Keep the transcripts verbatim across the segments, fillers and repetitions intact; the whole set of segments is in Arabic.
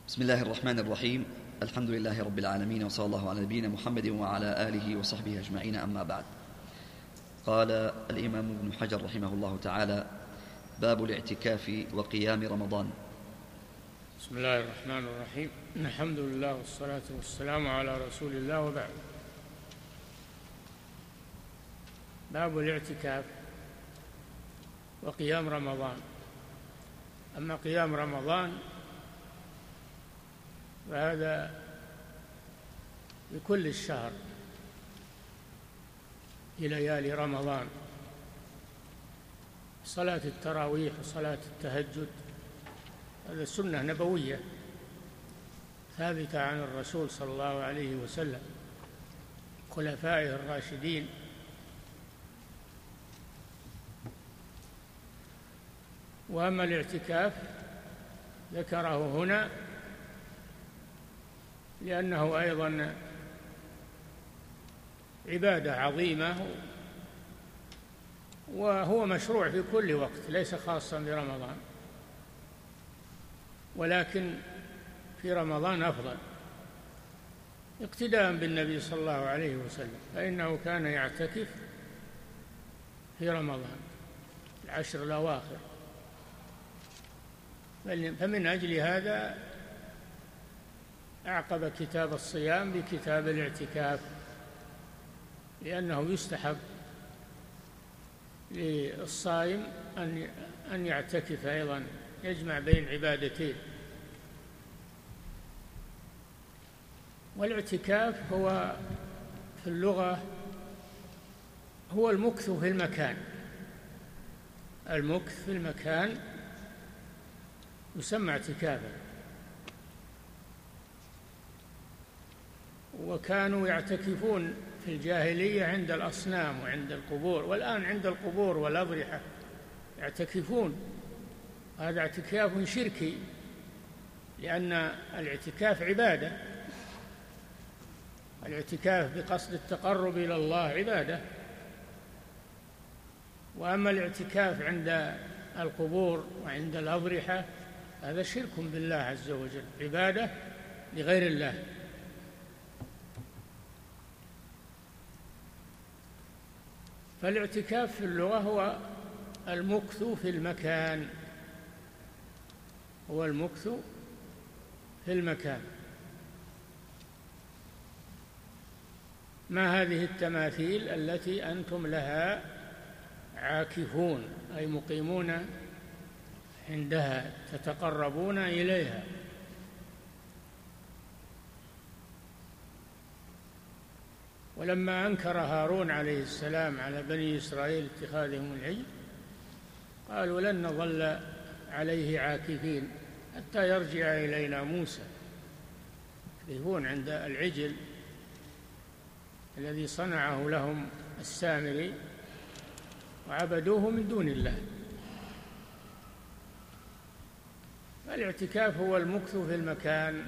بسم الله الرحمن الرحيم. الحمد لله رب العالمين، وصلى الله على نبينا محمد وعلى آله وصحبه أجمعين، أما بعد. قال الإمام ابن حجر رحمه الله تعالى: باب الاعتكاف وقيام رمضان. بسم الله الرحمن الرحيم. الحمد لله والصلاة والسلام على رسول الله، وبعد. باب الاعتكاف وقيام رمضان. أما قيام رمضان فهذا بكل الشهر في ليالي رمضان، صلاة التراويح وصلاة التهجد، هذا سنة نبوية ثابتة عن الرسول صلى الله عليه وسلم خلفائه الراشدين. وأما الاعتكاف ذكره هنا لأنه أيضا عبادة عظيمة، وهو مشروع في كل وقت، ليس خاصا برمضان، ولكن في رمضان أفضل اقتداء بالنبي صلى الله عليه وسلم، فإنه كان يعتكف في رمضان العشر الأواخر. فمن أجل هذا أعقب كتاب الصيام بكتاب الاعتكاف، لأنه يستحب للصائم أن أن يعتكف أيضا، يجمع بين عبادتين. والاعتكاف هو في اللغة هو المكث في المكان، المكث في المكان يسمى اعتكافا. وكانوا يعتكفون في الجاهلية عند الأصنام وعند القبور، والآن عند القبور والأضرحة يعتكفون. هذا اعتكاف شركي، لأن الاعتكاف عبادة، الاعتكاف بقصد التقرب إلى الله عبادة. وأما الاعتكاف عند القبور وعند الأضرحة هذا شرك بالله عز وجل، عبادة لغير الله. فالاعتكاف في اللغة هو المكث في المكان، هو المكث في المكان. ما هذه التماثيل التي أنتم لها عاكفون، أي مقيمون عندها تتقربون إليها؟ ولما أنكر هارون عليه السلام على بني إسرائيل اتخاذهم العجل قالوا لن نظل عليه عاكفين حتى يرجع إلينا موسى. يقفون عند العجل الذي صنعه لهم السامري وعبدوه من دون الله. الاعتكاف هو المكث في المكان،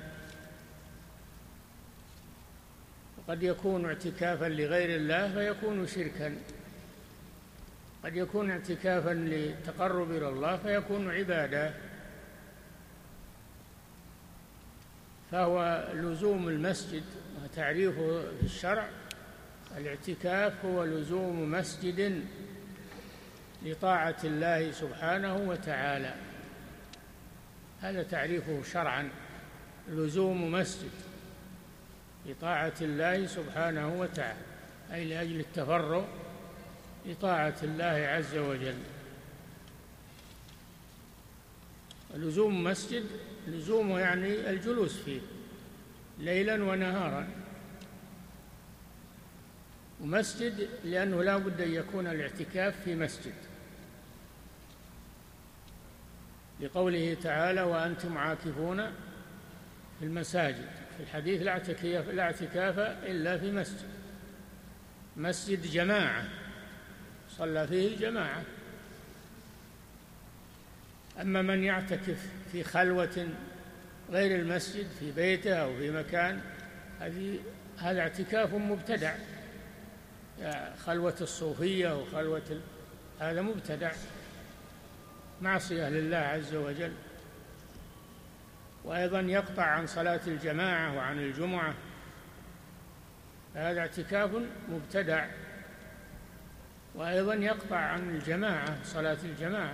قد يكون اعتكافا لغير الله فيكون شركا، قد يكون اعتكافا للتقرب إلى الله فيكون عبادة. فهو لزوم المسجد، وتعريفه في الشرع الاعتكاف هو لزوم مسجد لطاعة الله سبحانه وتعالى، هذا تعريفه شرعا، لزوم مسجد لطاعة الله سبحانه وتعالى، أي لأجل التفرغ لطاعة الله عز وجل. لزوم مسجد لزومه يعني الجلوس فيه ليلا ونهارا، ومسجد لأنه لا بد أن يكون الاعتكاف في مسجد، لقوله تعالى: وأنتم عاكفون في المساجد. في الحديث: لا اعتكاف إلا في مسجد، مسجد جماعة صلى فيه الجماعة. أما من يعتكف في خلوة غير المسجد في بيته أو في مكان، هذا اعتكاف مبتدع، خلوة الصوفية وخلوة هذا مبتدع، معصية لله عز وجل. وأيضا يقطع عن صلاة الجماعة وعن الجمعة، هذا اعتكاف مبتدع. وأيضا يقطع عن الجماعة، صلاة الجماعة،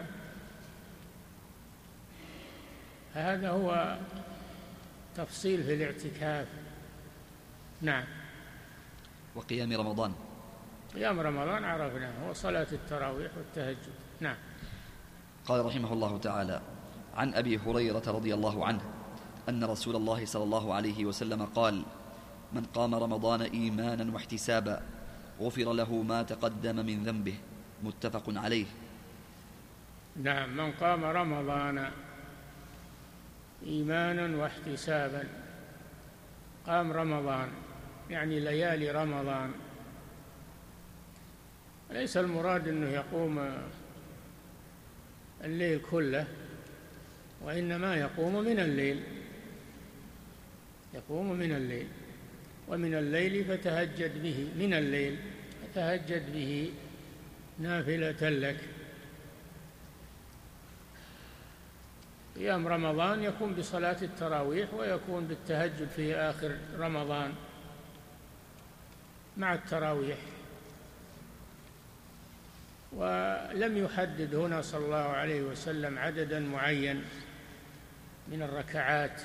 هذا هو تفصيل في الاعتكاف. نعم. وقيام رمضان. قيام رمضان عرفناه، هو صلاة التراويح والتهجد. نعم. قال رحمه الله تعالى: عن أبي هريرة رضي الله عنه أن رسول الله صلى الله عليه وسلم قال: من قام رمضان إيمانا واحتسابا غفر له ما تقدم من ذنبه. متفق عليه. نعم. من قام رمضان إيمانا واحتسابا، قام رمضان يعني ليالي رمضان، ليس المراد أنه يقوم الليل كله، وإنما يقوم من الليل، يقوم من الليل. ومن الليل فتهجد به، من الليل فتهجد به نافلة لك. قيام رمضان يكون بصلاة التراويح، ويكون بالتهجد في آخر رمضان مع التراويح. ولم يحدد هنا صلى الله عليه وسلم عددا معين من الركعات،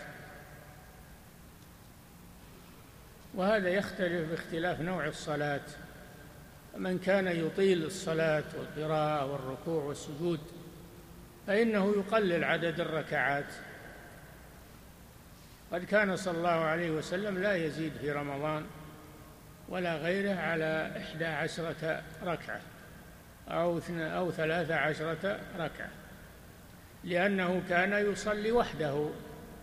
وهذا يختلف باختلاف نوع الصلاة. من كان يطيل الصلاة والقراءة والركوع والسجود فإنه يقلل عدد الركعات. قد كان صلى الله عليه وسلم لا يزيد في رمضان ولا غيره على إحدى عشرة ركعة أو أو ثلاث عشرة ركعة، لأنه كان يصلي وحده،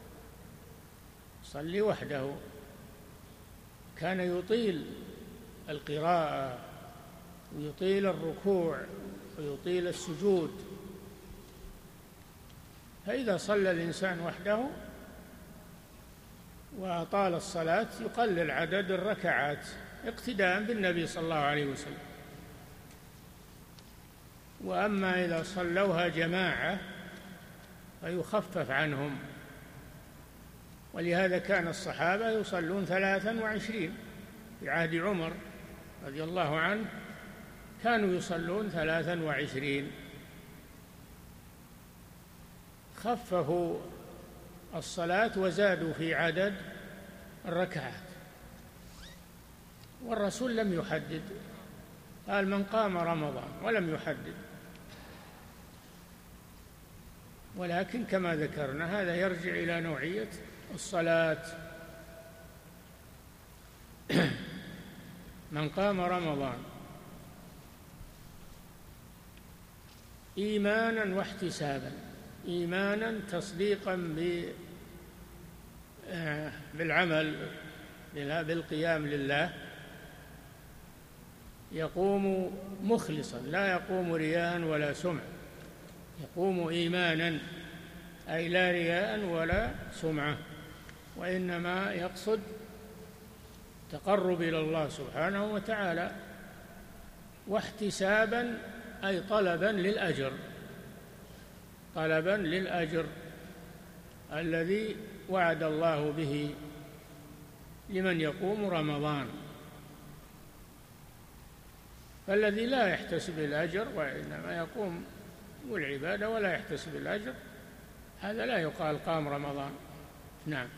يصلي وحده، كان يطيل القراءة ويطيل الركوع ويطيل السجود. فإذا صلى الإنسان وحده وأطال الصلاة يقلل عدد الركعات اقتداء بالنبي صلى الله عليه وسلم. وأما إذا صلوها جماعة فيخفف عنهم، ولهذا كان الصحابة يصلون ثلاثا وعشرين. في عهد عمر رضي الله عنه كانوا يصلون ثلاثا وعشرين، خففوا الصلاة وزادوا في عدد الركعات. والرسول لم يحدد، قال من قام رمضان ولم يحدد. ولكن كما ذكرنا هذا يرجع إلى نوعية الصلاة. من قام رمضان إيمانا واحتسابا، إيمانا تصديقا بالعمل بالقيام لله، يقوم مخلصا لا يقوم رياء ولا سمعة، يقوم إيمانا أي لا رياء ولا سمعة، وإنما يقصد تقرب إلى الله سبحانه وتعالى. واحتسابا أي طلبا للأجر، طلبا للأجر الذي وعد الله به لمن يقوم رمضان. فالذي لا يحتسب الأجر وإنما يقوم والعبادة ولا يحتسب الأجر هذا لا يقال قام رمضان. نعم.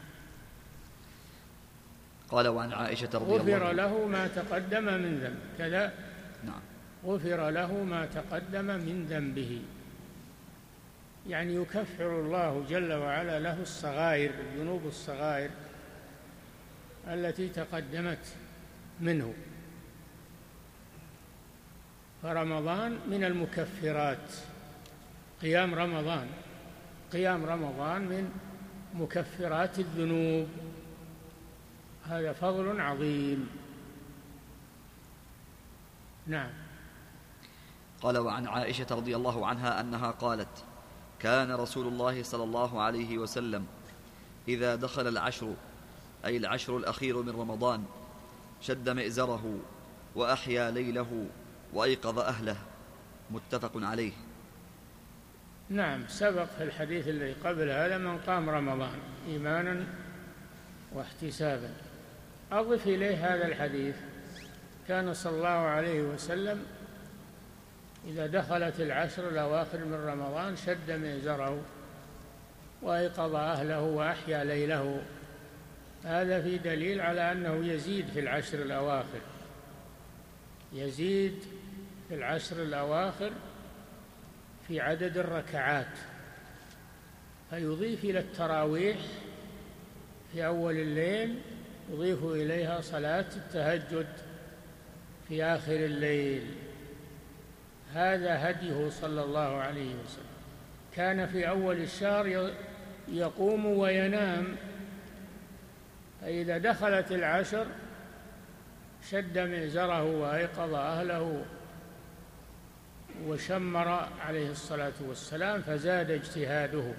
قال وعن عائشة رضي الله غفر له ما تقدم من ذنب كذا. نعم. غفر له ما تقدم من ذنبه، يعني يكفر الله جل وعلا له الصغائر، الذنوب الصغائر التي تقدمت منه. فرمضان من المكفرات، قيام رمضان قيام رمضان من مكفرات الذنوب، هذا فضل عظيم. نعم. قال وعن عائشة رضي الله عنها أنها قالت: كان رسول الله صلى الله عليه وسلم إذا دخل العشر أي العشر الأخير من رمضان شد مئزره وأحيا ليله وأيقظ أهله. متفق عليه. نعم، سبق في الحديث الذي قبل هذا: من قام رمضان إيمانا واحتسابا. أضف إليه هذا الحديث: كان صلى الله عليه وسلم إذا دخلت العشر الأواخر من رمضان شد مئزره وأيقظ أهله وأحيا ليله. هذا في دليل على أنه يزيد في العشر الأواخر، يزيد في العشر الأواخر في عدد الركعات، فيضيف إلى التراويح في أول الليل، يضيف إليها صلاة التهجد في آخر الليل. هذا هديه صلى الله عليه وسلم. كان في أول الشهر يقوم وينام، فإذا دخلت العشر شد مئزره وأيقظ أهله وشمر عليه الصلاة والسلام، فزاد اجتهاده.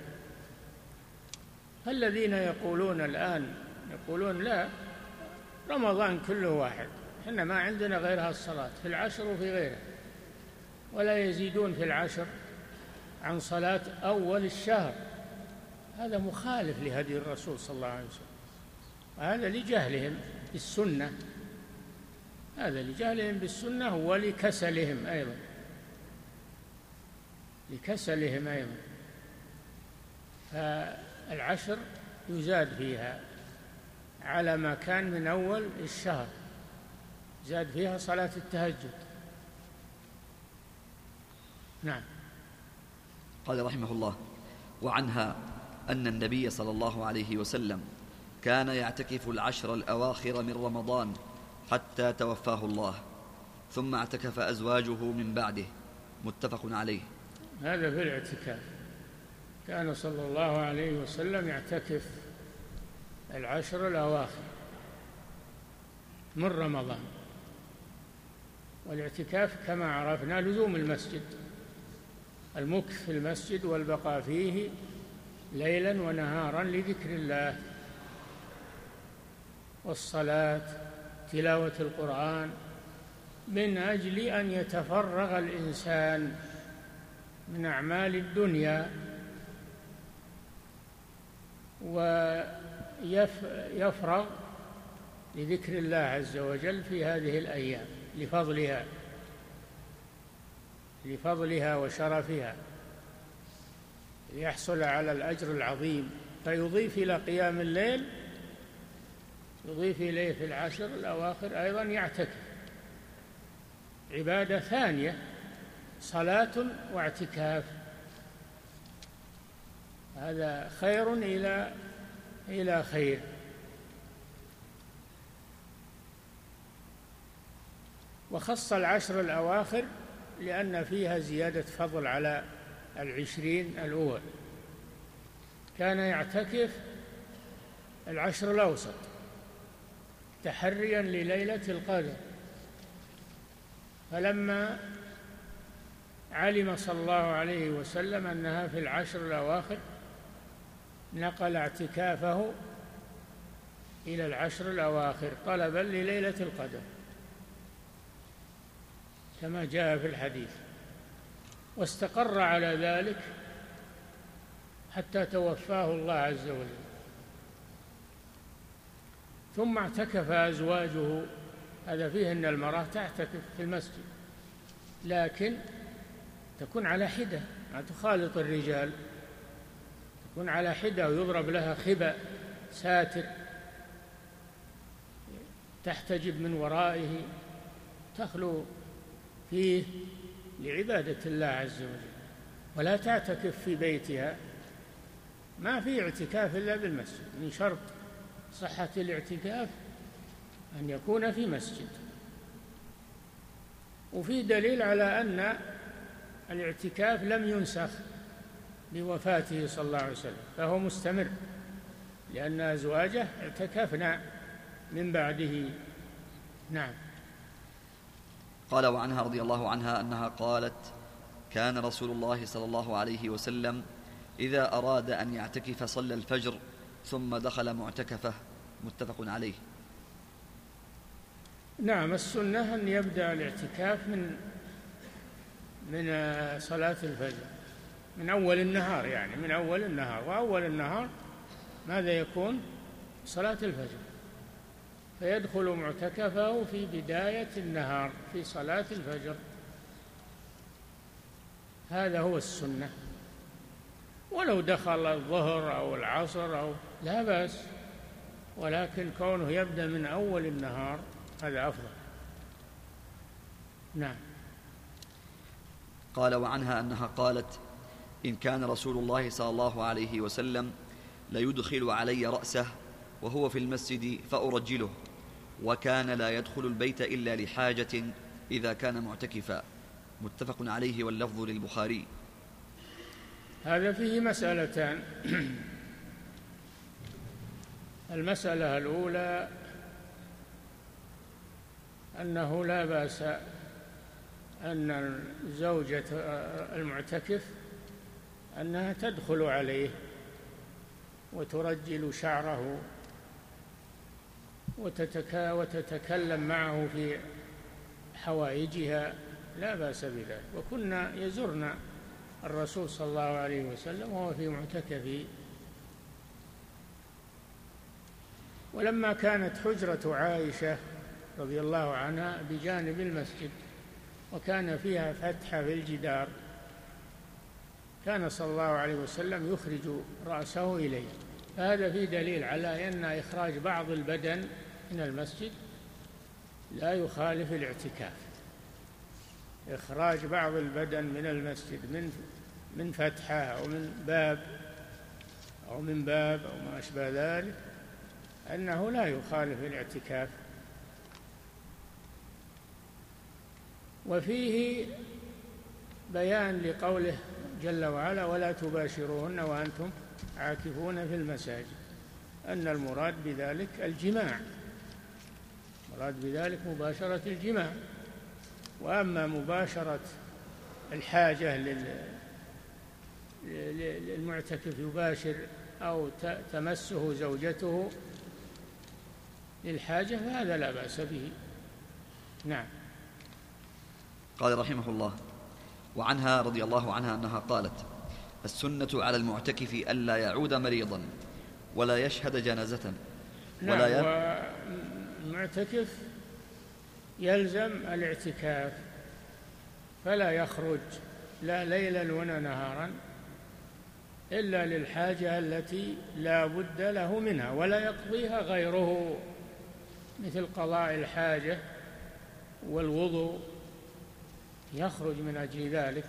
فالذين يقولون الآن يقولون لا، رمضان كله واحد، إحنا ما عندنا غير الصلاة في العشر وفي غيره، ولا يزيدون في العشر عن صلاة أول الشهر، هذا مخالف لهدي الرسول صلى الله عليه وسلم. هذا لجهلهم بالسنة، هذا لجهلهم بالسنة ولكسلهم أيضا، لكسلهم أيضا. فالعشر يزاد فيها على ما كان من أول الشهر، زاد فيها صلاة التهجد. نعم. قال رحمه الله: وعنها أن النبي صلى الله عليه وسلم كان يعتكف العشر الأواخر من رمضان حتى توفاه الله، ثم اعتكف أزواجه من بعده، متفق عليه. هذا في الاعتكاف، كان صلى الله عليه وسلم يعتكف العشر الأواخر من رمضان. والاعتكاف كما عرفنا لزوم المسجد، المكث في المسجد والبقاء فيه ليلا ونهارا لذكر الله والصلاة، تلاوة القرآن، من أجل أن يتفرغ الإنسان من أعمال الدنيا ويفرغ لذكر الله عز وجل في هذه الأيام لفضلها لفضلها وشرفها، ليحصل على الأجر العظيم. فيضيف إلى قيام الليل، يضيف إليه في العشر الأواخر أيضا يعتكف، عبادة ثانية، صلاة واعتكاف. هذا خير إلى إلى خير. وخص العشر الأواخر لأن فيها زيادة فضل على العشرين الأول. كان يعتكف العشر الأوسط تحريا لليلة القدر، فلما علم صلى الله عليه وسلم أنها في العشر الأواخر نقل اعتكافه إلى العشر الأواخر طلبا لليلة القدر كما جاء في الحديث، واستقر على ذلك حتى توفاه الله عز وجل. ثم اعتكف أزواجه، هذا فيه أن المرأة تعتكف في المسجد لكن تكون على حدة، ما تخالط الرجال، تكون على حدة ويضرب لها خبأ ساتر تحتجب من ورائه، تخلو فيه لعبادة الله عز وجل، ولا تعتكف في بيتها. ما في اعتكاف إلا بالمسجد، من شرط صحة الاعتكاف أن يكون في مسجد. وفي دليل على أن الاعتكاف لم ينسخ بوفاته صلى الله عليه وسلم، فهو مستمر، لأن أزواجه اعتكفنا من بعده. نعم. قال: وعنها رضي الله عنها أنها قالت: كان رسول الله صلى الله عليه وسلم إذا أراد أن يعتكف صلى الفجر ثم دخل معتكفه، متفق عليه. نعم، السنة أن يبدأ الاعتكاف من من صلاة الفجر، من أول النهار، يعني من أول النهار، وأول النهار ماذا يكون؟ صلاة الفجر، فيدخل معتكفه في بداية النهار في صلاة الفجر. هذا هو السنة. ولو دخل الظهر أو العصر أو لا بأس، ولكن كونه يبدأ من أول النهار هذا أفضل. نعم. قال وعنها أنها قالت: إن كان رسول الله صلى الله عليه وسلم ليدخل علي رأسه وهو في المسجد فأرجله، وكان لا يدخل البيت إلا لحاجة إذا كان معتكفا. متفق عليه واللفظ للبخاري. هذا فيه مسألتان. المسألة الأولى أنه لا بأس أن زوجة المعتكف أنها تدخل عليه وترجل شعره وتتكلم معه في حوائجها، لا بأس بذلك. وكنا يزرنا الرسول صلى الله عليه وسلم وهو في معتكفه. ولما كانت حجرة عائشة رضي الله عنها بجانب المسجد وكان فيها فتحة في الجدار، كان صلى الله عليه وسلم يخرج رأسه إليه. هذا فيه دليل على أن إخراج بعض البدن من المسجد لا يخالف الاعتكاف. إخراج بعض البدن من المسجد من من فتحة أو من باب أو من باب أو ما أشبه ذلك أنه لا يخالف الاعتكاف. وفيه بيان لقوله جل وعلا: ولا تباشروهن وأنتم عاكفون في المساجد، أن المراد بذلك الجماع، المراد بذلك مباشرة الجماع. وأما مباشرة الحاجة للمعتكف يباشر أو تمسه زوجته للحاجة فهذا لا بأس به. نعم. قال رحمه الله: وعنها رضي الله عنها أنها قالت: السنة على المعتكف ألا يعود مريضا ولا يشهد جنازة ولا نعم. والمعتكف يلزم الاعتكاف فلا يخرج لا ليلا ولا نهارا إلا للحاجة التي لا بد له منها ولا يقضيها غيره، مثل قضاء الحاجة والوضوء، يخرج من أجل ذلك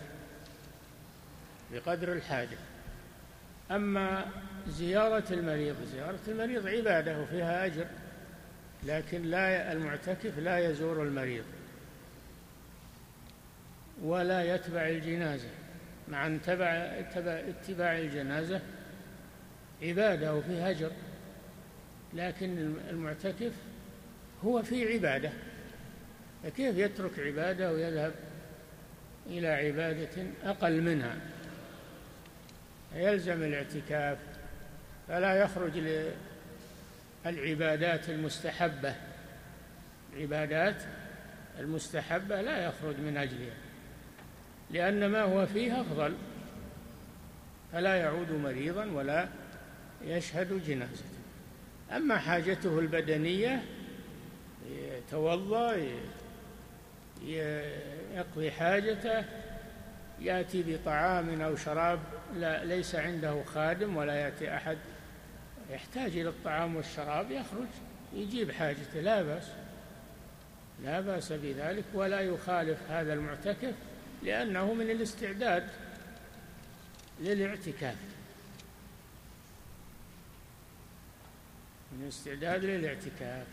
بقدر الحاجة. أما زيارة المريض، زيارة المريض عبادة وفيها أجر، لكن لا المعتكف لا يزور المريض ولا يتبع الجنازة، مع أن اتباع الجنازة عبادة وفيها أجر، لكن المعتكف هو في عبادة، فكيف يترك عبادة ويذهب إلى عبادة أقل منها؟ يلزم الاعتكاف، فلا يخرج للعبادات المستحبة، العبادات المستحبة لا يخرج من أجلها، لأن ما هو فيها أفضل، فلا يعود مريضا ولا يشهد جنازة. أما حاجته البدنية يتوضأ يقضي حاجته، يأتي بطعام أو شراب، لا ليس عنده خادم ولا يأتي أحد يحتاج إلى الطعام والشراب، يخرج يجيب حاجته، لا بأس لا بأس بذلك، ولا يخالف هذا المعتكف لأنه من الاستعداد للاعتكاف، من الاستعداد للاعتكاف.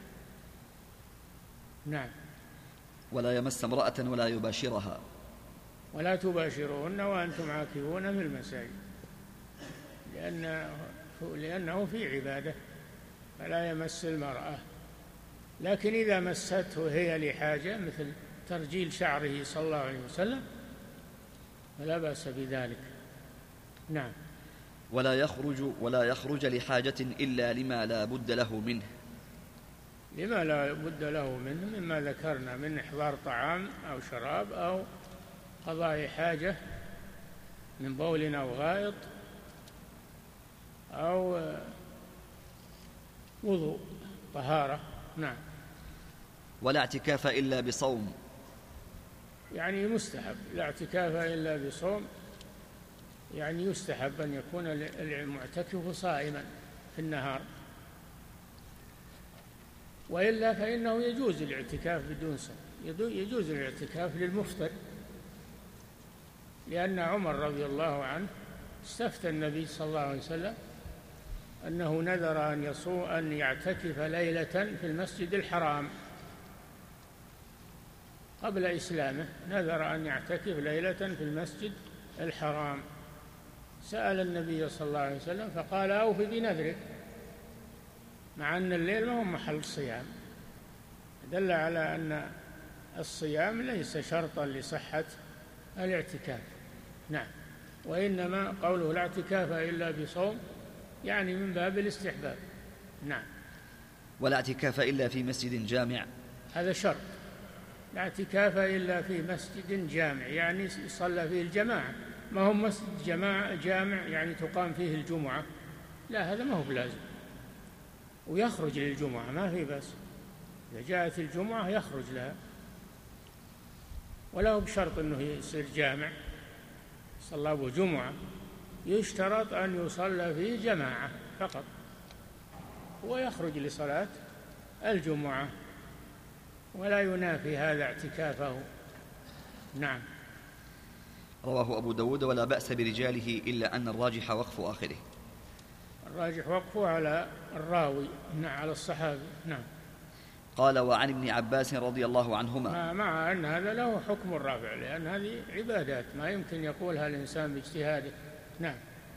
نعم. ولا يمس امرأة ولا يباشرها. ولا تباشرون وأنتم عاكفون في المساجد، لأنه, لأنه في عبادة، فلا يمس المرأة. لكن إذا مسته هي لحاجة مثل ترجيل شعره صلى الله عليه وسلم فلا بأس بذلك. نعم. ولا يخرج ولا يخرج لحاجة إلا لما لا بد له منه. لما لا بد له منه مما ذكرنا من إحضار طعام أو شراب أو قضاء حاجة من بول أو غائط أو وضوء طهارة. نعم. ولا اعتكاف إلا بصوم، يعني مستحب، لا اعتكاف إلا بصوم، يعني يستحب أن يكون المعتكف صائما في النهار، وإلا فإنه يجوز الاعتكاف بدون صوم، يجوز الاعتكاف للمفطر، لأن عمر رضي الله عنه استفتى النبي صلى الله عليه وسلم أنه نذر أن يصوم أن يعتكف ليلة في المسجد الحرام قبل إسلامه، نذر أن يعتكف ليلة في المسجد الحرام. سأل النبي صلى الله عليه وسلم فقال أوف بنذرك، مع أن الليل ما هو محل الصيام، دل على أن الصيام ليس شرطا لصحة الاعتكاف. نعم. وإنما قوله لا اعتكاف إلا بصوم يعني من باب الاستحباب. نعم. ولا اعتكاف إلا في مسجد جامع، هذا شرط، لا اعتكاف إلا في مسجد جامع يعني يصلى فيه الجماعة، ما هو مسجد جماعة جامع يعني تقام فيه الجمعة، لا هذا ما هو بلازم، ويخرج للجمعة ما في بس، إذا جاءت الجمعة يخرج لها، ولا هو بشرط أنه يصير جامع صلى به جمعة، يشترط أن يصلى فيه جماعة فقط ويخرج لصلاة الجمعة، ولا ينافي هذا اعتكافه. نعم. رواه أبو داود ولا بأس برجاله إلا أن الراجح وقف آخره. الراجح وقفه على الراوي، نعم، على الصحابي. نعم. قال وعن ابن عباس رضي الله عنهما، مع أن هذا له حكم الرافع، لأن هذه عبادات ما يمكن يقولها الإنسان باجتهاده. نعم.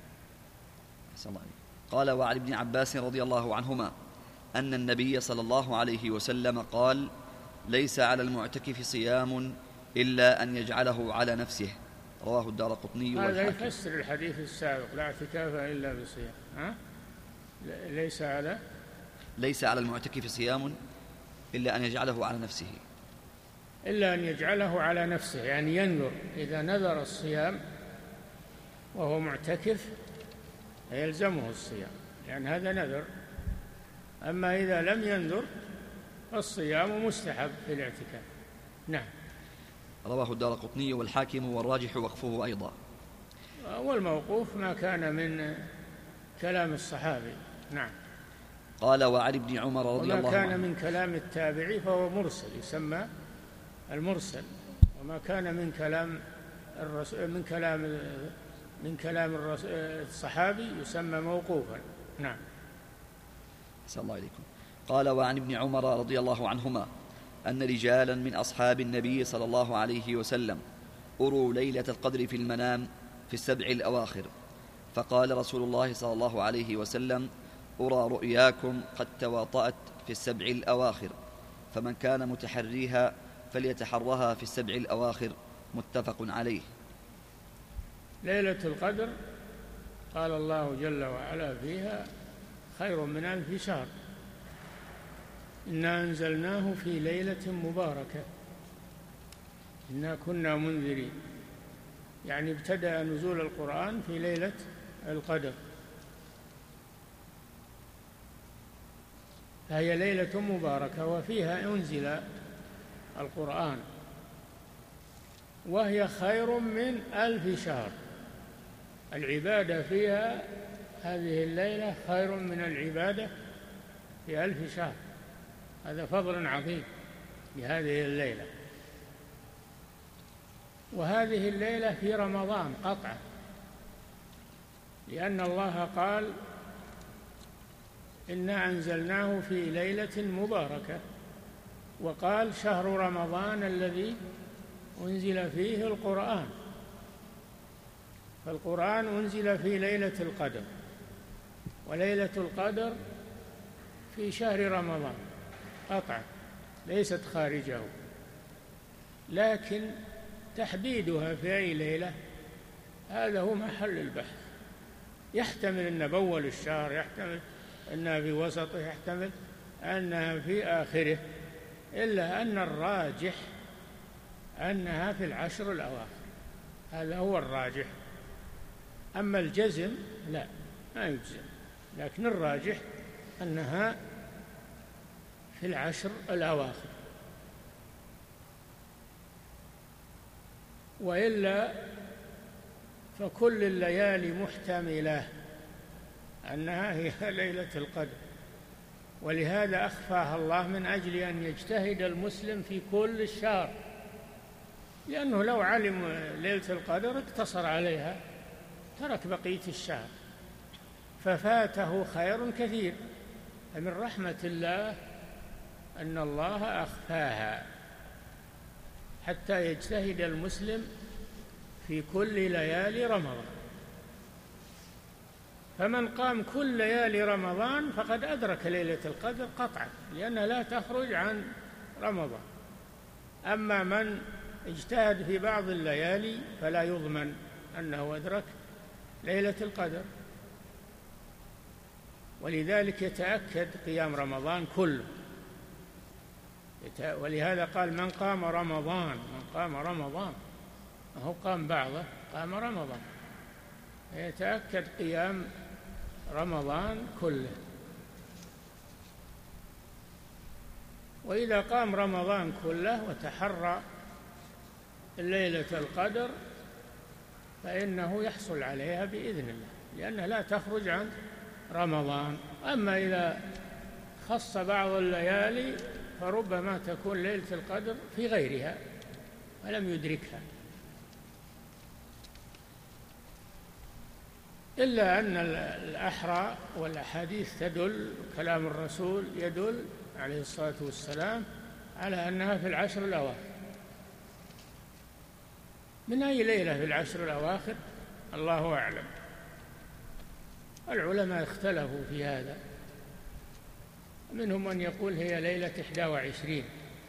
قال وعن ابن عباس رضي الله عنهما أن النبي صلى الله عليه وسلم قال ليس على المعتكف صيام إلا أن يجعله على نفسه. رواه الدارقطني والحاكم. هذا يفسر الحديث السابق لا اعتكاف إلا بصيام. ها؟ ليس على ليس على المعتكف صيام إلا أن يجعله على نفسه، إلا أن يجعله على نفسه يعني ينذر، إذا نذر الصيام وهو معتكف يلزمه الصيام يعني هذا نذر، أما إذا لم ينذر فالصيام مستحب في الاعتكاف. نعم. رواه الدارقطني والحاكم والراجح وقفه أيضا. والموقوف ما كان من كلام الصحابي. نعم. قال وعن ابن عمر رضي الله عنه، وما كان من كلام التابعي فهو مرسل يسمى المرسل، وما كان من كلام الرسول من كلام من كلام الصحابي يسمى موقوفا. نعم. صلى الله عليكم. قال وعن ابن عمر رضي الله عنهما أن رجالا من أصحاب النبي صلى الله عليه وسلم أروا ليلة القدر في المنام في السبع الأواخر، فقال رسول الله صلى الله عليه وسلم أرى رؤياكم قد تواطأت في السبع الأواخر، فمن كان متحريها فليتحرها في السبع الأواخر. متفق عليه. ليلة القدر قال الله جل وعلا فيها خير من ألف شهر، إنا أنزلناه في ليلة مباركة إنا كنا منذرين، يعني ابتدأ نزول القرآن في ليلة القدر، فهي ليلة مباركة وفيها أنزل القرآن، وهي خير من ألف شهر. العبادة فيها هذه الليلة خير من العبادة في ألف شهر، هذا فضل عظيم لهذه الليلة. وهذه الليلة في رمضان قطعا، لأن الله قال إنا أنزلناه في ليلة مباركة، وقال شهر رمضان الذي أنزل فيه القرآن، فالقرآن أنزل في ليلة القدر، وليلة القدر في شهر رمضان قطعا ليست خارجه، لكن تحديدها في أي ليلة هذا هو محل البحث، يحتمل أن بأول الشهر، يحتمل أنها في وسطه، يحتمل أنها في آخره، إلا أن الراجح أنها في العشر الأواخر، هذا هو الراجح، أما الجزم لا، ما يجزم، لكن الراجح أنها في العشر الأواخر، وإلا فكل الليالي محتملة أنها هي ليلة القدر، ولهذا أخفاها الله من أجل أن يجتهد المسلم في كل الشهر، لأنه لو علم ليلة القدر اقتصر عليها ترك بقية الشهر ففاته خير كثير. فمن رحمة الله أن الله أخفاها حتى يجتهد المسلم في كل ليالي رمضان. فمن قام كل ليالي رمضان فقد أدرك ليلة القدر قطعا، لأنها لا تخرج عن رمضان. أما من اجتهد في بعض الليالي فلا يضمن أنه أدرك ليلة القدر، ولذلك يتأكد قيام رمضان كله. ولهذا قال من قام رمضان، من قام رمضان، ما هو قام بعضه، قام رمضان، يتأكد قيام رمضان كله. وإذا قام رمضان كله وتحرى ليلة القدر فإنه يحصل عليها بإذن الله، لأنها لا تخرج عن رمضان. أما إذا خص بعض الليالي فربما تكون ليلة القدر في غيرها ولم يدركها، إلا أن الأحرى والأحاديث تدل، كلام الرسول يدل عليه الصلاة والسلام على أنها في العشر الأواخر. من أي ليلة في العشر الأواخر الله أعلم، العلماء اختلفوا في هذا، منهم من يقول هي ليلة إحدى وعشرين،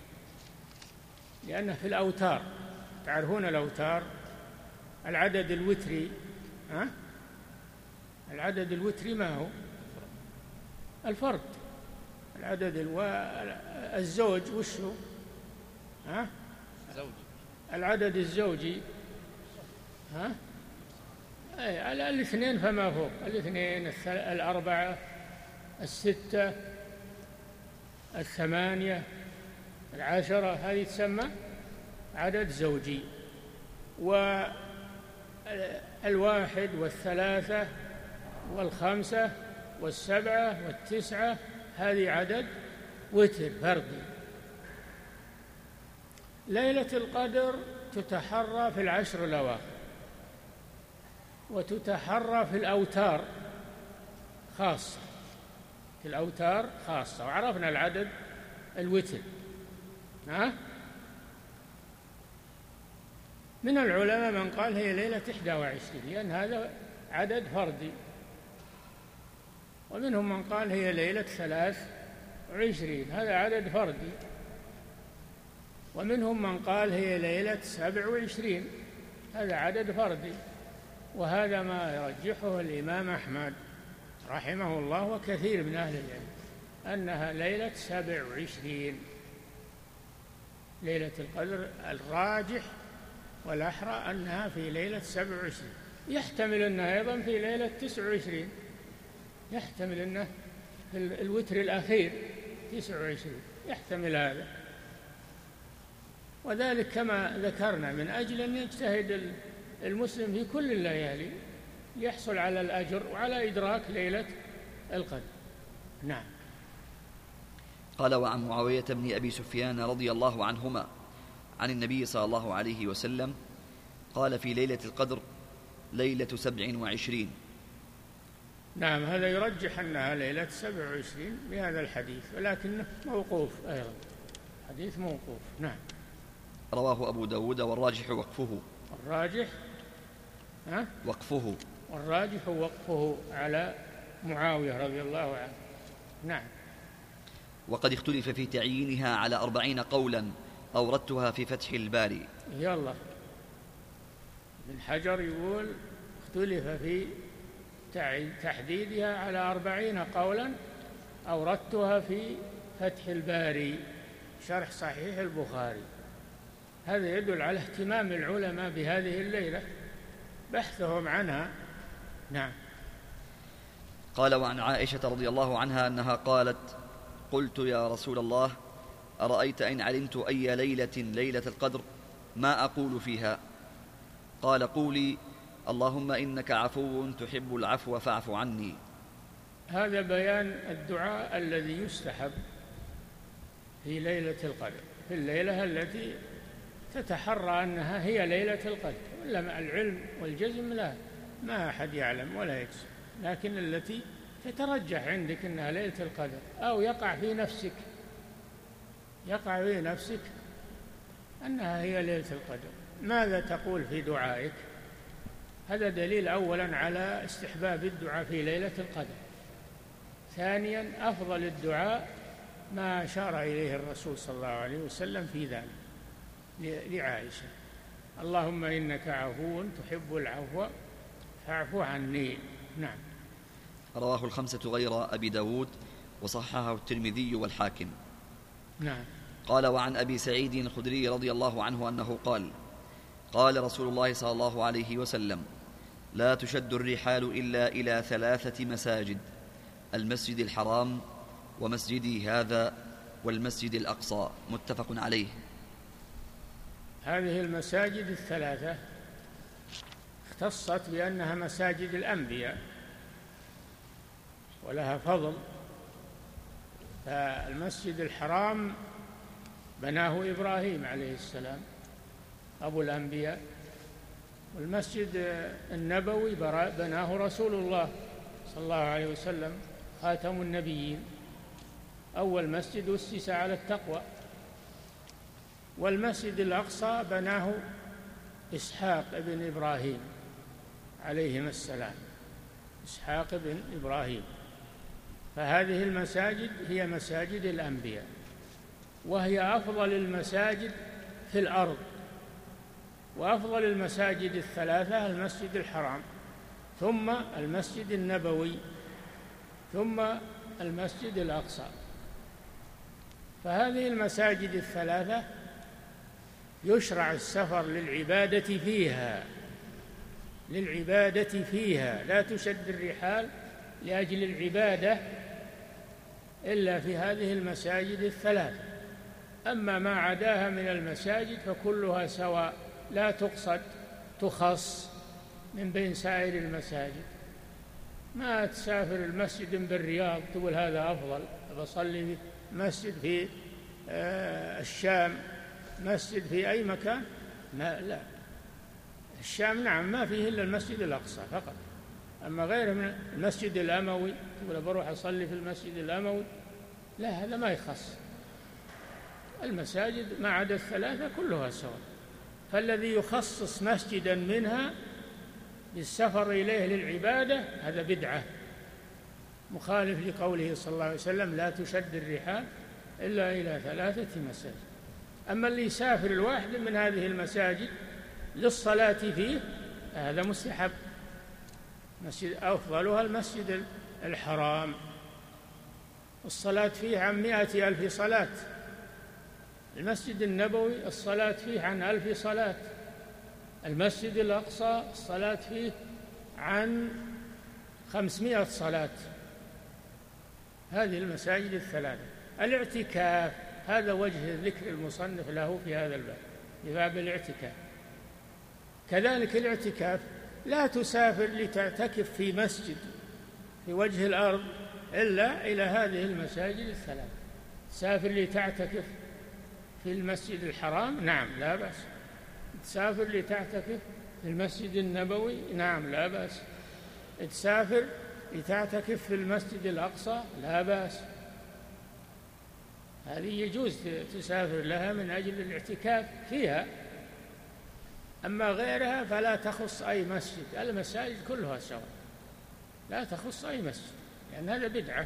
لأنه في الأوتار، تعرفون الأوتار العدد الوتري، ها؟ العدد الوتري ما هو؟ الفرد، العدد الو... الزوج وشه؟ ها؟ زوجي. العدد الزوجي، ها؟ أي على الاثنين فما فوق، الاثنين، الثل... الأربعة، الستة، الثمانية، العشرة، هذه تسمى عدد زوجي. والواحد والثلاثة والخمسة والسبعة والتسعة هذه عدد وتر فردي. ليلة القدر تتحرى في العشر الأواخر، وتتحرى في الأوتار خاصة، في الأوتار خاصة، وعرفنا العدد الوتر، ها؟ من العلماء من قال هي ليلة إحدى وعشرين لأن هذا عدد فردي، ومنهم من قال هي ليلة ثلاث وعشرين، هذا عدد فردي، ومنهم من قال هي ليلة سبع وعشرين، هذا عدد فردي. وهذا ما يرجحه الإمام أحمد رحمه الله وكثير من أهل العلم، أنها ليلة سبع وعشرين ليلة القدر. الراجح والأحرى أنها في ليلة سبع وعشرين، يحتمل أنها أيضا في ليلة تسع وعشرين، يحتمل أنه في الوتر الأخير تسع وعشرين، يحتمل هذا. وذلك كما ذكرنا من أجل أن يجتهد المسلم في كل الليالي ليحصل على الأجر وعلى إدراك ليلة القدر. نعم. قال وعن معاوية بن أبي سفيان رضي الله عنهما عن النبي صلى الله عليه وسلم قال في ليلة القدر ليلة سبع وعشرين. نعم، هذا يرجح أنها ليلة سبع وعشرين بهذا الحديث، ولكنه موقوف أيضا، حديث موقوف. نعم. رواه أبو داود والراجح وقفه. الراجح ها؟ وقفه. والراجح وقفه على معاوية رضي الله عنه. نعم. وقد اختلف في تعيينها على أربعين قولا أوردتها في فتح الباري. يلا، ابن حجر يقول اختلف في تحديدها على أربعين قولا أوردتها في فتح الباري شرح صحيح البخاري. هذا يدل على اهتمام العلماء بهذه الليلة، بحثهم عنها نعم. قال: وعن عائشة رضي الله عنها أنها قالت: قلت يا رسول الله أرأيت إن علمت أي ليلة ليلة القدر ما أقول فيها؟ قال: قولي اللهم إنك عفو تحب العفو فاعف عني. هذا بيان الدعاء الذي يستحب في ليلة القدر، في الليلة التي تتحرى أنها هي ليلة القدر، ولا مع العلم والجزم لا، ما أحد يعلم ولا يجزم، لكن التي تترجح عندك أنها ليلة القدر، أو يقع في نفسك يقع في نفسك أنها هي ليلة القدر. ماذا تقول في دعائك؟ هذا دليل أولا على استحباب الدعاء في ليلة القدر. ثانيا أفضل الدعاء ما أشار إليه الرسول صلى الله عليه وسلم في ذلك لعائشة: اللهم إنك عفو تحب العفو فاعف عني. نعم. رواه الخمسة غير أبي داود وصححه الترمذي والحاكم. نعم. قال: وعن أبي سعيد الخدري رضي الله عنه أنه قال: قال رسول الله صلى الله عليه وسلم: لا تشد الرحال إلا إلى ثلاثة مساجد: المسجد الحرام ومسجدي هذا والمسجد الأقصى. متفق عليه. هذه المساجد الثلاثة اختصت بأنها مساجد الأنبياء ولها فضل. فالمسجد الحرام بناه إبراهيم عليه السلام أبو الأنبياء، والمسجد النبوي بناه رسول الله صلى الله عليه وسلم خاتم النبيين، أول مسجد أسس على التقوى. والمسجد الأقصى بناه إسحاق بن إبراهيم عليهما السلام، إسحاق بن إبراهيم. فهذه المساجد هي مساجد الأنبياء، وهي أفضل المساجد في الأرض. وأفضل المساجد الثلاثة المسجد الحرام، ثم المسجد النبوي، ثم المسجد الأقصى. فهذه المساجد الثلاثة يشرع السفر للعبادة فيها للعبادة فيها لا تشد الرحال لأجل العبادة إلا في هذه المساجد الثلاث. أما ما عداها من المساجد فكلها سواء، لا تقصد تخص من بين سائر المساجد. ما تسافر المسجد بالرياض تقول هذا أفضل، بصلي في مسجد في الشام، مسجد في أي مكان، ما لا. الشام نعم ما فيه إلا المسجد الأقصى فقط، أما غيره من المسجد الأموي تقول بروح أصلي في المسجد الأموي، لا، هذا ما يخص. المساجد ما عدا الثلاثة كلها سواء. فالذي يخصص مسجدا منها بالسفر إليه للعبادة هذا بدعة، مخالف لقوله صلى الله عليه وسلم: لا تشد الرحال إلا إلى ثلاثة مساجد. أما اللي يسافر الواحد من هذه المساجد للصلاة فيه هذا مستحب. مسجد أفضلها المسجد الحرام، الصلاة فيه عن مائة ألف صلاة. المسجد النبوي الصلاة فيه عن ألف صلاة. المسجد الأقصى الصلاة فيه عن خمسمائة صلاة. هذه المساجد الثلاثة. الاعتكاف هذا وجه ذكر المصنف له في هذا الباب، في باب الاعتكاف. كذلك الاعتكاف لا تسافر لتعتكف في مسجد في وجه الأرض إلا إلى هذه المساجد الثلاث. تسافر لتعتكف في المسجد الحرام، نعم لا بأس. تسافر لتعتكف في المسجد النبوي، نعم لا بأس. تسافر لتعتكف في المسجد الأقصى، لا بأس. هذه يجوز تسافر لها من أجل الاعتكاف فيها. أما غيرها فلا تخص أي مسجد، المساجد كلها سواء، لا تخص أي مسجد، لأن يعني هذا بدعة.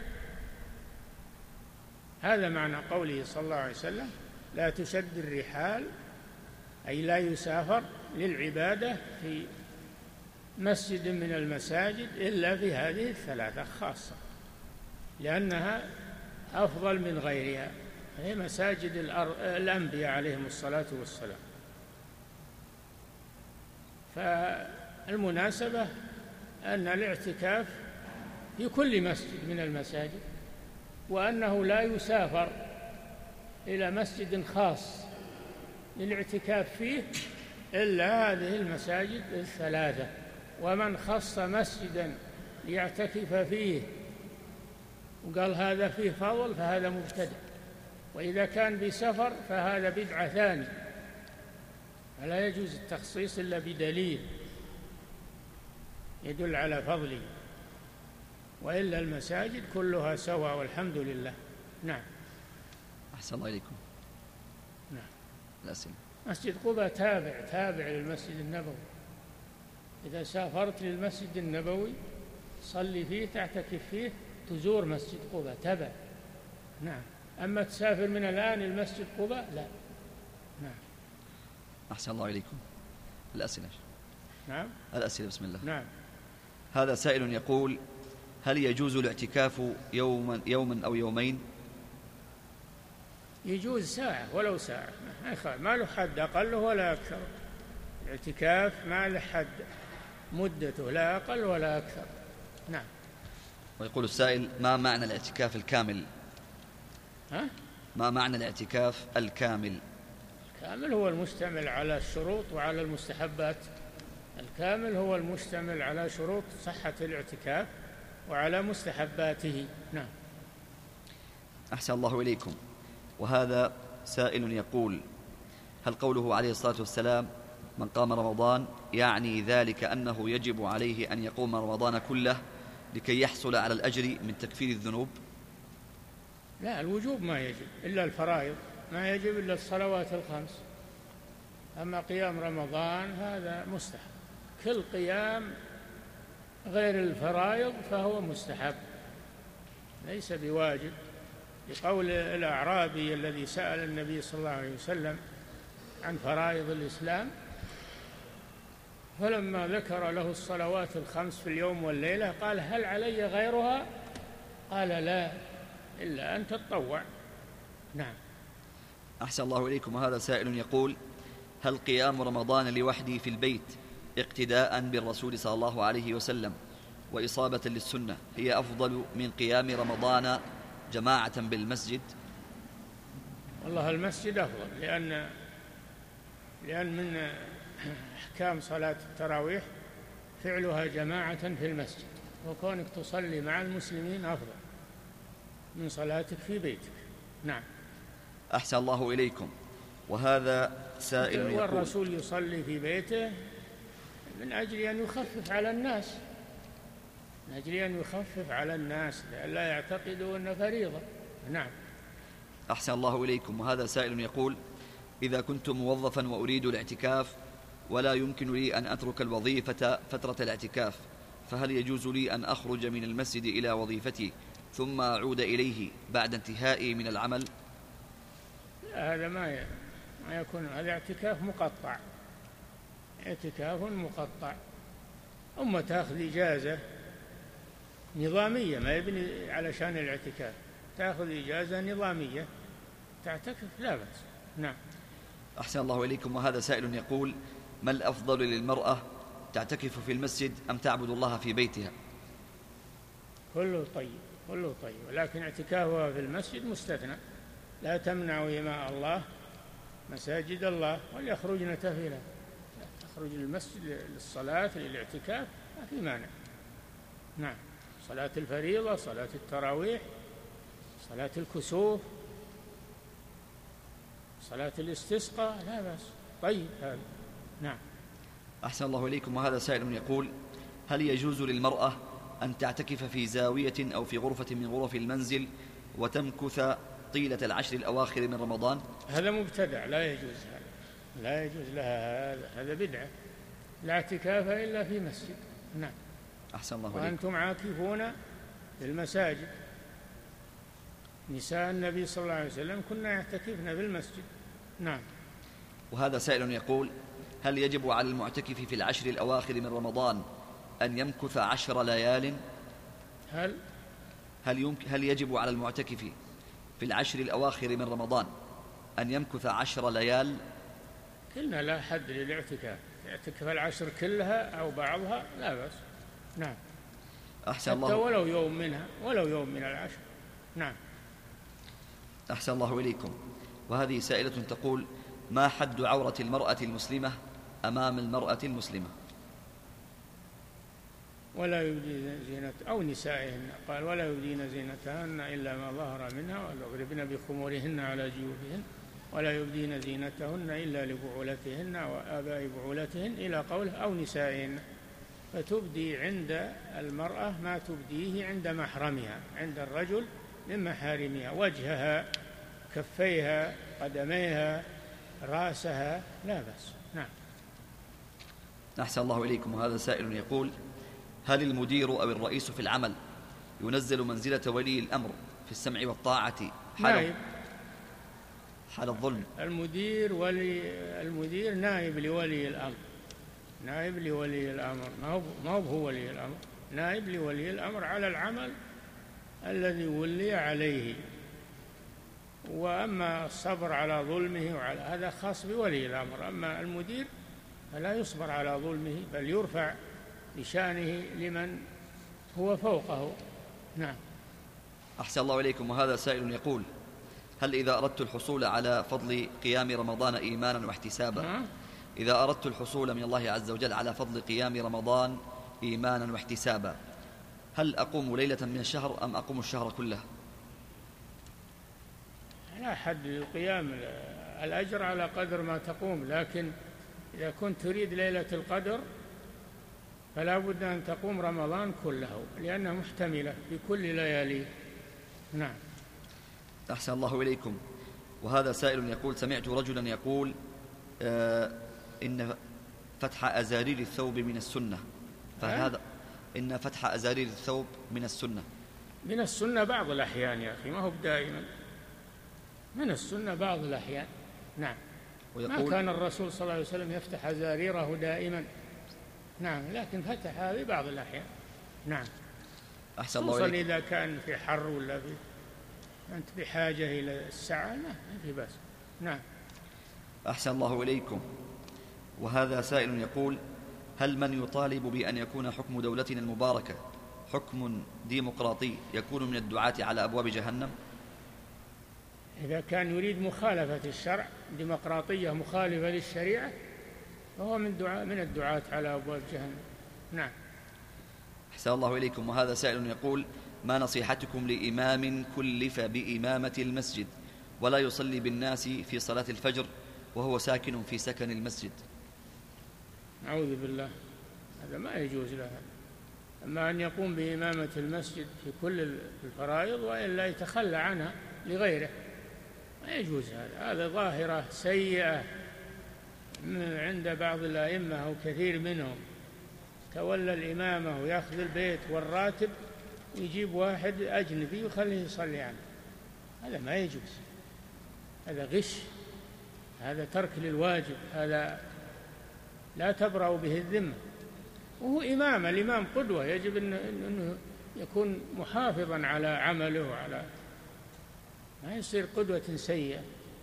هذا معنى قوله صلى الله عليه وسلم: لا تشد الرحال، أي لا يسافر للعبادة في مسجد من المساجد إلا في هذه الثلاثة خاصة، لأنها أفضل من غيرها، هي مساجد الأنبياء عليهم الصلاة والسلام. فالمناسبة أن الاعتكاف في كل مسجد من المساجد، وأنه لا يسافر إلى مسجد خاص للاعتكاف فيه إلا هذه المساجد الثلاثة. ومن خص مسجدا ليعتكف فيه وقال هذا فيه فضل فهذا مبتدع، وإذا كان بسفر فهذا بدعة ثانية، فلا يجوز التخصيص إلا بدليل يدل على فضله، وإلا المساجد كلها سواء والحمد لله. نعم. أحسن الله إليكم. نعم. الأسئلة. مسجد قباء تابع تابع للمسجد النبوي، إذا سافرت للمسجد النبوي صلي فيه تعتكف فيه تزور مسجد قباء تبع. نعم. أما تسافر من الآن المسجد قباء لا. نعم. أحسن الله إليكم. الأسئلة. نعم. الأسئلة بسم الله. نعم. هذا سائل يقول: هل يجوز الاعتكاف يوما يوما أو يومين؟ يجوز ساعة ولو ساعة، ما له حد أقله ولا أكثر. الاعتكاف ما له حد مدته، لا أقل ولا أكثر. نعم. ويقول السائل: ما معنى الاعتكاف الكامل؟ ها؟ ما معنى الاعتكاف الكامل؟ الكامل هو المشتمل على الشروط وعلى المستحبات. الكامل هو المشتمل على شروط صحة الاعتكاف وعلى مستحباته. نعم. أحسن الله إليكم. وهذا سائل يقول: هل قوله عليه الصلاة والسلام من قام رمضان يعني ذلك أنه يجب عليه أن يقوم رمضان كله لكي يحصل على الأجر من تكفير الذنوب؟ لا، الوجوب ما يجب إلا الفرائض، ما يجب إلا الصلوات الخمس. أما قيام رمضان هذا مستحب، كل قيام غير الفرائض فهو مستحب ليس بواجب، لقول الأعرابي الذي سأل النبي صلى الله عليه وسلم عن فرائض الإسلام، فلما ذكر له الصلوات الخمس في اليوم والليلة قال هل علي غيرها؟ قال لا إلا أن تتطوع. نعم. أحسن الله إليكم. وهذا سائل يقول: هل قيام رمضان لوحدي في البيت اقتداء بالرسول صلى الله عليه وسلم وإصابة للسنة هي أفضل من قيام رمضان جماعة بالمسجد؟ والله المسجد أفضل، لأن لأن من أحكام صلاة التراويح فعلها جماعة في المسجد، وكونك تصلي مع المسلمين أفضل من صلاتك في بيتك. نعم. أحسن الله إليكم. وهذا سائل يقول: والرسول يصلي في بيته من أجل أن يخفف على الناس، من أجل أن يخفف على الناس لا يعتقدوا أن فريضة. نعم. أحسن الله إليكم. وهذا سائل يقول: إذا كنت موظفا وأريد الاعتكاف ولا يمكن لي أن أترك الوظيفة فترة الاعتكاف، فهل يجوز لي أن أخرج من المسجد إلى وظيفتي ثم أعود إليه بعد انتهائي من العمل؟ لا، هذا ما ما يكون، هذا اعتكاف مقطع، اعتكاف مقطع. أما تأخذ إجازة نظامية، ما يبني علشان الاعتكاف، تأخذ إجازة نظامية تعتكف لا بأس. نعم. أحسن الله إليكم. وهذا سائل يقول: ما الأفضل للمرأة تعتكف في المسجد أم تعبد الله في بيتها؟ كله طيب، كله طيب، ولكن اعتكافها في المسجد مستثنى. لا تمنعوا إماء الله مساجد الله وليخرجن تفيلا، تخرج للمسجد للصلاة للاعتكاف ما في مانع. نعم. صلاة الفريضة، صلاة التراويح، صلاة الكسوف، صلاة الاستسقاء لا بأس، طيب هذا. نعم. أحسن الله إليكم. وهذا سائل يقول: هل يجوز للمرأة أن تعتكف في زاوية أو في غرفة من غرف المنزل وتمكث طيلة العشر الأواخر من رمضان؟ هذا مبتدع، لا يجوز، هذا لا يجوز لها، هذا هذا بدعة، لا اعتكاف إلا في مسجد. نعم. أحسن الله إليكم. وأنتم عاكفون في المساجد، نساء النبي صلى الله عليه وسلم كنا يعتكفن في المسجد. نعم. وهذا سائل يقول: هل يجب على المعتكف في العشر الأواخر من رمضان أن يمكث عشر ليال؟ هل هل, يمكن هل يجب على المعتكف في العشر الأواخر من رمضان أن يمكث عشر ليال؟ قلنا لا حد للاعتكاف، يعتكف العشر كلها أو بعضها لا بأس. نعم. أحسن حتى الله ولو يوم منها، ولو يوم من العشر. نعم. أحسن الله إليكم. وهذه سائلة تقول: ما حد عورة المرأة المسلمة أمام المرأة المسلمة؟ ولا يبدين زينة أو نسائهن، قال: ولا يبدين زينتهن إلا ما ظهر منها وليضربن بخمورهن على جيوبهن ولا يبدين زينتهن إلا لبعولتهن وآباء بعولتهن إلى قوله أو نسائهن. فتبدي عند المرأة ما تبديه عند محرمها، عند الرجل من محارمها، وجهها، كفيها، قدميها، رأسها، لا بأس. نعم. أحسن الله إليكم. وهذا سائل يقول: هل المدير أو الرئيس في العمل ينزل منزلة ولي الأمر في السمع والطاعة حال, حال الظلم؟ المدير ولي المدير نائب لولي الأمر، نائب لولي الأمر، ما هو ما هو ولي الأمر، نائب لولي الأمر على العمل الذي ولي عليه. وأما الصبر على ظلمه وعلى هذا خاص بولي الأمر، أما المدير فلا يصبر على ظلمه بل يرفع بشأنه لمن هو فوقه. نعم. أحسن الله إليكم. وهذا سائل يقول: هل إذا أردت الحصول على فضل قيام رمضان إيمانا واحتسابا إذا أردت الحصول من الله عز وجل على فضل قيام رمضان إيمانا واحتسابا هل أقوم ليلة من الشهر أم أقوم الشهر كله؟ لا حد للقيام، الأجر على قدر ما تقوم، لكن إذا كنت تريد ليلة القدر فلا بد أن تقوم رمضان كله لأنها محتملة في كل لياليه. نعم. أحسن الله إليكم. وهذا سائل يقول: سمعت رجلا يقول آه إن فتح أزارير الثوب من السنة، فهل هذا إن فتح أزارير الثوب من السنة؟ من السنة بعض الأحيان يا أخي، ما هو دائما، من السنة بعض الأحيان. نعم. ما كان الرسول صلى الله عليه وسلم يفتح أزاريره دائما، نعم، لكن فتحها في بعض الأحيان. نعم. أحسن الله خصوصا إذا كان في حر ولا في أنت بحاجة إلى الساعة، ما في بأس. نعم. أحسن الله إليكم. وهذا سائل يقول: هل من يطالب بأن يكون حكم دولتنا المباركة حكم ديمقراطي يكون من الدعاة على أبواب جهنم؟ إذا كان يريد مخالفة الشرع، ديمقراطية مخالفة للشريعة، فهو من دعاء من الدعاة على أبواب جهنم. نعم. أحسن الله إليكم. وهذا سائل يقول: ما نصيحتكم لإمام كلف بإمامة المسجد ولا يصلي بالناس في صلاة الفجر وهو ساكن في سكن المسجد؟ أعوذ بالله، هذا ما يجوز له. أما أن يقوم بإمامة المسجد في كل الفرائض وإلا يتخلى عنها لغيره، ما يجوز هذا. هذا ظاهرة سيئة عند بعض الأئمة أو كثير منهم، تولى الإمامة ويأخذ البيت والراتب ويجيب واحد أجنبي ويخليه يصلي عنه، هذا ما يجوز، هذا غش، هذا ترك للواجب، هذا لا تبرأ به الذمة. وهو إمام، الإمام قدوة، يجب أنه يكون محافظا على عمله وعلى ما يصير قدوة سيئة.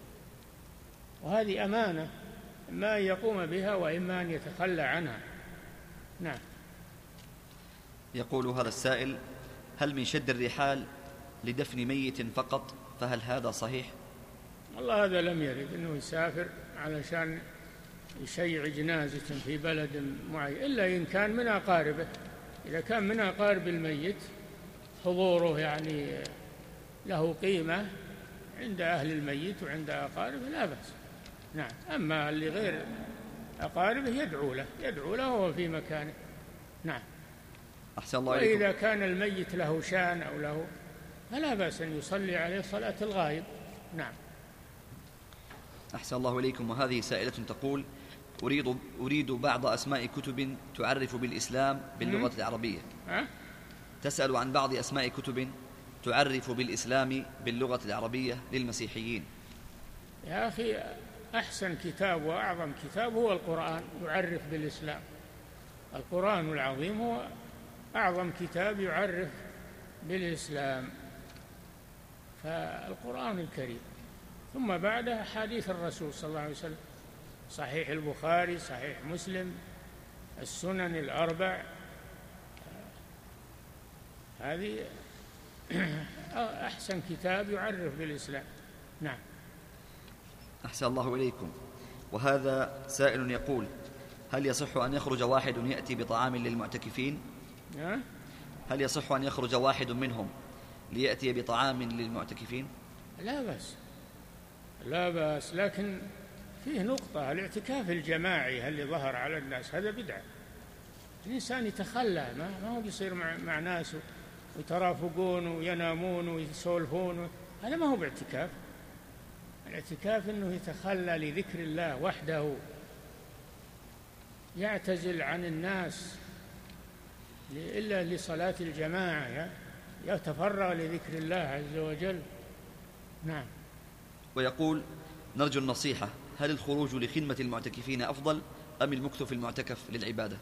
وهذه أمانة، إما أن يقوم بها وإما أن يتخلى عنها. نعم. يقول هذا السائل: هل من شد الرحال لدفن ميت فقط فهل هذا صحيح؟ والله هذا لم يرد أنه يسافر علشان يشيع جنازة في بلد معين، إلا إن كان من أقاربه. إذا كان من أقارب الميت حضوره يعني له قيمة عند أهل الميت وعند أقاربه لا بأس. نعم. أما اللي غير أقاربه يدعو له، يدعو له وهو في مكانه. نعم. أحسن الله إليكم. وإذا كان الميت له شان أو له فلا بأس أن يصلي عليه صلاة الغائب. نعم. أحسن الله إليكم. وهذه سائلة تقول: أريد, أريد بعض أسماء كتب تعرف بالإسلام باللغة العربية. أه؟ تسأل عن بعض أسماء كتب تعرف بالإسلام باللغة العربية للمسيحيين. يا أخي، أحسن كتاب وأعظم كتاب هو القرآن يعرف بالإسلام. القرآن العظيم هو أعظم كتاب يعرف بالإسلام، فالقرآن الكريم، ثم بعدها حديث الرسول صلى الله عليه وسلم، صحيح البخاري، صحيح مسلم، السنن الأربع، هذه أحسن كتاب يعرف بالإسلام. نعم. أحسن الله إليكم. وهذا سائل يقول: هل يصح أن يخرج واحد يأتي بطعام للمعتكفين؟ هل يصح أن يخرج واحد منهم ليأتي بطعام للمعتكفين؟ لا بأس، لا بأس، لكن فيه نقطة: الاعتكاف الجماعي اللي ظهر على الناس هذا بدعة. الإنسان يتخلى، ما هو بيصير مع, مع ناس ويترافقون وينامون ويسولفون، هذا ما هو باعتكاف. الاعتكاف أنه يتخلى لذكر الله وحده، يعتزل عن الناس إلا لصلاة الجماعة، يتفرغ لذكر الله عز وجل. نعم. ويقول: نرجو النصيحة، هل الخروج لخدمة المعتكفين أفضل أم المكث في المعتكف للعبادة؟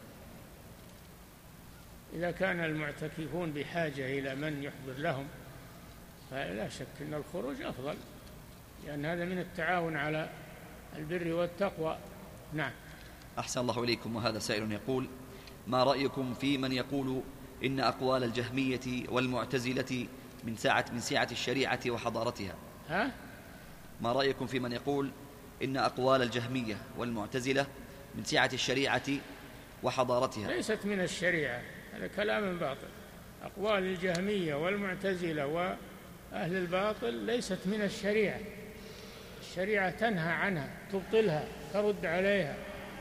إذا كان المعتكفون بحاجة إلى من يحضر لهم فلا شك أن الخروج أفضل، لأن هذا من التعاون على البر والتقوى. نعم. أحسن الله إليكم. وهذا سائل يقول: ما رأيكم في من يقول إن أقوال الجهمية والمعتزلة من ساعة من سعة الشريعة وحضارتها؟ ها؟ ما رأيكم في من يقول إن أقوال الجهمية والمعتزلة من سعة الشريعة وحضارتها؟ ليست من الشريعة، هذا كلام باطل. أقوال الجهمية والمعتزلة وأهل الباطل ليست من الشريعة. الشريعة تنهى عنها، تبطلها، ترد عليها.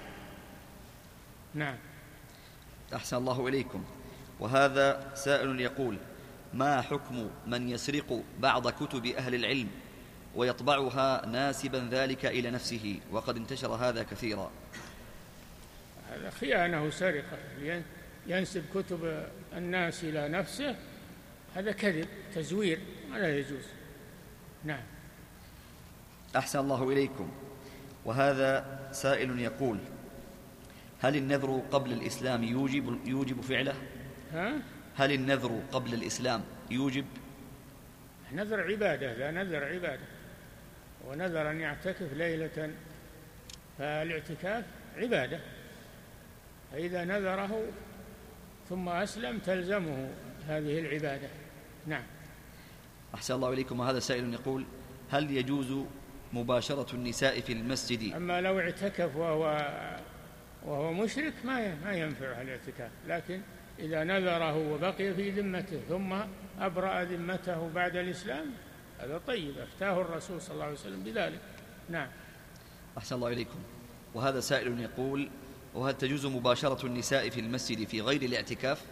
نعم. أحسن الله إليكم. وهذا سائل يقول: ما حكم من يسرق بعض كتب أهل العلم ويطبعها ناسبا ذلك إلى نفسه، وقد انتشر هذا كثيرا؟ هذا خيانة وسرقة، ينسب كتب الناس إلى نفسه، هذا كذب، تزوير، ولا يجوز. نعم. أحسن الله إليكم. وهذا سائل يقول: هل النذر قبل الإسلام يوجب, يوجب فعله؟ ها؟ هل النذر قبل الإسلام يوجب؟ نذر عبادة، لا نذر عبادة، ونذر أن يعتكف ليلة، فالاعتكاف عبادة، فإذا نذره ثم أسلم تلزمه هذه العبادة. نعم. أحسن الله إليكم. وهذا سائل يقول: هل يجوز مباشرة النساء في المسجد؟ أما لو اعتكف وهو وهو مشرك ما ما ينفعه الاعتكاف، لكن إذا نذره وبقي في ذمته ثم أبرأ ذمته بعد الإسلام هذا طيب، أفتاه الرسول صلى الله عليه وسلم بذلك. نعم. أحسن الله إليكم. وهذا سائل يقول: وهل تجوز مباشرة النساء في المسجد في غير الاعتكاف؟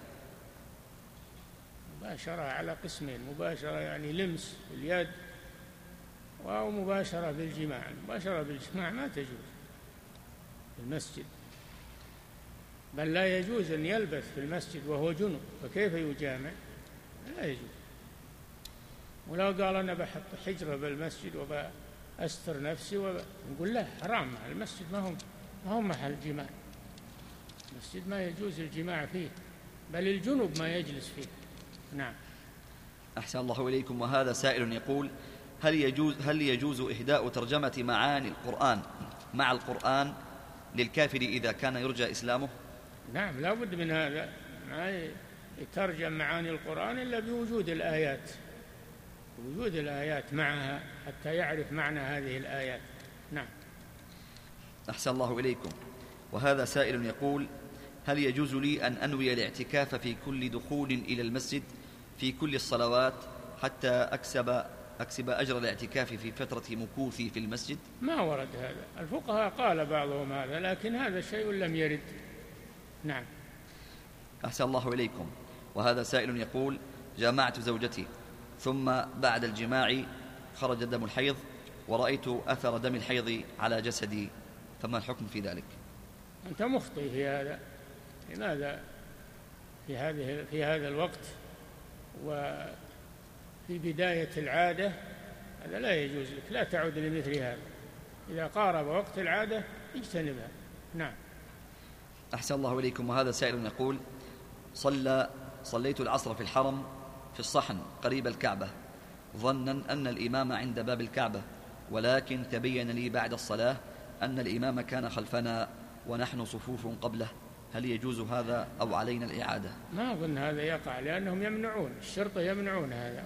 مباشرة على قسمين: مباشرة يعني لمس اليد، أو مباشرة بالجماع. المباشرة بالجماع ما تجوز في المسجد، بل لا يجوز أن يلبث في المسجد وهو جنب، فكيف يجامع؟ لا يجوز. ولو قال أنا بحط حجرة بالمسجد وبأستر نفسي ونقول لا، حرام، المسجد ما هو ما هو محل جماع، المسجد ما يجوز الجماع فيه، بل الجنب ما يجلس فيه. نعم. أحسن الله إليكم. وهذا سائل يقول: هل يجوز هل يجوز إهداء ترجمة معاني القرآن مع القرآن للكافر إذا كان يرجى إسلامه؟ نعم، لا بد من هذا، ما يترجم معاني القرآن إلا بوجود الآيات، وجود الآيات معها حتى يعرف معنى هذه الآيات. نعم. أحسن الله إليكم. وهذا سائل يقول: هل يجوز لي أن أنوي الاعتكاف في كل دخول إلى المسجد في كل الصلوات حتى أكسب أكسب أجر الاعتكاف في فترة مكوثي في المسجد؟ ما ورد هذا، الفقهاء قال بعضهم هذا، لكن هذا شيء لم يرد. نعم. أحسن الله إليكم. وهذا سائل يقول: جامعت زوجتي ثم بعد الجماع خرج دم الحيض ورأيت أثر دم الحيض على جسدي، فما الحكم في ذلك؟ أنت مخطئ في هذا. لماذا في هذه في هذا الوقت وفي بداية العادة؟ هذا لا يجوز لك، لا تعود لمثل هذا. إذا قارب وقت العادة اجتنبها. نعم. أحسن الله إليكم. وهذا سائل يقول: صلى صليت العصر في الحرم في الصحن قريب الكعبة ظنا أن الإمام عند باب الكعبة، ولكن تبين لي بعد الصلاة أن الإمام كان خلفنا ونحن صفوف قبله، هل يجوز هذا أو علينا الإعادة؟ ما أظن هذا يقع، لأنهم يمنعون، الشرطة يمنعون هذا،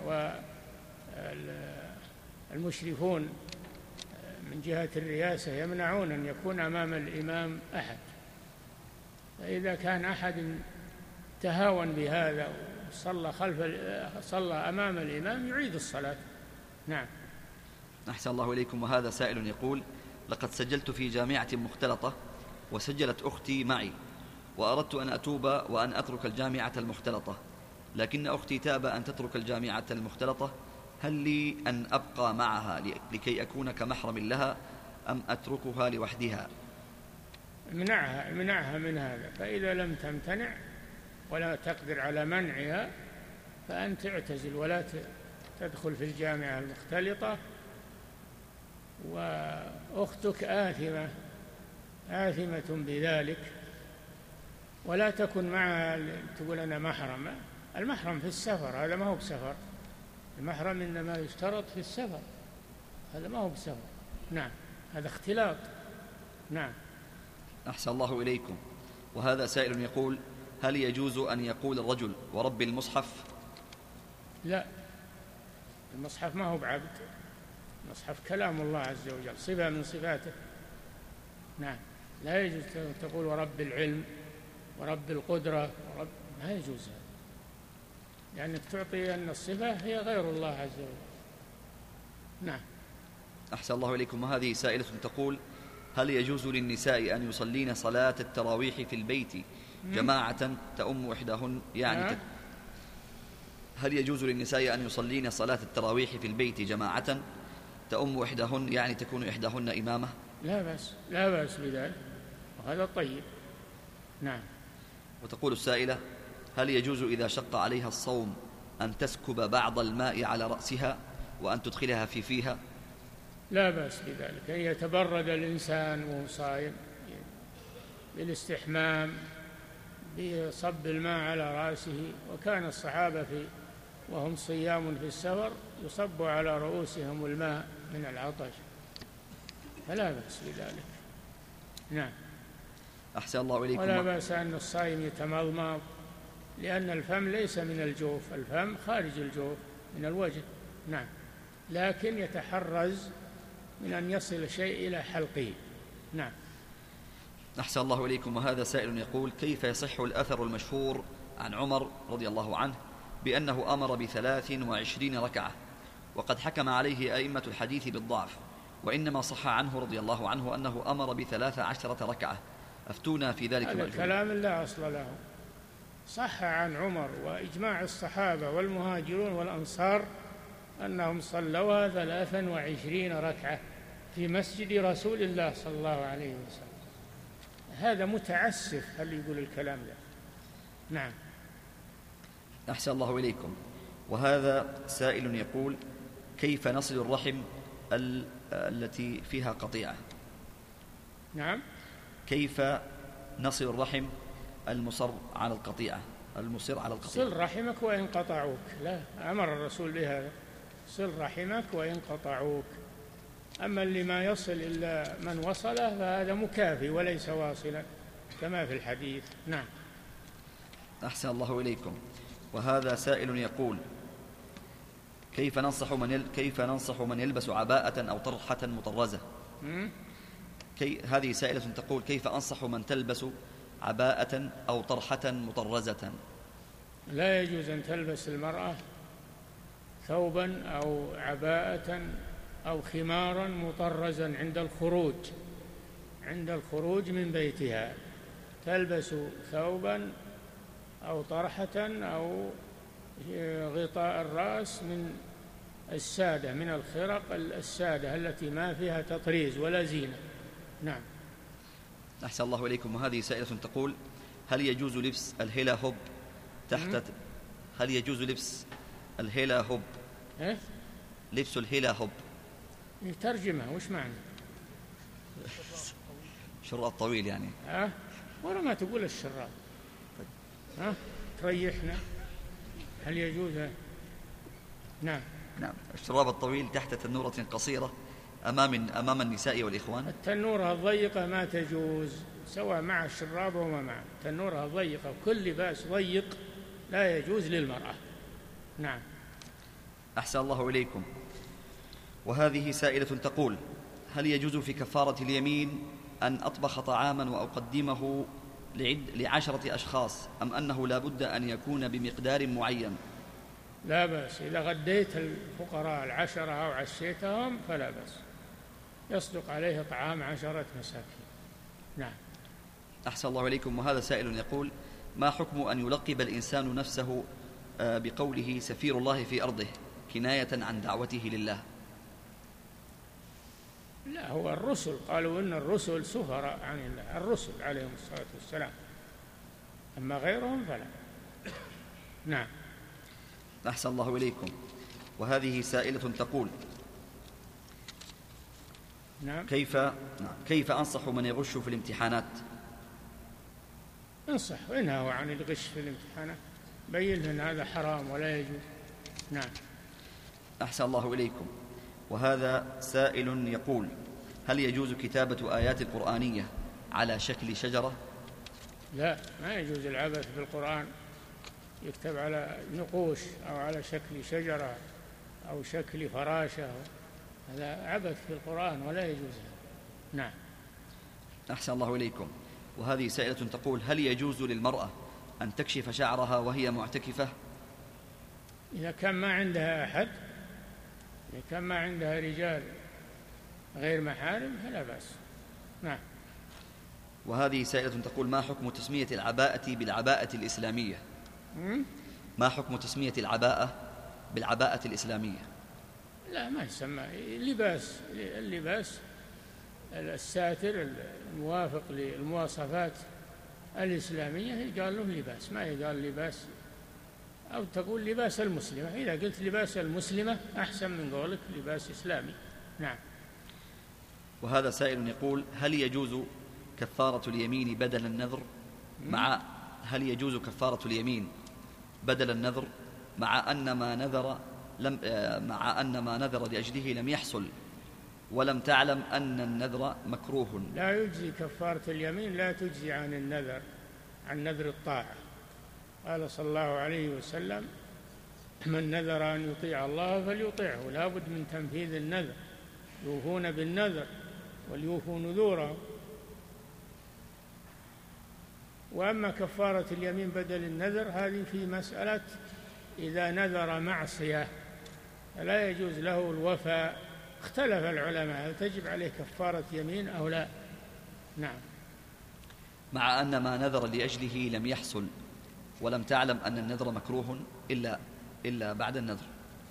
والمشرفون من جهة الرئاسة يمنعون أن يكون أمام الإمام أحد. فإذا كان أحد تهاون بهذا وصلى خلف صلى أمام الإمام يعيد الصلاة. نعم. أحسن الله إليكم. وهذا سائل يقول: لقد سجلت في جامعة مختلطة وسجلت أختي معي، وأردت أن أتوب وأن أترك الجامعة المختلطة، لكن أختي تاب أن تترك الجامعة المختلطة، هل لي أن أبقى معها لكي أكون كمحرم لها أم أتركها لوحدها؟ منعها منعها من هذا، فإذا لم تمتنع ولا تقدر على منعها فأنت اعتزل ولا تدخل في الجامعة المختلطة. وأختك آثمة آثمة بذلك، ولا تكن معها تقول أنا محرم. المحرم في السفر، هذا ما هو بسفر. المحرم إنما يشترط في السفر، هذا ما هو بسفر. نعم، هذا اختلاط. نعم. أحسن الله إليكم. وهذا سائل يقول: هل يجوز أن يقول الرجل ورب المصحف؟ لا، المصحف ما هو بعبد، المصحف كلام الله عز وجل، صفة من صفاته. نعم، لا يجوز تقول ورب العلم ورب القدرة ورب، ما يجوز هذا، لأنك تعطي أن الصفة هي غير الله عز وجل. نعم. أحسن الله إليكم. وهذه سائلة تقول: هل يجوز للنساء أن يصلين صلاة التراويح في البيت جماعة تؤم إحداهن يعني تك... هل يجوز للنساء أن يصلين صلاة التراويح في البيت جماعة تؤم إحداهن يعني تكون إحداهن إمامة؟ لا بأس، لا بأس بذلك، وهذا طيب. نعم. وتقول السائلة: هل يجوز إذا شق عليها الصوم أن تسكب بعض الماء على رأسها وأن تدخلها في فيها؟ لا بأس بذلك، أن يتبرد الإنسان وهو صائم بالاستحمام بصب الماء على رأسه. وكان الصحابة في وهم صيام في السفر يصب على رؤوسهم الماء من العطش، فلا بأس بذلك. نعم. أحسن الله إليكم. ولا بأس أن الصائم يتمضمض، لأن الفم ليس من الجوف، الفم خارج الجوف من الوجه. نعم، لكن يتحرز من أن يصل شيء إلى حلقه. نعم. أحسن الله إليكم. وهذا سائل يقول: كيف يصح الأثر المشهور عن عمر رضي الله عنه بأنه أمر بثلاث وعشرين ركعة، وقد حكم عليه أئمة الحديث بالضعف، وإنما صح عنه رضي الله عنه أنه أمر بثلاث عشرة ركعة، أفتونا في ذلك. هذا كلام لا أصل له. صح عن عمر وإجماع الصحابة والمهاجرون والأنصار أنهم صلوا ثلاثا وعشرين ركعة في مسجد رسول الله صلى الله عليه وسلم. هذا متعسف هل يقول الكلام ده؟ نعم. أحسن الله إليكم. وهذا سائل يقول: كيف نصل الرحم ال- التي فيها قطيعة؟ نعم. كيف نصل الرحم المصر على القطيعة المصر على القطيعة؟ صل رحمك وإن قطعوك. لا، أمر الرسول بهذا، صل رحمك وإن قطعوك. أما اللي ما يصل إلا من وصله فهذا مكافي وليس واصلا كما في الحديث. نعم. أحسن الله إليكم. وهذا سائل يقول: كيف ننصح من يل... كيف ننصح من يلبس عباءة أو طرحة مطرزة؟ كي... هذه سائلة تقول: كيف أنصح من تلبس عباءة أو طرحة مطرزة؟ لا يجوز أن تلبس المرأة ثوبا أو عباءة أو خمارا مطرزا عند الخروج عند الخروج من بيتها. تلبس ثوبا أو طرحة أو غطاء الرأس من السادة، من الخرق السادة التي ما فيها تطريز ولا زينة. نعم. أحسن الله إليكم. وهذه سائلة تقول: هل يجوز لبس الهيلا هوب تحت هل يجوز لبس الهيلا هوب إيه؟ لبس الهيلا هوب ترجمة وش معنى؟ شراط طويل يعني. ها؟ ولا ما تقول الشراط. ها؟ تريحنا. هل يجوز؟ نعم. نعم. الشراب الطويل تحت تنورة قصيرة أمام أمام النساء والإخوان؟ التنورة الضيقة ما تجوز، سواء مع الشراب وما معه. التنورة الضيقة وكل لباس ضيق لا يجوز للمرأة. نعم. أحسن الله إليكم. وهذه سائلة تقول: هل يجوز في كفارة اليمين أن أطبخ طعاما وأقدمه لعد لعشرة أشخاص، أم أنه لا بد أن يكون بمقدار معين؟ لا بأس، إذا غديت الفقراء العشرة أو عشيتهم فلا بأس، يصدق عليه طعام عشرة مساكين. نعم. أحسن الله إليكم. وهذا سائل يقول: ما حكم أن يلقب الإنسان نفسه بقوله سفير الله في أرضه كناية عن دعوته لله؟ لا، هو الرسل قالوا إن الرسل سفراء عن الله، الرسل عليهم الصلاة والسلام، أما غيرهم فلا. نعم. أحسن الله إليكم. وهذه سائلة تقول: نعم. كيف نعم. كيف أنصح من يغش في الامتحانات؟ انصح وانهوا عن الغش في الامتحانات، بين لهم هذا حرام ولا يجوز. نعم. أحسن الله إليكم. وهذا سائل يقول: هل يجوز كتابة آيات القرآنية على شكل شجرة؟ لا، ما يجوز العبث بالقرآن، يكتب على نقوش أو على شكل شجرة أو شكل فراشة، هذا عبث بالقرآن ولا يجوز. نعم. أحسن الله إليكم. وهذه سائلة تقول: هل يجوز للمرأة أن تكشف شعرها وهي معتكفة؟ إذا كان ما عندها أحد، إذا كان ما عندها رجال غير محارم فلا بأس. نعم. وهذه سائلة تقول: ما حكم تسمية العباءة بالعباءة الإسلامية؟ ما حكم تسمية العباءة بالعباءة الإسلامية؟ لا، ما يسمى لباس، اللباس الساتر الموافق للمواصفات الإسلامية يقال له لباس، ما يقال لباس، أو تقول لباس المسلمة. إذا قلت لباس المسلمة أحسن من قولك لباس إسلامي. نعم. وهذا سائل يقول: هل يجوز كفارة اليمين بدل النذر مع هل يجوز كفارة اليمين بدل النذر مع أن ما نذر لم مع أن ما نذر لأجله لم يحصل ولم تعلم أن النذر مكروه؟ لا يجزي كفارة اليمين، لا تجزي عن النذر، عن نذر الطاعة. قال صلى الله عليه وسلم: من نذر أن يطيع الله فليطيعه. لا بد من تنفيذ النذر، يوفون بالنذر وليوفوا نذوره. وأما كفارة اليمين بدل النذر هذه في مسألة إذا نذر معصية فلا يجوز له الوفاء. اختلف العلماء هل تجب عليه كفارة يمين أو لا. نعم. مع أن ما نذر لأجله لم يحصل ولم تعلم أن النذر مكروه إلا إلا بعد النذر.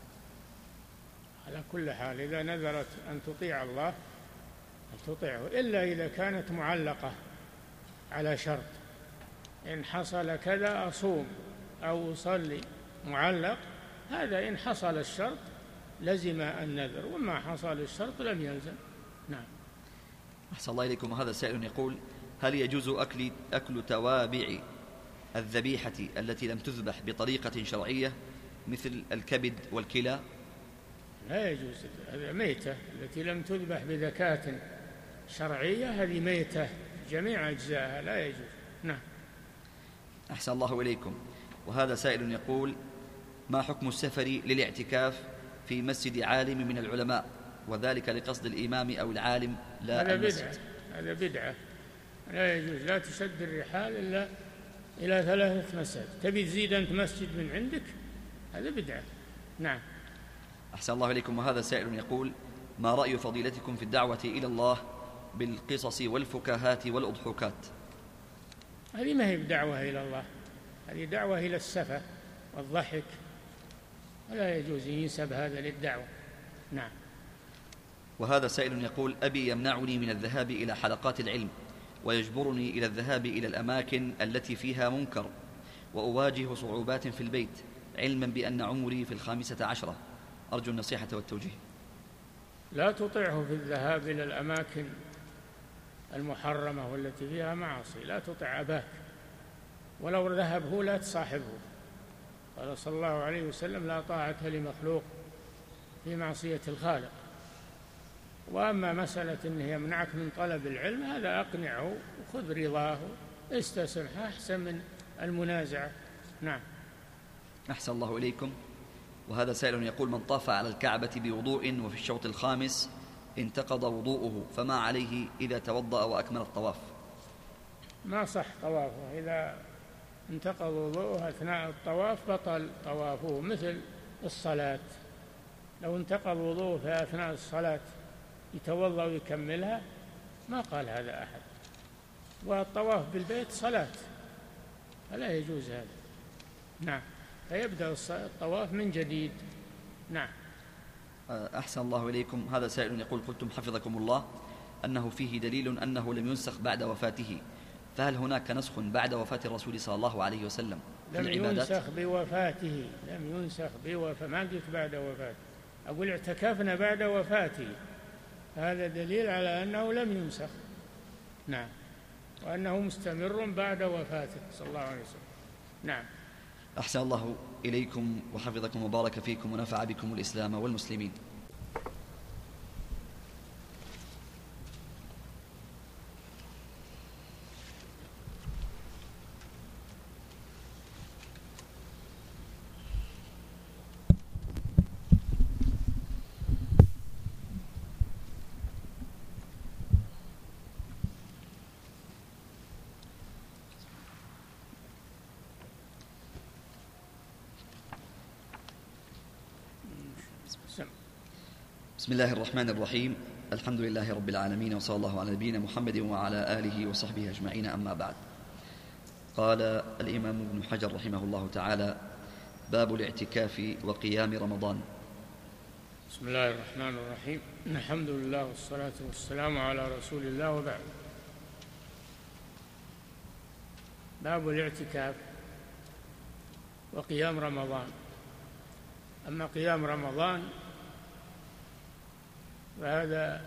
على كل حال إذا نذرت أن تطيع الله تطيعه، إلا إذا كانت معلقة على شرط، إن حصل كذا أصوم أو أصلي، معلق هذا. إن حصل الشرط لزم النذر، وما حصل الشرط لم يلزم. نعم. أحسن الله إليكم. هذا سائل يقول: هل يجوز أكل, أكل توابع الذبيحة التي لم تذبح بطريقة شرعية مثل الكبد والكلى؟ لا يجوز، هذه ميتة. التي لم تذبح بذكاة شرعية هذه ميتة جميع أجزائها، لا يجوز. نعم. أحسن الله إليكم. وهذا سائل يقول: ما حكم السفر للاعتكاف في مسجد عالم من العلماء وذلك لقصد الإمام أو العالم لا هذا المسجد؟ بدعة، هذا بدعة، لا يجوز. لا تشد الرحال إلا إلى ثلاثة مساجد. تبي تزيد أنت مسجد من عندك، هذا بدعة. نعم. أحسن الله إليكم. وهذا سائل يقول: ما رأي فضيلتكم في الدعوة إلى الله بالقصص والفكاهات والأضحوكات؟ هذه ما هي بدعوة إلى الله، هذه دعوة إلى السفة والضحك، ولا يجوز ينسب هذا للدعوة. نعم. وهذا سائل يقول: أبي يمنعني من الذهاب إلى حلقات العلم ويجبرني إلى الذهاب إلى الأماكن التي فيها منكر، وأواجه صعوبات في البيت علما بأن عمري في الخامسة عشرة، أرجو النصيحة والتوجيه. لا تطعه في الذهاب إلى الأماكن المحرمة والتي فيها معاصي، لا تطع أباك، ولو ذهب هو لا تصاحبه. قال صلى الله عليه وسلم: لا طاعة لمخلوق في معصية الخالق. وأما مسألة أنه يمنعك من طلب العلم هذا أقنعه وخذ رضاه استسمحه أحسن من المنازعة. نعم. أحسن الله إليكم. وهذا سائل يقول: من طاف على الكعبة بوضوء وفي الشوط الخامس انتقض وضوءه فما عليه إذا توضأ وأكمل الطواف؟ ما صح طوافه، إذا انتقض وضوءه أثناء الطواف بطل طوافه، مثل الصلاة، لو انتقض وضوءه في أثناء الصلاة يتوضأ ويكملها ما قال هذا أحد، والطواف بالبيت صلاة فلا يجوز هذا. نعم، فيبدأ الطواف من جديد. نعم. أحسن الله إليكم. هذا سائل يقول: قلتم حفظكم الله أنه فيه دليل أنه لم ينسخ بعد وفاته، فهل هناك نسخ بعد وفاة الرسول صلى الله عليه وسلم في لم العبادات؟ ينسخ بوفاته، لم ينسخ بوفاته، ما قلت بعد وفاته، أقول اعتكفنا بعد وفاته، هذا دليل على أنه لم ينسخ. نعم، وأنه مستمر بعد وفاته صلى الله عليه وسلم. نعم. أحسن الله إليكم وحفظكم وبارك فيكم ونفع بكم الإسلام والمسلمين. بسم الله الرحمن الرحيم. الحمد لله رب العالمين، وصلى الله على نبينا محمد وعلى آله وصحبه أجمعين، أما بعد. قال الإمام ابن حجر رحمه الله تعالى: باب الاعتكاف وقيام رمضان. بسم الله الرحمن الرحيم. الحمد لله والصلاة والسلام على رسول الله، وبعد. باب الاعتكاف وقيام رمضان. أما قيام رمضان فهذا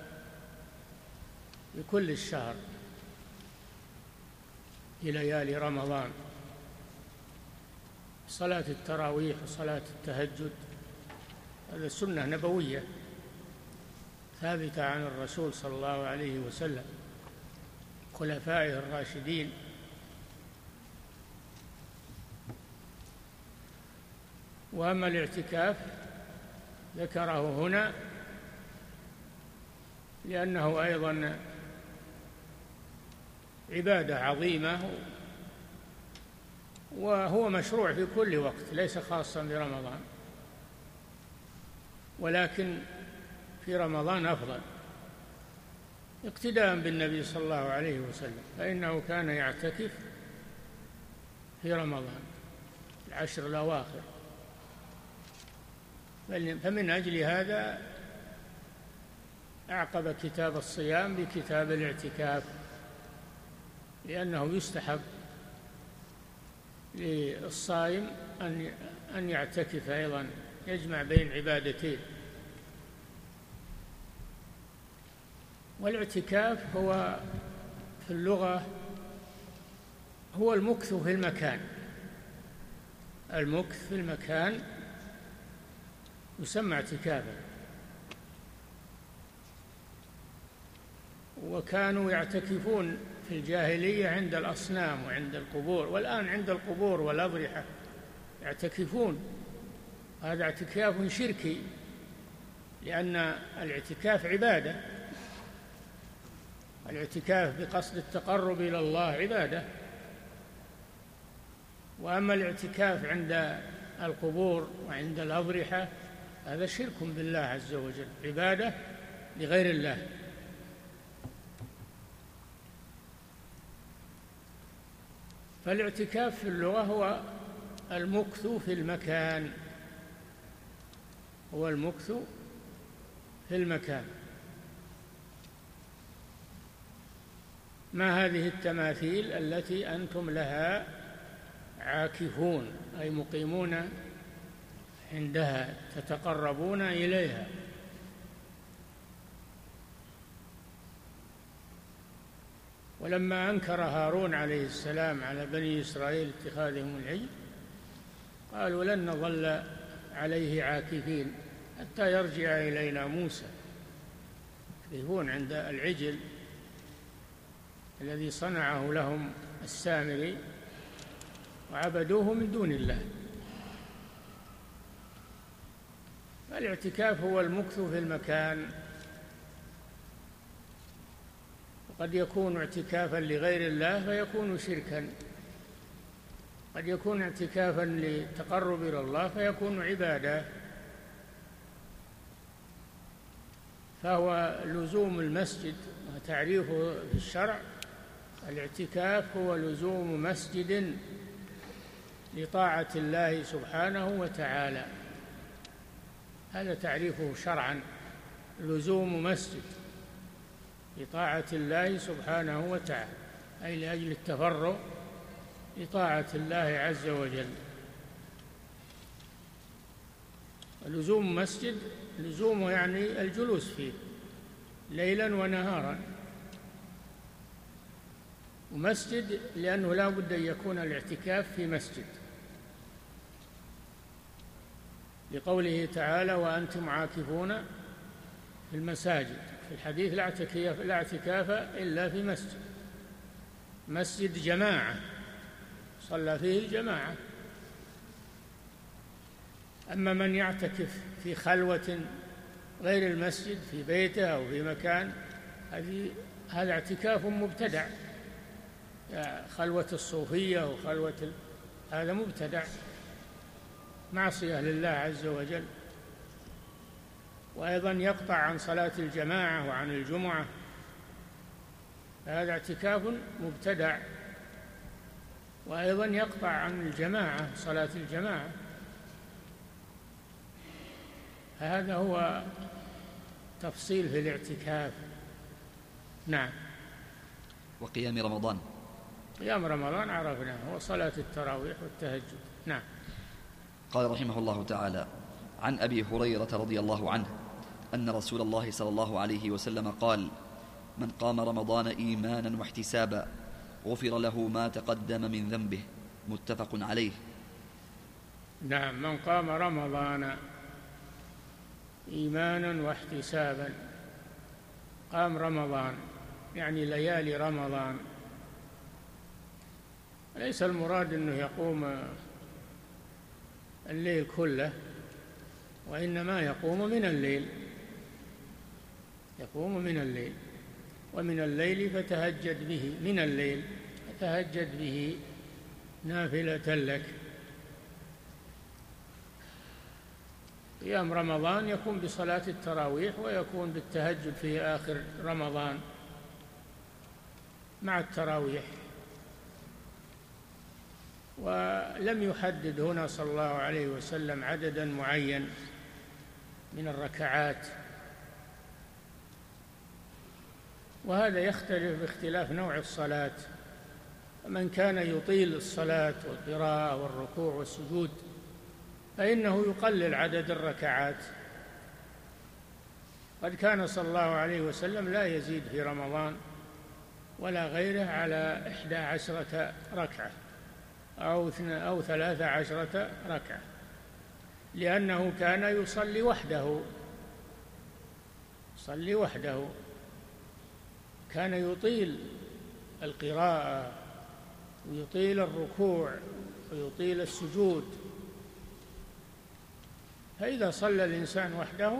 بكل الشهر في ليالي رمضان، صلاة التراويح وصلاة التهجد، هذا سنة نبوية ثابتة عن الرسول صلى الله عليه وسلم خلفائه الراشدين. وأما الاعتكاف ذكره هنا لأنه أيضا عبادة عظيمة، وهو مشروع في كل وقت، ليس خاصا برمضان، ولكن في رمضان أفضل اقتداء بالنبي صلى الله عليه وسلم، فإنه كان يعتكف في رمضان العشر الأواخر، فمن أجل هذا أعقب كتاب الصيام بكتاب الاعتكاف، لأنه يستحب للصائم أن أن يعتكف أيضا، يجمع بين عبادتين. والاعتكاف هو في اللغة هو المكث في المكان، المكث في المكان يسمى اعتكافا. وكانوا يعتكفون في الجاهلية عند الأصنام وعند القبور، والآن عند القبور والأضرحة يعتكفون. هذا اعتكاف شركي، لأن الاعتكاف عبادة، الاعتكاف بقصد التقرب إلى الله عبادة. وأما الاعتكاف عند القبور وعند الأضرحة هذا شرك بالله عز وجل، عبادة لغير الله. فالاعتكاف في اللغة هو المكث في المكان، هو المكث في المكان. ما هذه التماثيل التي أنتم لها عاكفون، أي مقيمون عندها تتقربون إليها؟ ولما أنكر هارون عليه السلام على بني إسرائيل اتخاذهم العجل قالوا لن نظل عليه عاكفين حتى يرجع إلينا موسى، يكذبون عند العجل الذي صنعه لهم السامري وعبدوه من دون الله. الاعتكاف هو المكث في المكان، وقد يكون اعتكافا لغير الله فيكون شركا، قد يكون اعتكافا للتقرب إلى الله فيكون عبادة. فهو لزوم المسجد، وتعريفه في الشرع الاعتكاف هو لزوم مسجد لطاعة الله سبحانه وتعالى، هذا تعريفه شرعا، لزوم مسجد لطاعة الله سبحانه وتعالى، أي لأجل التفرغ لطاعة الله عز وجل. لزوم مسجد لزومه يعني الجلوس فيه ليلا ونهارا، ومسجد لأنه لا بد أن يكون الاعتكاف في مسجد، لقوله تعالى وأنتم عاكفون في المساجد. في الحديث لا اعتكاف إلا في مسجد، مسجد جماعة صلى فيه الجماعة. أما من يعتكف في خلوة غير المسجد في بيته أو في مكان، هذا اعتكاف مبتدع، خلوة الصوفية وخلوة ال... هذا مبتدع، معصية لله عز وجل، وأيضا يقطع عن صلاة الجماعة وعن الجمعة، هذا اعتكاف مبتدع، وأيضا يقطع عن الجماعة صلاة الجماعة. هذا هو تفصيل في الاعتكاف. نعم. وقيام رمضان. قيام رمضان عرفناه، هو صلاة التراويح والتهجد. نعم. قال رحمه الله تعالى: عن أبي هريرة رضي الله عنه أن رسول الله صلى الله عليه وسلم قال: من قام رمضان إيمانا واحتسابا غفر له ما تقدم من ذنبه. متفق عليه. نعم. من قام رمضان إيمانا واحتسابا، قام رمضان يعني ليالي رمضان، ليس المراد أنه يقوم الليل كله، وإنما يقوم من الليل، يقوم من الليل، ومن الليل فتهجد به، من الليل فتهجد به نافلة لك. قيام رمضان يكون بصلاة التراويح، ويكون بالتهجد في آخر رمضان مع التراويح. ولم يحدد هنا صلى الله عليه وسلم عددا معين من الركعات، وهذا يختلف باختلاف نوع الصلاة. من كان يطيل الصلاة والقراءة والركوع والسجود فإنه يقلل عدد الركعات. قد كان صلى الله عليه وسلم لا يزيد في رمضان ولا غيره على إحدى عشرة ركعة أو أو ثلاثة عشرة ركعة، لأنه كان يصلي وحده، يصلي وحده، كان يطيل القراءة ويطيل الركوع ويطيل السجود. فإذا صلى الإنسان وحده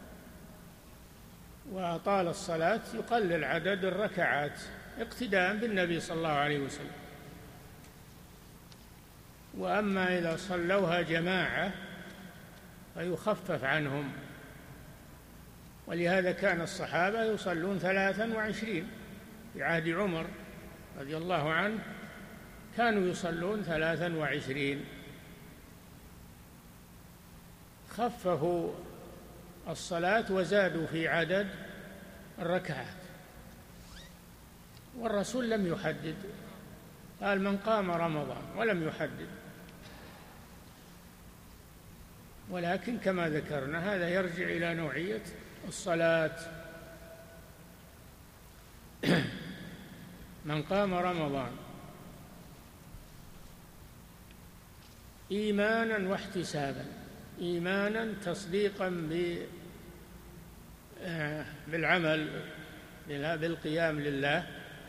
وأطال الصلاة يقلل عدد الركعات اقتداء بالنبي صلى الله عليه وسلم. وأما إذا صلوها جماعة فيخفف عنهم، ولهذا كان الصحابة يصلون ثلاثا وعشرين. في عهد عمر رضي الله عنه كانوا يصلون ثلاثا وعشرين، خففوا الصلاة وزادوا في عدد الركعات. والرسول لم يحدد، قال من قام رمضان ولم يحدد. ولكن كما ذكرنا هذا يرجع إلى نوعية الصلاة. من قام رمضان إيمانا واحتسابا، إيمانا تصديقا بالعمل بالقيام لله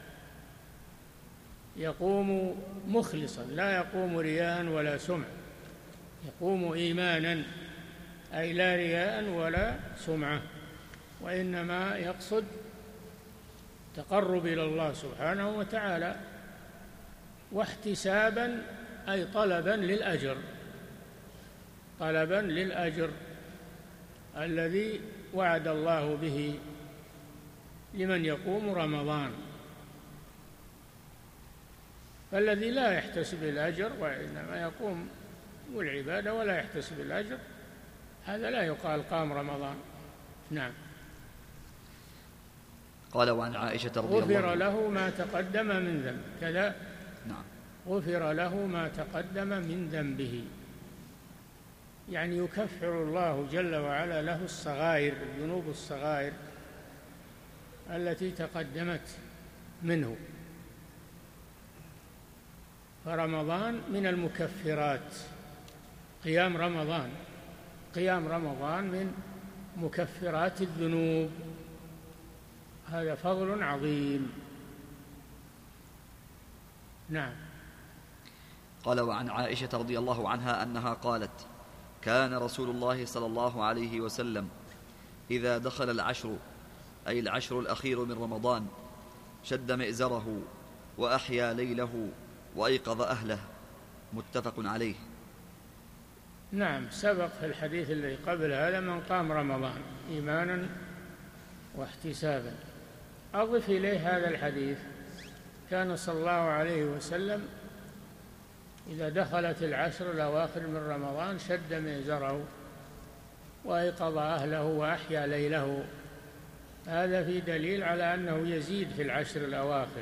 يقوم مخلصا، لا يقوم رياء ولا سمعة، يقوم إيمانا، أي لا رياء ولا سمعة، وإنما يقصد تقرب إلى الله سبحانه وتعالى، واحتسابا أي طلبا للأجر، طلبا للأجر الذي وعد الله به لمن يقوم رمضان. فالذي لا يحتسب الأجر وإنما يقوم والعبادة ولا يحتسب الأجر، هذا لا يقال قام رمضان. نعم. قال وعن عائشة رضي الله عنها غفر له ما تقدم من ذنبه كذا. نعم. غفر له ما تقدم من ذنبه، يعني يكفر الله جل وعلا له الصغائر، الذنوب الصغائر التي تقدمت منه. فرمضان من المكفرات، قيام رمضان قيام رمضان من مكفرات الذنوب، هذا فضل عظيم. نعم. قال وعن عائشة رضي الله عنها أنها قالت: كان رسول الله صلى الله عليه وسلم إذا دخل العشر، أي العشر الأخير من رمضان، شد مئزره وأحيا ليله وأيقظ أهله، متفق عليه. نعم، سبق في الحديث الذي قبل هذا من قام رمضان إيمانا واحتسابا. أضف إليه هذا الحديث: كان صلى الله عليه وسلم إذا دخلت العشر الأواخر من رمضان شد مئزره وأيقظ أهله وأحيا ليله. هذا في دليل على أنه يزيد في العشر الأواخر،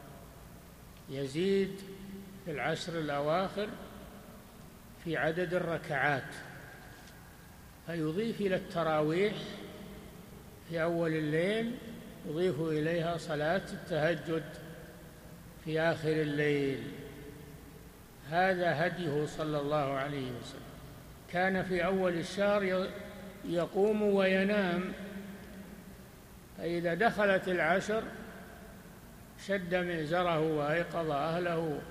يزيد في العشر الأواخر في عدد الركعات، فيضيف إلى التراويح في أول الليل، يضيف إليها صلاة التهجد في آخر الليل. هذا هديه صلى الله عليه وسلم، كان في أول الشهر يقوم وينام، فإذا دخلت العشر شد مئزره وأيقظ أهله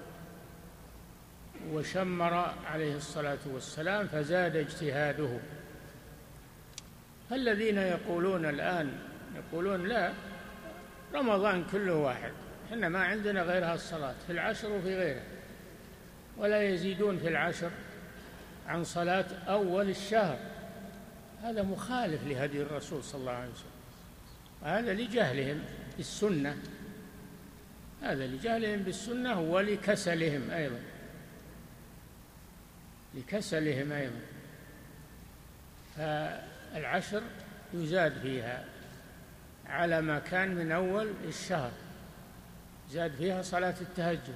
وشمر عليه الصلاة والسلام، فزاد اجتهاده. الذين يقولون الآن يقولون لا، رمضان كله واحد، إحنا ما عندنا غيرها الصلاة في العشر وفي غيره، ولا يزيدون في العشر عن صلاة أول الشهر، هذا مخالف لهدي الرسول صلى الله عليه وسلم، وهذا لجهلهم بالسنة، هذا لجهلهم بالسنة ولكسلهم أيضا لكسلهم أيضا فالعشر يزاد فيها على ما كان من أول الشهر، زاد فيها صلاة التهجد.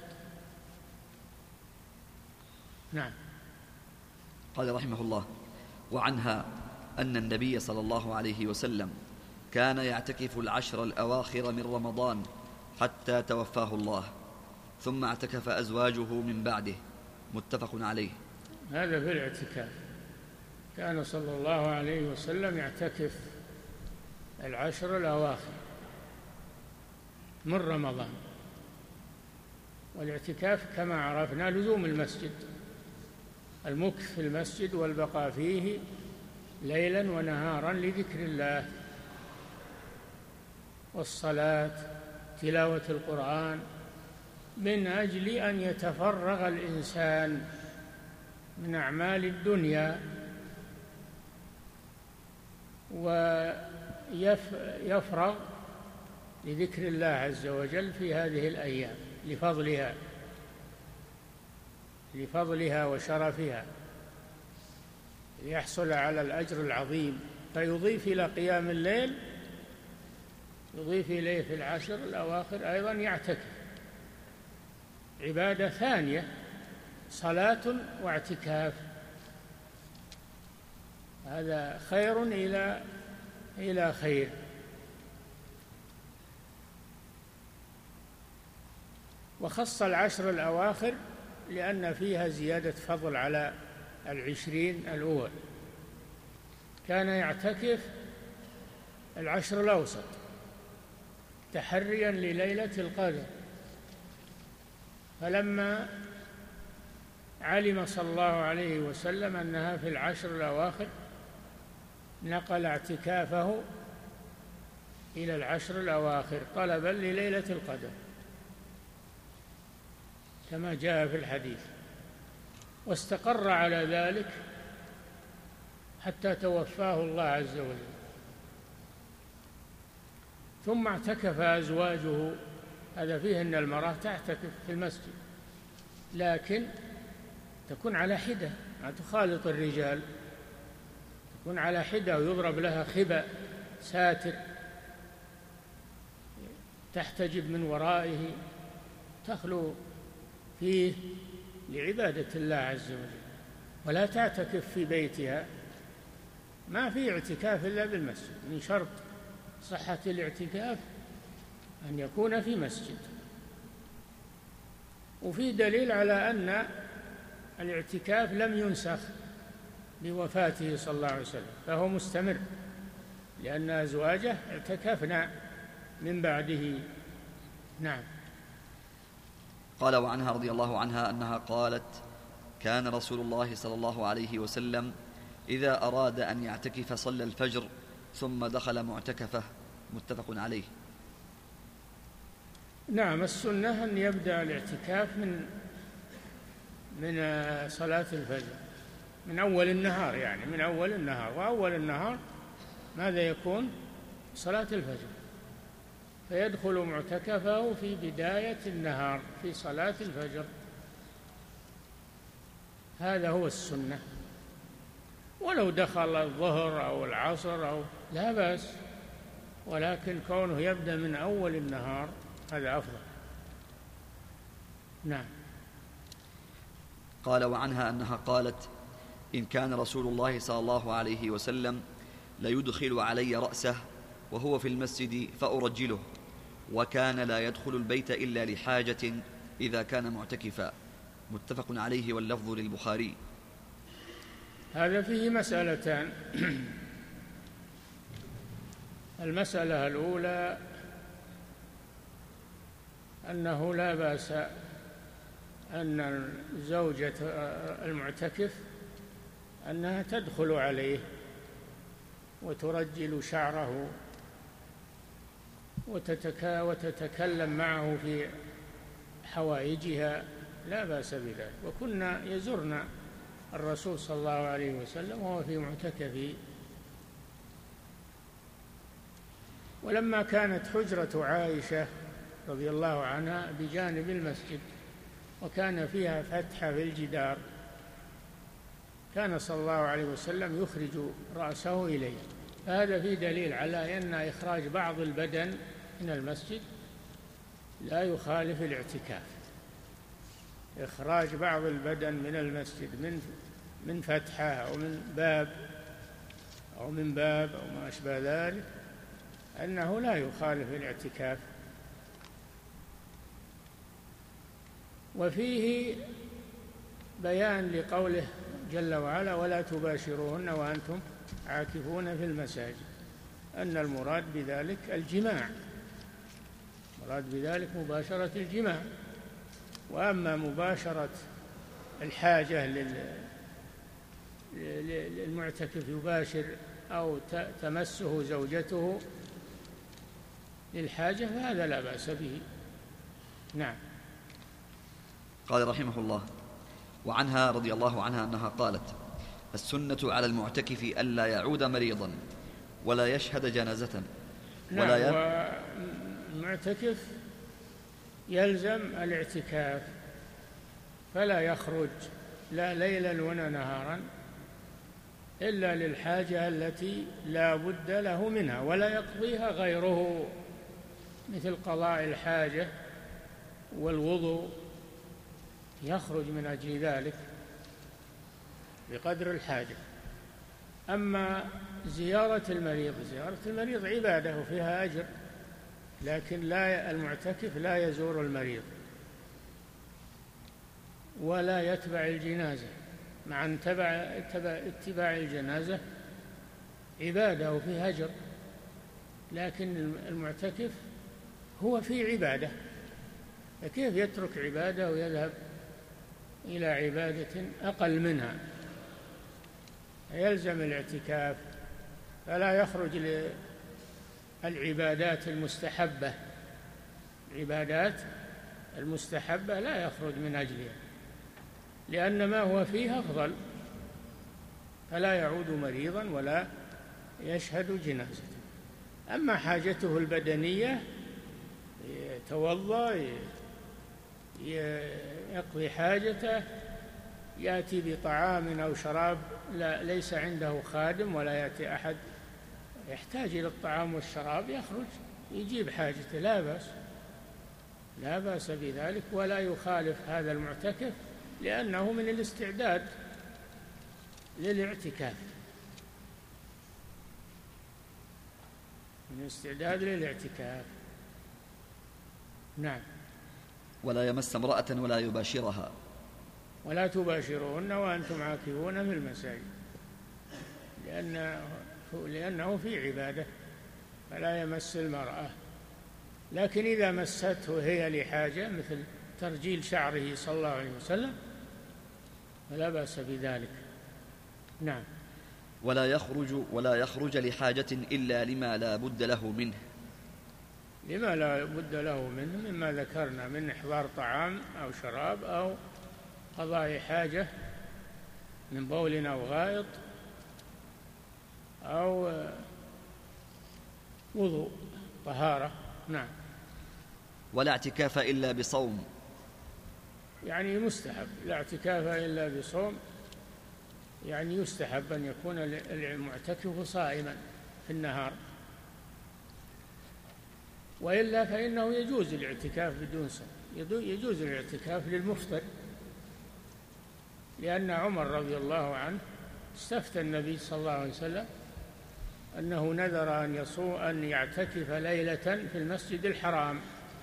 نعم. قال رحمه الله: وعنها أن النبي صلى الله عليه وسلم كان يعتكف العشر الأواخر من رمضان حتى توفاه الله، ثم اعتكف أزواجه من بعده، متفق عليه. هذا في الاعتكاف، كان صلى الله عليه وسلم يعتكف العشر الأواخر من رمضان، والاعتكاف كما عرفنا لزوم المسجد، المكث في المسجد والبقاء فيه ليلا ونهارا لذكر الله والصلاة، تلاوة القرآن، من أجل أن يتفرغ الإنسان من أعمال الدنيا ويفرغ لذكر الله عز وجل في هذه الأيام لفضلها لفضلها وشرفها، ليحصل على الأجر العظيم. فيضيف إلى قيام الليل، يضيف إليه في العشر الأواخر أيضا يعتكف، عبادة ثانية، صلاة واعتكاف، هذا خير إلى إلى خير. وخص العشر الأواخر لأن فيها زيادة فضل على العشرين الأول. كان يعتكف العشر الأوسط تحريا لليلة القدر. فلما علم صلى الله عليه وسلم أنها في العشر الأواخر نقل اعتكافه إلى العشر الأواخر طلبا لليلة القدر كما جاء في الحديث، واستقر على ذلك حتى توفاه الله عز وجل. ثم اعتكف أزواجه، هذا فيه أن المرأة تعتكف في المسجد لكن تكون على حدة، ما تخالط الرجال، تكون على حدة ويضرب لها خبأ ساتر تحتجب من ورائه تخلو فيه لعبادة الله عز وجل، ولا تعتكف في بيتها. ما في اعتكاف إلا بالمسجد، من شرط صحة الاعتكاف أن يكون في مسجد. وفي دليل على أن الاعتكاف لم ينسخ بوفاته صلى الله عليه وسلم، فهو مستمر، لأن أزواجه اعتكفنا من بعده. نعم. قال وعنها رضي الله عنها أنها قالت: كان رسول الله صلى الله عليه وسلم إذا أراد أن يعتكف صلى الفجر ثم دخل معتكفه. متفق عليه. نعم، السنة أن يبدأ الاعتكاف من من صلاة الفجر، من أول النهار، يعني من أول النهار. وأول النهار ماذا يكون؟ صلاة الفجر، فيدخل معتكفه في بداية النهار في صلاة الفجر. هذا هو السنة. ولو دخل الظهر أو العصر أو لا بأس، ولكن كونه يبدأ من أول النهار هذا أفضل. نعم. قال وعنها أنها قالت: إن كان رسول الله صلى الله عليه وسلم ليدخل علي رأسه وهو في المسجد فأرجله، وكان لا يدخل البيت إلا لحاجة إذا كان معتكفا. متفق عليه واللفظ للبخاري. هذا فيه مسألتان. المسألة الأولى أنه لا بأس أن زوجة المعتكف أنها تدخل عليه وترجل شعره وتتكلم معه في حوائجها، لا بأس بذلك. وكنا يزرنا الرسول صلى الله عليه وسلم وهو في معتكفه. ولما كانت حجرة عائشة رضي الله عنها بجانب المسجد وكان فيها فتحة في الجدار، كان صلى الله عليه وسلم يخرج رأسه إليه. هذا فيه دليل على أن إخراج بعض البدن من المسجد لا يخالف الاعتكاف. إخراج بعض البدن من المسجد من من فتحة أو من باب أو من باب أو ما أشبه ذلك أنه لا يخالف الاعتكاف. وفيه بيان لقوله جل وعلا: ولا تباشروهن وأنتم عاكفون في المساجد، أن المراد بذلك الجماع، المراد بذلك مباشرة الجماع. وأما مباشرة الحاجة للمعتكف يباشر أو تمسه زوجته للحاجة فهذا لا بأس به. نعم. قال رحمه الله: وعنها رضي الله عنها أنها قالت: السنة على المعتكف ألا يعود مريضا ولا يشهد جنازة ولا نعم. والمعتكف يلزم الاعتكاف فلا يخرج لا ليلا ولا نهارا إلا للحاجة التي لا بد له منها ولا يقضيها غيره، مثل قضاء الحاجة والوضوء، يخرج من أجل ذلك بقدر الحاجة. أما زيارة المريض، زيارة المريض عبادة وفيها أجر، لكن لا المعتكف لا يزور المريض ولا يتبع الجنازة، مع أن اتباع الجنازة عبادة وفيها أجر، لكن المعتكف هو في عبادة، فكيف يترك عبادة ويذهب إلى عبادة أقل منها؟ يلزم الاعتكاف، فلا يخرج للعبادات المستحبة، العبادات المستحبة لا يخرج من أجلها، لأن ما هو فيه أفضل، فلا يعود مريضا ولا يشهد جنازة. أما حاجته البدنية يتوضأ، يقضي حاجته، يأتي بطعام أو شراب، لا ليس عنده خادم ولا يأتي أحد يحتاج إلى الطعام والشراب، يخرج يجيب حاجته، لا بأس، لا بأس بذلك، ولا يخالف هذا المعتكف، لأنه من الاستعداد للاعتكاف، من الاستعداد للاعتكاف. نعم. ولا يمس امرأة ولا يباشرها. ولا تباشرون وأنتم عاكفون في المساجد، لأنه, لأنه في عبادة، فلا يمس المرأة. لكن إذا مسته هي لحاجة مثل ترجيل شعره صلى الله عليه وسلم فلا بأس بذلك. نعم. ولا يخرج ولا يخرج لحاجة إلا لما لا بد له منه. لما لا بد له منه مما ذكرنا من إحضار طعام أو شراب أو قضاء حاجة من بول أو غائط أو وضوء طهارة. نعم. ولا اعتكاف إلا بصوم. يعني مستحب، لا اعتكاف إلا بصوم، يعني يستحب أن يكون المعتكف صائما في النهار، وإلا فإنه يجوز الاعتكاف بدون صوم، يجوز الاعتكاف للمفطر، لأن عمر رضي الله عنه استفتى النبي صلى الله عليه وسلم أنه نذر أن يصوم أن يعتكف ليلة في المسجد الحرام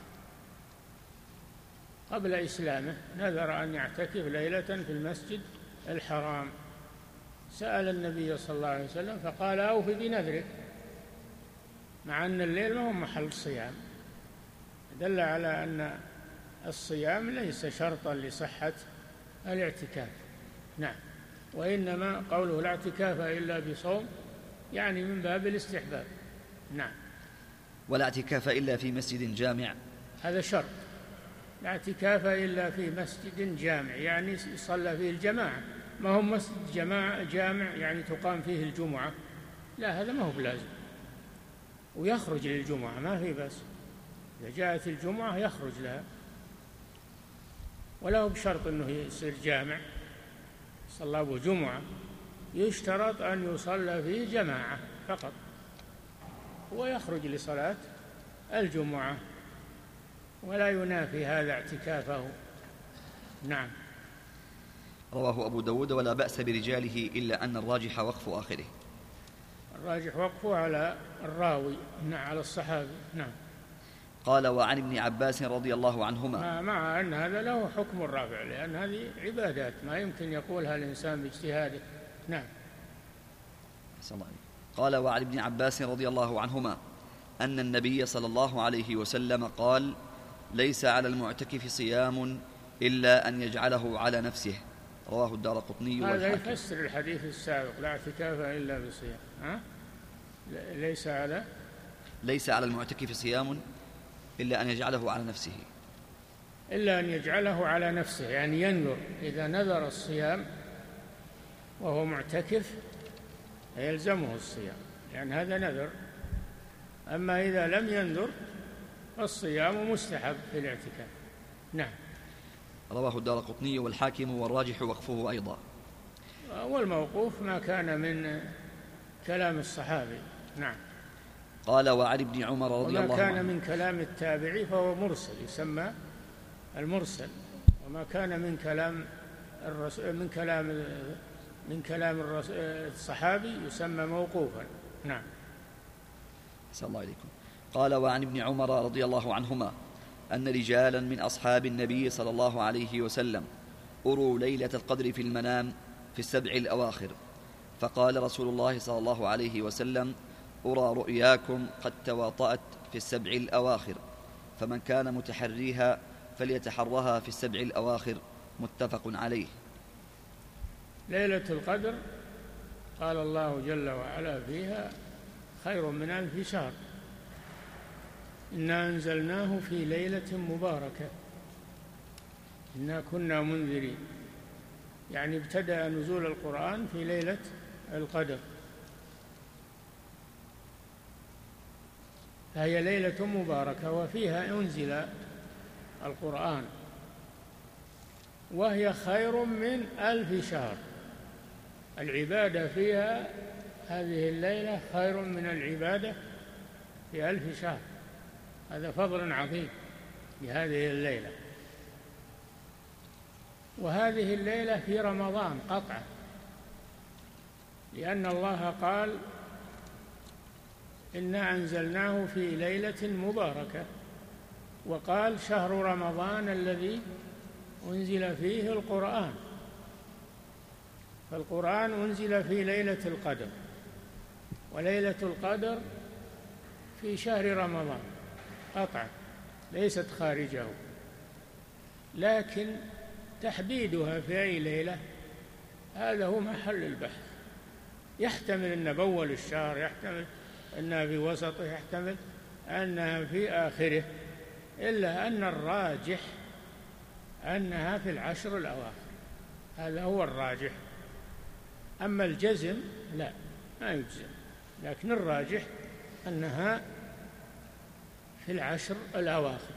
قبل إسلامه، نذر أن يعتكف ليلة في المسجد الحرام، سأل النبي صلى الله عليه وسلم فقال أوف بنذرك، مع أن الليل ما هو محل صيام، دل على أن الصيام ليس شرطا لصحة الاعتكاف. نعم. وإنما قوله لا اعتكاف إلا بصوم يعني من باب الاستحباب. نعم. ولا اعتكاف إلا في مسجد جامع. هذا شرط، لا اعتكاف إلا في مسجد جامع، يعني يصلى فيه الجماعة، ما هو مسجد جماعة جامع يعني تقام فيه الجمعة، لا هذا ما هو بلازم، ويخرج للجمعة ما في بس، إذا جاءت الجمعة يخرج لها، ولا هو بشرط أنه يصير جامع صلى أبو جمعة، يشترط أن يصلى فيه جماعة فقط ويخرج لصلاة الجمعة، ولا ينافي هذا اعتكافه. نعم. رواه أبو داود. ولا بأس برجاله إلا أن الراجح وقف آخره. الراجح وقفه على الراوي، نعم، على الصحابي. نعم. قال وعن ابن عباس رضي الله عنهما، مع أن هذا له حكم الرافع، لأن هذه عبادات ما يمكن يقولها الإنسان باجتهاده. نعم. قال وعن ابن عباس رضي الله عنهما أن النبي صلى الله عليه وسلم قال ليس على المعتكف صيام إلا أن يجعله على نفسه. رواه الدارقطني والحاكم. هذا يفسر الحديث السابق لا اعتكاف إلا بصيام. ها؟ ليس على ليس على المعتكف صيام إلا أن يجعله على نفسه، إلا أن يجعله على نفسه، يعني ينذر، إذا نذر الصيام وهو معتكف يلزمه الصيام، يعني هذا نذر. أما إذا لم ينذر فالصيام مستحب في الاعتكاف. نعم. رواه الدارقطني والحاكم والراجح وقفه أيضا. والموقوف ما كان من كلام الصحابي. نعم. قال وعن ابن عمر رضي الله عنه. وما كان من كلام التابعي فهو مرسل، يسمى المرسل. وما كان من كلام الرسول من كلام من كلام الصحابي يسمى موقوفا. نعم. صلى الله عليكم. قال وعن ابن عمر رضي الله عنهما أن رجالا من أصحاب النبي صلى الله عليه وسلم أروا ليلة القدر في المنام في السبع الأواخر، فقال رسول الله صلى الله عليه وسلم أرى رؤياكم قد تواطأت في السبع الأواخر، فمن كان متحريها فليتحرها في السبع الأواخر. متفق عليه. ليلة القدر قال الله جل وعلا فيها خير من ألف شهر، إنا أنزلناه في ليلة مباركة إنا كنا منذرين، يعني ابتدأ نزول القرآن في ليلة القدر، فهي ليلة مباركة وفيها أنزل القرآن، وهي خير من ألف شهر. العبادة فيها هذه الليلة خير من العبادة في ألف شهر، هذا فضل عظيم لهذه الليلة. وهذه الليلة في رمضان قطعا، لأن الله قال إنا أنزلناه في ليلة مباركة، وقال شهر رمضان الذي أنزل فيه القرآن، فالقرآن أنزل في ليلة القدر، وليلة القدر في شهر رمضان قطعا ليست خارجه، لكن تحديدها في أي ليلة هذا هو محل البحث. يحتمل أن بأول الشهر، يحتمل أنها في وسطه، يحتمل أنها في آخره، إلا أن الراجح أنها في العشر الأواخر، هذا هو الراجح. أما الجزم لا، ما يجزم، لكن الراجح أنها في العشر الأواخر،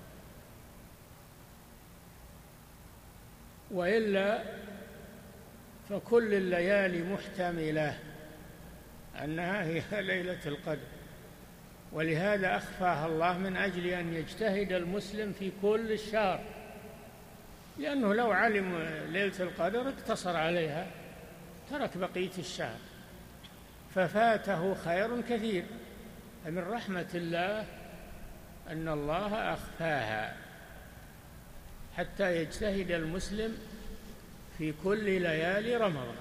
وإلا فكل الليالي محتملة أنها هي ليلة القدر، ولهذا أخفاها الله من أجل أن يجتهد المسلم في كل الشهر، لأنه لو علم ليلة القدر اقتصر عليها ترك بقية الشهر ففاته خير كثير. فمن رحمة الله أن الله أخفاها حتى يجتهد المسلم في كل ليالي رمضان،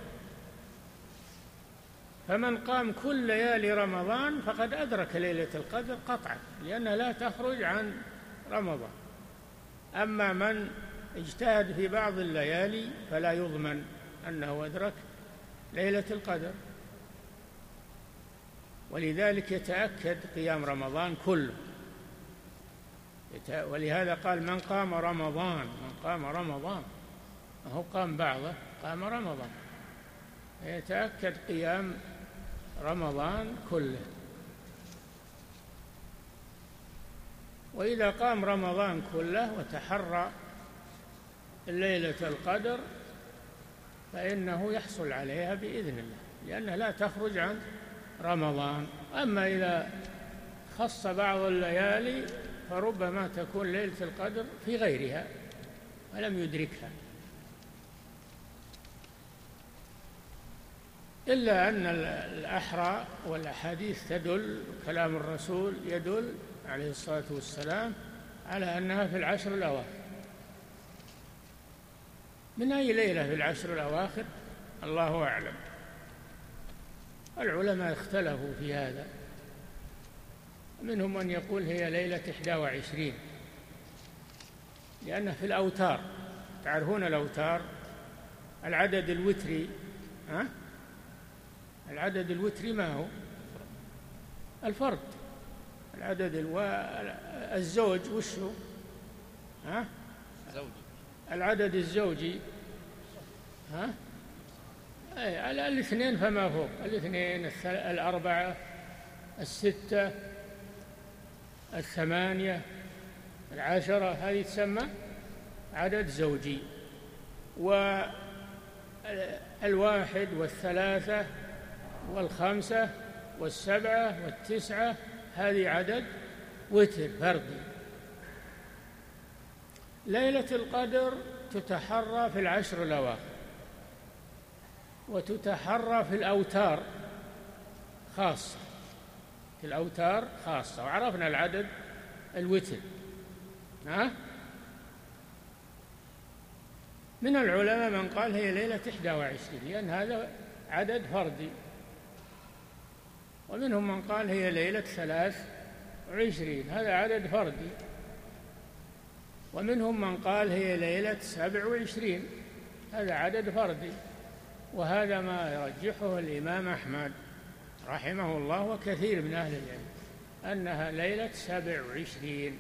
فمن قام كل ليالي رمضان فقد أدرك ليلة القدر قطعا، لأنها لا تخرج عن رمضان. أما من اجتهد في بعض الليالي فلا يضمن أنه أدرك ليلة القدر، ولذلك يتأكد قيام رمضان كله. ولهذا قال من قام رمضان، من قام رمضان، ما هو قام بعضه، قام رمضان، يتأكد قيام رمضان كله. وإذا قام رمضان كله وتحرى ليلة القدر فإنه يحصل عليها بإذن الله، لأنها لا تخرج عن رمضان. أما إذا خص بعض الليالي فربما تكون ليلة القدر في غيرها ولم يدركها، إلا أن الأحرى والأحاديث تدل، كلام الرسول يدل عليه الصلاة والسلام على أنها في العشر الأواخر. من أي ليلة في العشر الأواخر الله أعلم، العلماء اختلفوا في هذا، منهم من يقول هي ليلة إحدى وعشرين، لأنه في الأوتار، تعرفون الأوتار العدد الوتري، ها؟ العدد الوتري ما هو؟ الفرد، العدد الو... الزوج وش هو؟ ها؟ زوجي. العدد الزوجي، ها؟ أي على الاثنين فما فوق، الاثنين، الأربعة، الستة، الثمانية، العشرة، هذه تسمى عدد زوجي. والواحد والثلاثة والخمسة والسبعة والتسعة هذه عدد وتر فردي. ليلة القدر تتحرى في العشر الأواخر، وتتحرى في الأوتار خاصة، في الأوتار خاصة، وعرفنا العدد الوتر. ها؟ من العلماء من قال هي ليلة إحدى وعشرين، لأن هذا عدد فردي، ومنهم من قال هي ليلة ثلاث وعشرين، هذا عدد فردي. ومنهم من قال هي ليلة سبع وعشرين، هذا عدد فردي. وهذا ما يرجحه الإمام أحمد رحمه الله وكثير من أهل العلم، أنها ليلة سبع وعشرين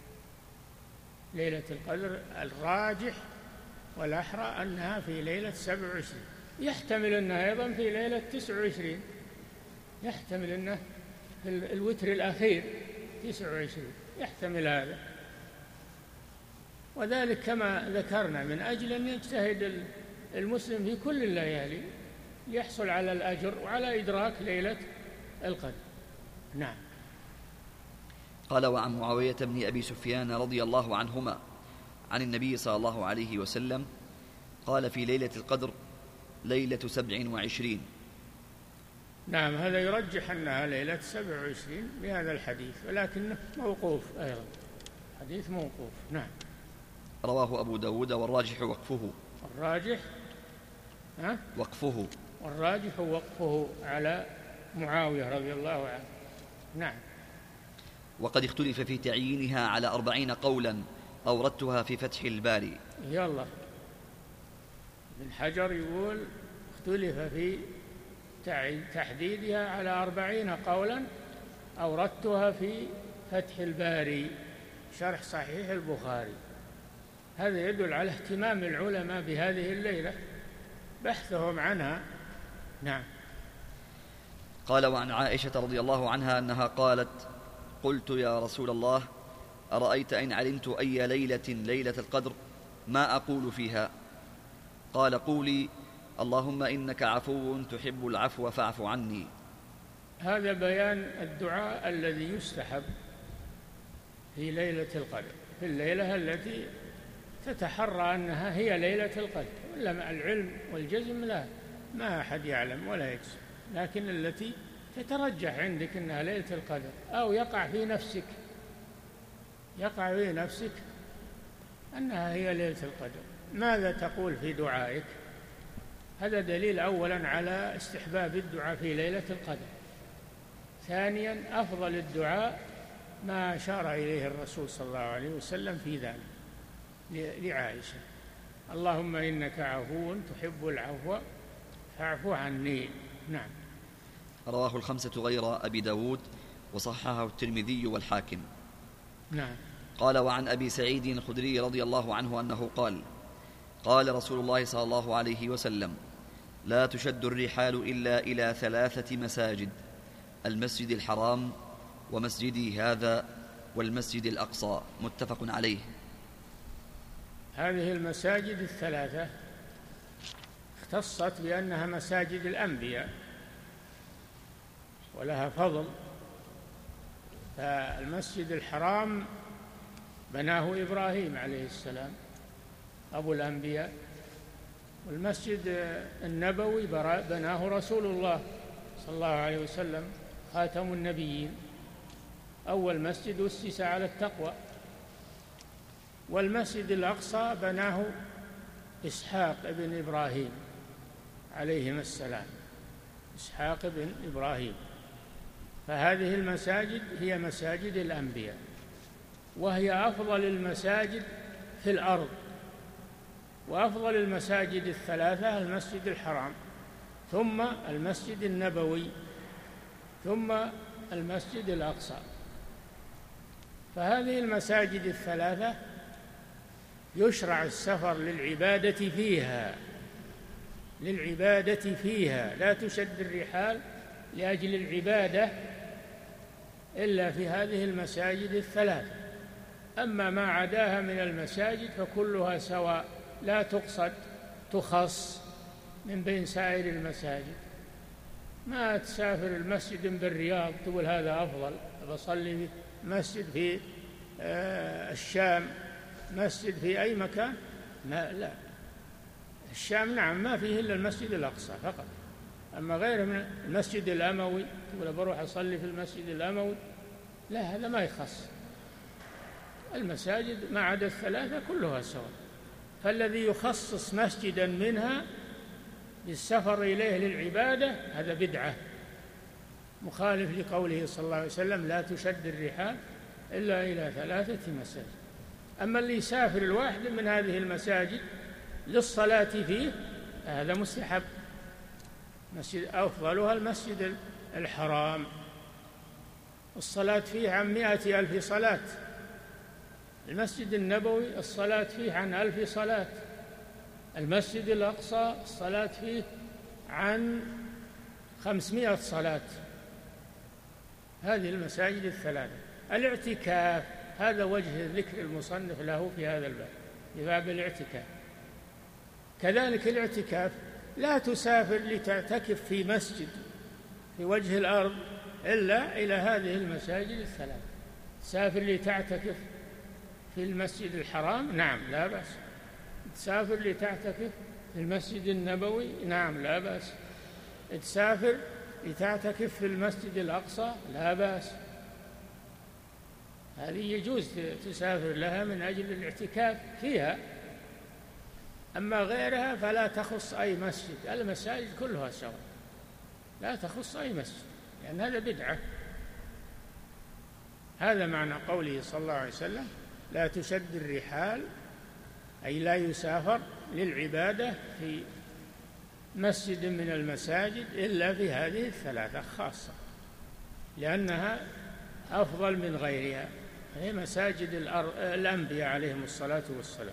ليلة القدر. الراجح والأحرى أنها في ليلة سبع وعشرين، يحتمل أنها أيضا في ليلة تسع وعشرين، يحتمل أنه في الوتر الأخير تسع وعشرين، يحتمل هذا. وذلك كما ذكرنا من أجل أن يجتهد المسلم في كل الليالي ليحصل على الأجر وعلى إدراك ليلة القدر. نعم. قال: وعن معاوية بن أبي سفيان رضي الله عنهما عن النبي صلى الله عليه وسلم قال: في ليلة القدر ليلة سبع وعشرين. نعم، هذا يرجح أنها ليلة سبع وعشرين بهذا الحديث، ولكنه موقوف أيضا، حديث موقوف. نعم. رواه أبو داود والراجح وقفه. الراجح ها؟ وقفه. والراجح وقفه على معاوية رضي الله عنه. نعم. وقد اختلف في تعيينها على أربعين قولا أوردتها في فتح الباري. يلا، ابن حجر يقول اختلف في تحديدها على أربعين قولا أوردتها في فتح الباري شرح صحيح البخاري. هذا يدل على اهتمام العلماء بهذه الليلة، بحثهم عنها. نعم. قال: وعن عائشة رضي الله عنها أنها قالت: قلت يا رسول الله أرأيت إن علمت أي ليلة ليلة القدر ما أقول فيها؟ قال: قولي اللهم إنك عفو تحب العفو فاعف عني. هذا بيان الدعاء الذي يستحب في ليلة القدر، في الليلة التي تتحرى أنها هي ليلة القدر، ولا مع العلم والجزم لا، ما أحد يعلم ولا يجزم، لكن التي تترجح عندك أنها ليلة القدر، أو يقع في نفسك يقع في نفسك أنها هي ليلة القدر. ماذا تقول في دعائك؟ هذا دليل أولا على استحباب الدعاء في ليلة القدر. ثانيا، أفضل الدعاء ما أشار إليه الرسول صلى الله عليه وسلم في ذلك لعائشة: اللهم إنك عفو تحب العفو فاعف عني. نعم. رواه الخمسة غير أبي داود وصححه الترمذي والحاكم. نعم. قال: وعن أبي سعيد الخدري رضي الله عنه أنه قال: قال رسول الله صلى الله عليه وسلم: لا تشد الرحال إلا إلى ثلاثة مساجد: المسجد الحرام ومسجدي هذا والمسجد الأقصى. متفق عليه. هذه المساجد الثلاثة اختصت بأنها مساجد الأنبياء ولها فضل. فالمسجد الحرام بناه إبراهيم عليه السلام أبو الأنبياء، والمسجد النبوي بناه رسول الله صلى الله عليه وسلم خاتم النبيين، أول مسجد أسس على التقوى. والمسجد الأقصى بناه إسحاق ابن إبراهيم عليهما السلام، إسحاق ابن إبراهيم. فهذه المساجد هي مساجد الأنبياء، وهي أفضل المساجد في الأرض. وأفضل المساجد الثلاثة المسجد الحرام، ثم المسجد النبوي، ثم المسجد الأقصى. فهذه المساجد الثلاثة يشرع السفر للعبادة فيها للعبادة فيها لا تشد الرحال لأجل العبادة إلا في هذه المساجد الثلاثة. أما ما عداها من المساجد فكلها سواء، لا تقصد تخص من بين سائر المساجد. ما تسافر المسجد بالرياض تقول هذا أفضل، بصلي مسجد في الشام، مسجد في أي مكان، ما لا. الشام نعم ما فيه إلا المسجد الأقصى فقط، أما غيره من المسجد الأموي تقول بروح أصلي في المسجد الأموي، لا، هذا ما يخص. المساجد ما عدا الثلاثة كلها سواء. فالذي يخصص مسجدا منها للسفر إليه للعبادة هذا بدعة، مخالف لقوله صلى الله عليه وسلم لا تشد الرحال إلا إلى ثلاثة مساجد. أما اللي يسافر الواحد من هذه المساجد للصلاة فيه هذا مستحب، مسجد أفضلها المسجد الحرام، الصلاة فيه عن مائة ألف صلاة، المسجد النبوي الصلاة فيه عن ألف صلاة، المسجد الأقصى الصلاة فيه عن خمسمائة صلاة. هذه المساجد الثلاثة. الاعتكاف هذا وجه ذكر المصنف له في هذا الباب، في باب الاعتكاف. كذلك الاعتكاف لا تسافر لتعتكف في مسجد في وجه الأرض إلا إلى هذه المساجد الثلاث. تسافر لتعتكف في المسجد الحرام نعم لا بأس، تسافر لتعتكف في المسجد النبوي نعم لا بأس، تسافر لتعتكف في المسجد الأقصى لا بأس، هذه يجوز تسافر لها من أجل الاعتكاف فيها. أما غيرها فلا تخص أي مسجد، المساجد كلها سواء، لا تخص أي مسجد، لأن هذا بدعة. هذا معنى قوله صلى الله عليه وسلم لا تشد الرحال، أي لا يسافر للعبادة في مسجد من المساجد إلا في هذه الثلاثة خاصة، لأنها أفضل من غيرها، هي مساجد الأنبياء عليهم الصلاة والسلام.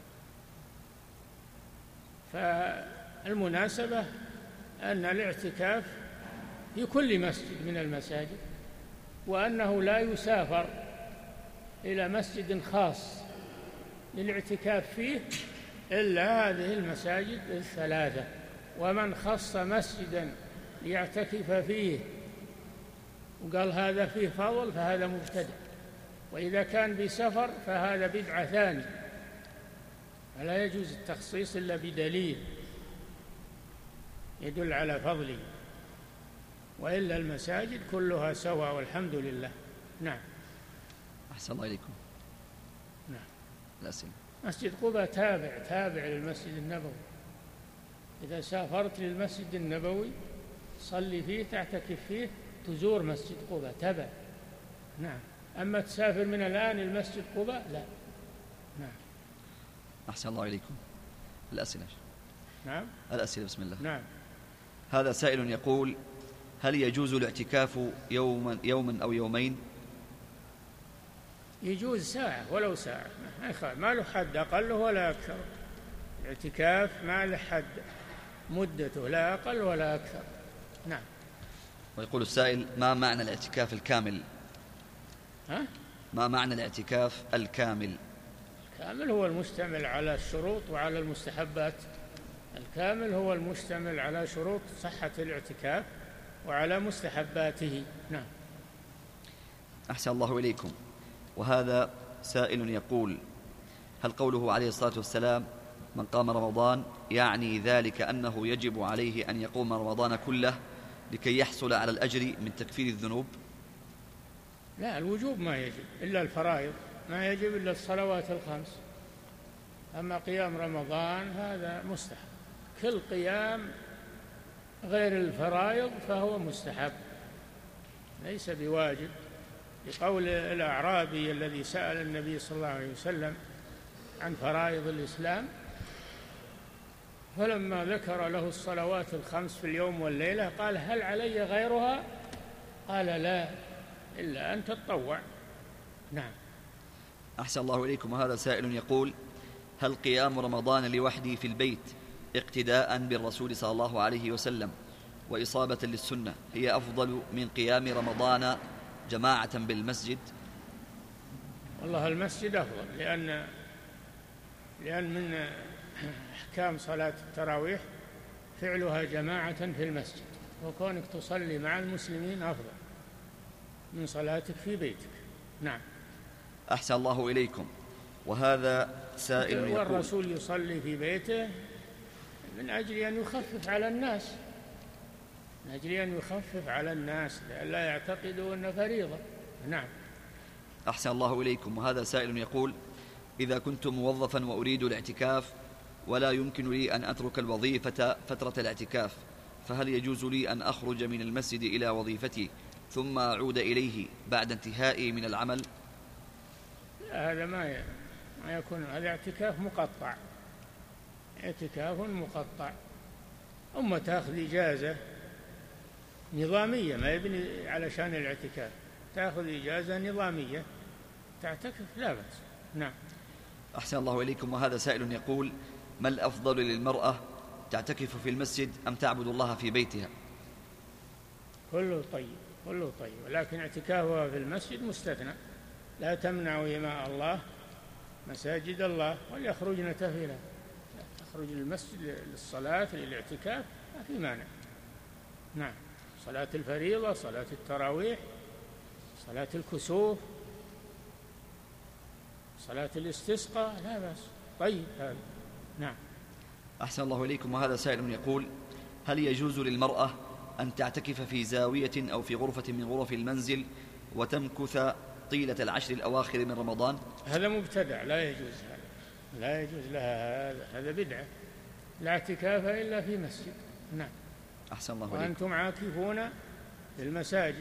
فالمناسبة أن الاعتكاف في كل مسجد من المساجد، وأنه لا يسافر إلى مسجد خاص للاعتكاف فيه إلا هذه المساجد الثلاثة. ومن خص مسجدا ليعتكف فيه وقال هذا فيه فضل فهذا مبتدع، وإذا كان بسفر فهذا بدعة ثانية، فلا يجوز التخصيص إلا بدليل يدل على فضله، وإلا المساجد كلها سواء والحمد لله. نعم. أحسن الله إليكم. نعم. الأسئلة. مسجد قباء تابع تابع للمسجد النبوي، إذا سافرت للمسجد النبوي صلي فيه تعتكف فيه تزور مسجد قباء تبع. نعم. أما تسافر من الآن المسجد قباء لا. نعم. أحسن الله إليكم. الأسئلة. نعم. الأسئلة بسم الله. نعم. هذا سائل يقول هل يجوز الاعتكاف يوما يوما أو يومين؟ يجوز ساعة ولو ساعة، ما له حد أقل ولا أكثر، الاعتكاف ما له حد مدته لا أقل ولا أكثر. نعم. ويقول السائل ما معنى الاعتكاف الكامل؟ ها؟ ما معنى الاعتكاف الكامل؟ الكامل هو المشتمل على الشروط وعلى المستحبات، الكامل هو المشتمل على شروط صحة الاعتكاف وعلى مستحباته. نعم. أحسن الله إليكم. وهذا سائل يقول هل قوله عليه الصلاة والسلام من قام رمضان يعني ذلك أنه يجب عليه أن يقوم رمضان كله لكي يحصل على الأجر من تكفير الذنوب؟ لا، الوجوب ما يجب إلا الفرائض، ما يجب إلا الصلوات الخمس، أما قيام رمضان هذا مستحب، كل قيام غير الفرائض فهو مستحب ليس بواجب، لقول الأعرابي الذي سأل النبي صلى الله عليه وسلم عن فرائض الإسلام، فلما ذكر له الصلوات الخمس في اليوم والليلة قال هل علي غيرها؟ قال لا إلا أن تتطوع. نعم. أحسن الله إليكم. وهذا سائل يقول هل قيام رمضان لوحدي في البيت اقتداء بالرسول صلى الله عليه وسلم وإصابة للسنة هي أفضل من قيام رمضان جماعة بالمسجد؟ والله المسجد أفضل، لأن لأن من أحكام صلاة التراويح فعلها جماعة في المسجد، وكونك تصلي مع المسلمين أفضل من صلاتك في بيتك. نعم. أحسن الله إليكم. وهذا سائل يقول والرسول يصلي في بيته من أجل أن يخفف على الناس، من أجل أن يخفف على الناس لا يعتقدوا أن فريضة. نعم. أحسن الله إليكم. وهذا سائل يقول إذا كنت موظفا وأريد الاعتكاف ولا يمكن لي أن أترك الوظيفة فترة الاعتكاف فهل يجوز لي أن أخرج من المسجد إلى وظيفتي ثم أعود إليه بعد انتهائي من العمل؟ هذا ما ما يكون، هذا اعتكاف مقطع، اعتكاف مقطع. أما تأخذ إجازة نظامية، ما يبني علشان الاعتكاف، تأخذ إجازة نظامية تعتكف لا بأس. نعم. أحسن الله إليكم. وهذا سائل يقول: ما الأفضل للمرأة، تعتكف في المسجد أم تعبد الله في بيتها؟ كله طيب، كله طيب، ولكن اعتكافها في المسجد مستثنى. لا تمنعوا إماء الله مساجد الله وليخرجن تفيلا، تخرج المسجد للصلاة للاعتكاف ما في مانع. نعم، صلاة الفريضة، صلاة التراويح، صلاة الكسوف، صلاة الاستسقاء، لا بأس، طيب هذا. نعم. أحسن الله إليكم. وهذا سائل يقول: هل يجوز للمرأة أن تعتكف في زاوية أو في غرفة من غرف المنزل وتمكث طيلة العشر الأواخر من رمضان؟ هذا مبتدع، لا يجوز هذا، لا يجوز لها هذا، هذا بدعة. لا اعتكاف إلا في مسجد. نعم. أحسن الله إليكم. وأنتم عاكفون في المساجد.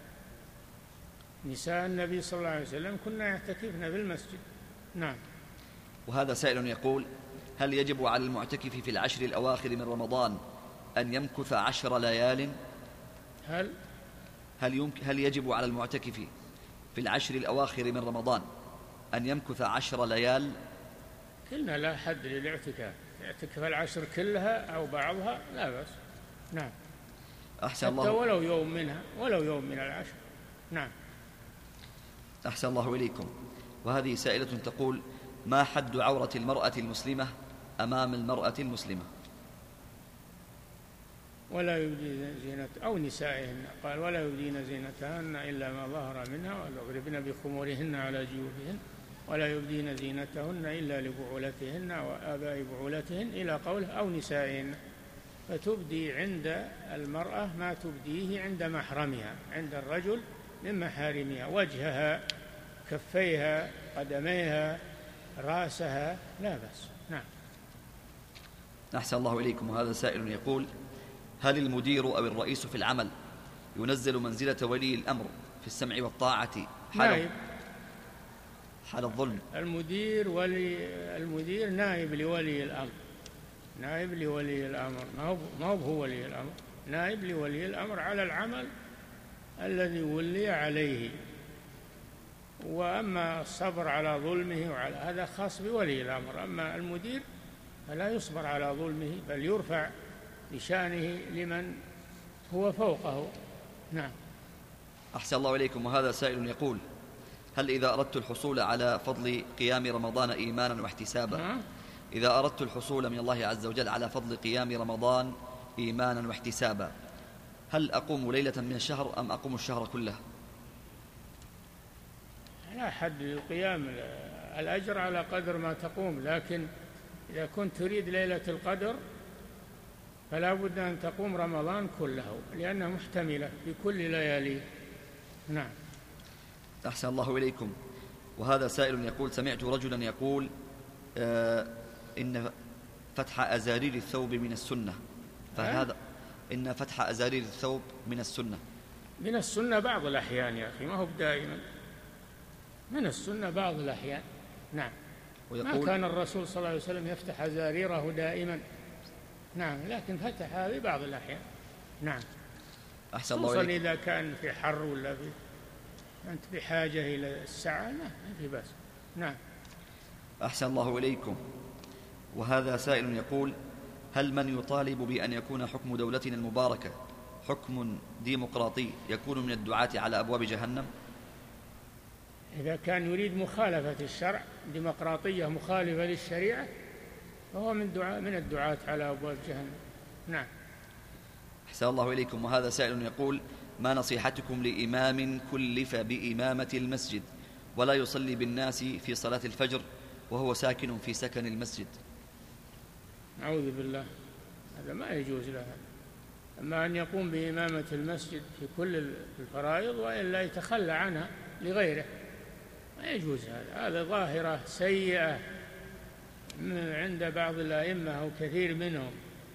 نساء النبي صلى الله عليه وسلم كنا يعتكفن في المسجد. نعم. وهذا سائل يقول: هل يجب على المعتكف في العشر الأواخر من رمضان أن يمكث عشر ليال؟ هل هل, يمكن هل يجب على المعتكف في العشر الأواخر من رمضان أن يمكث عشر ليال؟ قلنا لا حد للاعتكاف، يعتكف العشر كلها أو بعضها لا بأس. نعم. أحسن الله. حتى ولو يوم منها، ولو يوم من العشر. نعم. أحسن الله إليكم. وهذه سائلة تقول: ما حد عورة المرأة المسلمة أمام المرأة المسلمة؟ ولا يبدين زينة أو نسائهن، قال: ولا يبدين زينتهن إلا ما ظهر منها وليضربن بخمورهن على جيوبهن ولا يبدين زينتهن إلا لبعولتهن وآباء بعولتهن إلى قوله أو نسائهن. فتبدي عند المرأة ما تبديه عند محرمها، عند الرجل من محارمها، وجهها، كفيها، قدميها، رأسها، لا بأس. نعم. أحسن الله إليكم. وهذا سائل يقول: هل المدير أو الرئيس في العمل ينزل منزلة ولي الأمر في السمع والطاعة حال, نائب. حال الظلم؟ المدير ولي المدير نائب لولي الأمر، نائب لولي الأمر، ما هو هو ولي الأمر، نائب لولي الأمر على العمل الذي ولي عليه. وأما الصبر على ظلمه وعلى هذا خاص بولي الأمر. أما المدير فلا يصبر على ظلمه، بل يرفع بشأنه لمن هو فوقه. نعم. أحسن الله إليكم. وهذا سائل يقول: هل إذا أردت الحصول على فضل قيام رمضان إيمانا واحتسابا ها؟ إذا أردت الحصول من الله عز وجل على فضل قيام رمضان إيمانا واحتسابا، هل أقوم ليلة من الشهر أم أقوم الشهر كله؟ لا حد للقيام، الأجر على قدر ما تقوم، لكن إذا كنت تريد ليلة القدر فلا بد أن تقوم رمضان كله، لأنها محتملة في كل ليالي. نعم. أحسن الله إليكم. وهذا سائل يقول: سمعت رجلا يقول آه إن فتح أزارير الثوب من السنة، فهذا إن فتح أزارير الثوب من السنة. من السنة بعض الأحيان يا أخي، ما هو دائما، من السنة بعض الأحيان. نعم. ما كان الرسول صلى الله عليه وسلم يفتح أزاريره دائما. نعم، لكن فتحها في بعض الأحيان. نعم. أحسن الله خصوصا إليكم. إذا كان في حر ولا في أنت بحاجة إلى الساعة، ما في بأس. نعم. أحسن الله إليكم. وهذا سائل يقول: هل من يطالب بأن يكون حكم دولتنا المباركة حكم ديمقراطي يكون من الدعاة على أبواب جهنم؟ إذا كان يريد مخالفة الشرع، ديمقراطية مخالفة للشريعة، فهو من دعاء من الدعاة على أبواب جهنم. نعم. أحسن الله إليكم. وهذا سائل يقول: ما نصيحتكم لإمام كلف بإمامة المسجد ولا يصلي بالناس في صلاة الفجر وهو ساكن في سكن المسجد؟ أعوذ بالله، هذا ما يجوز له. أما أن يقوم بإمامة المسجد في كل الفرائض وإلا يتخلى عنها لغيره، ما يجوز هذا. هذا ظاهرة سيئة عند بعض الأئمة أو كثير منهم،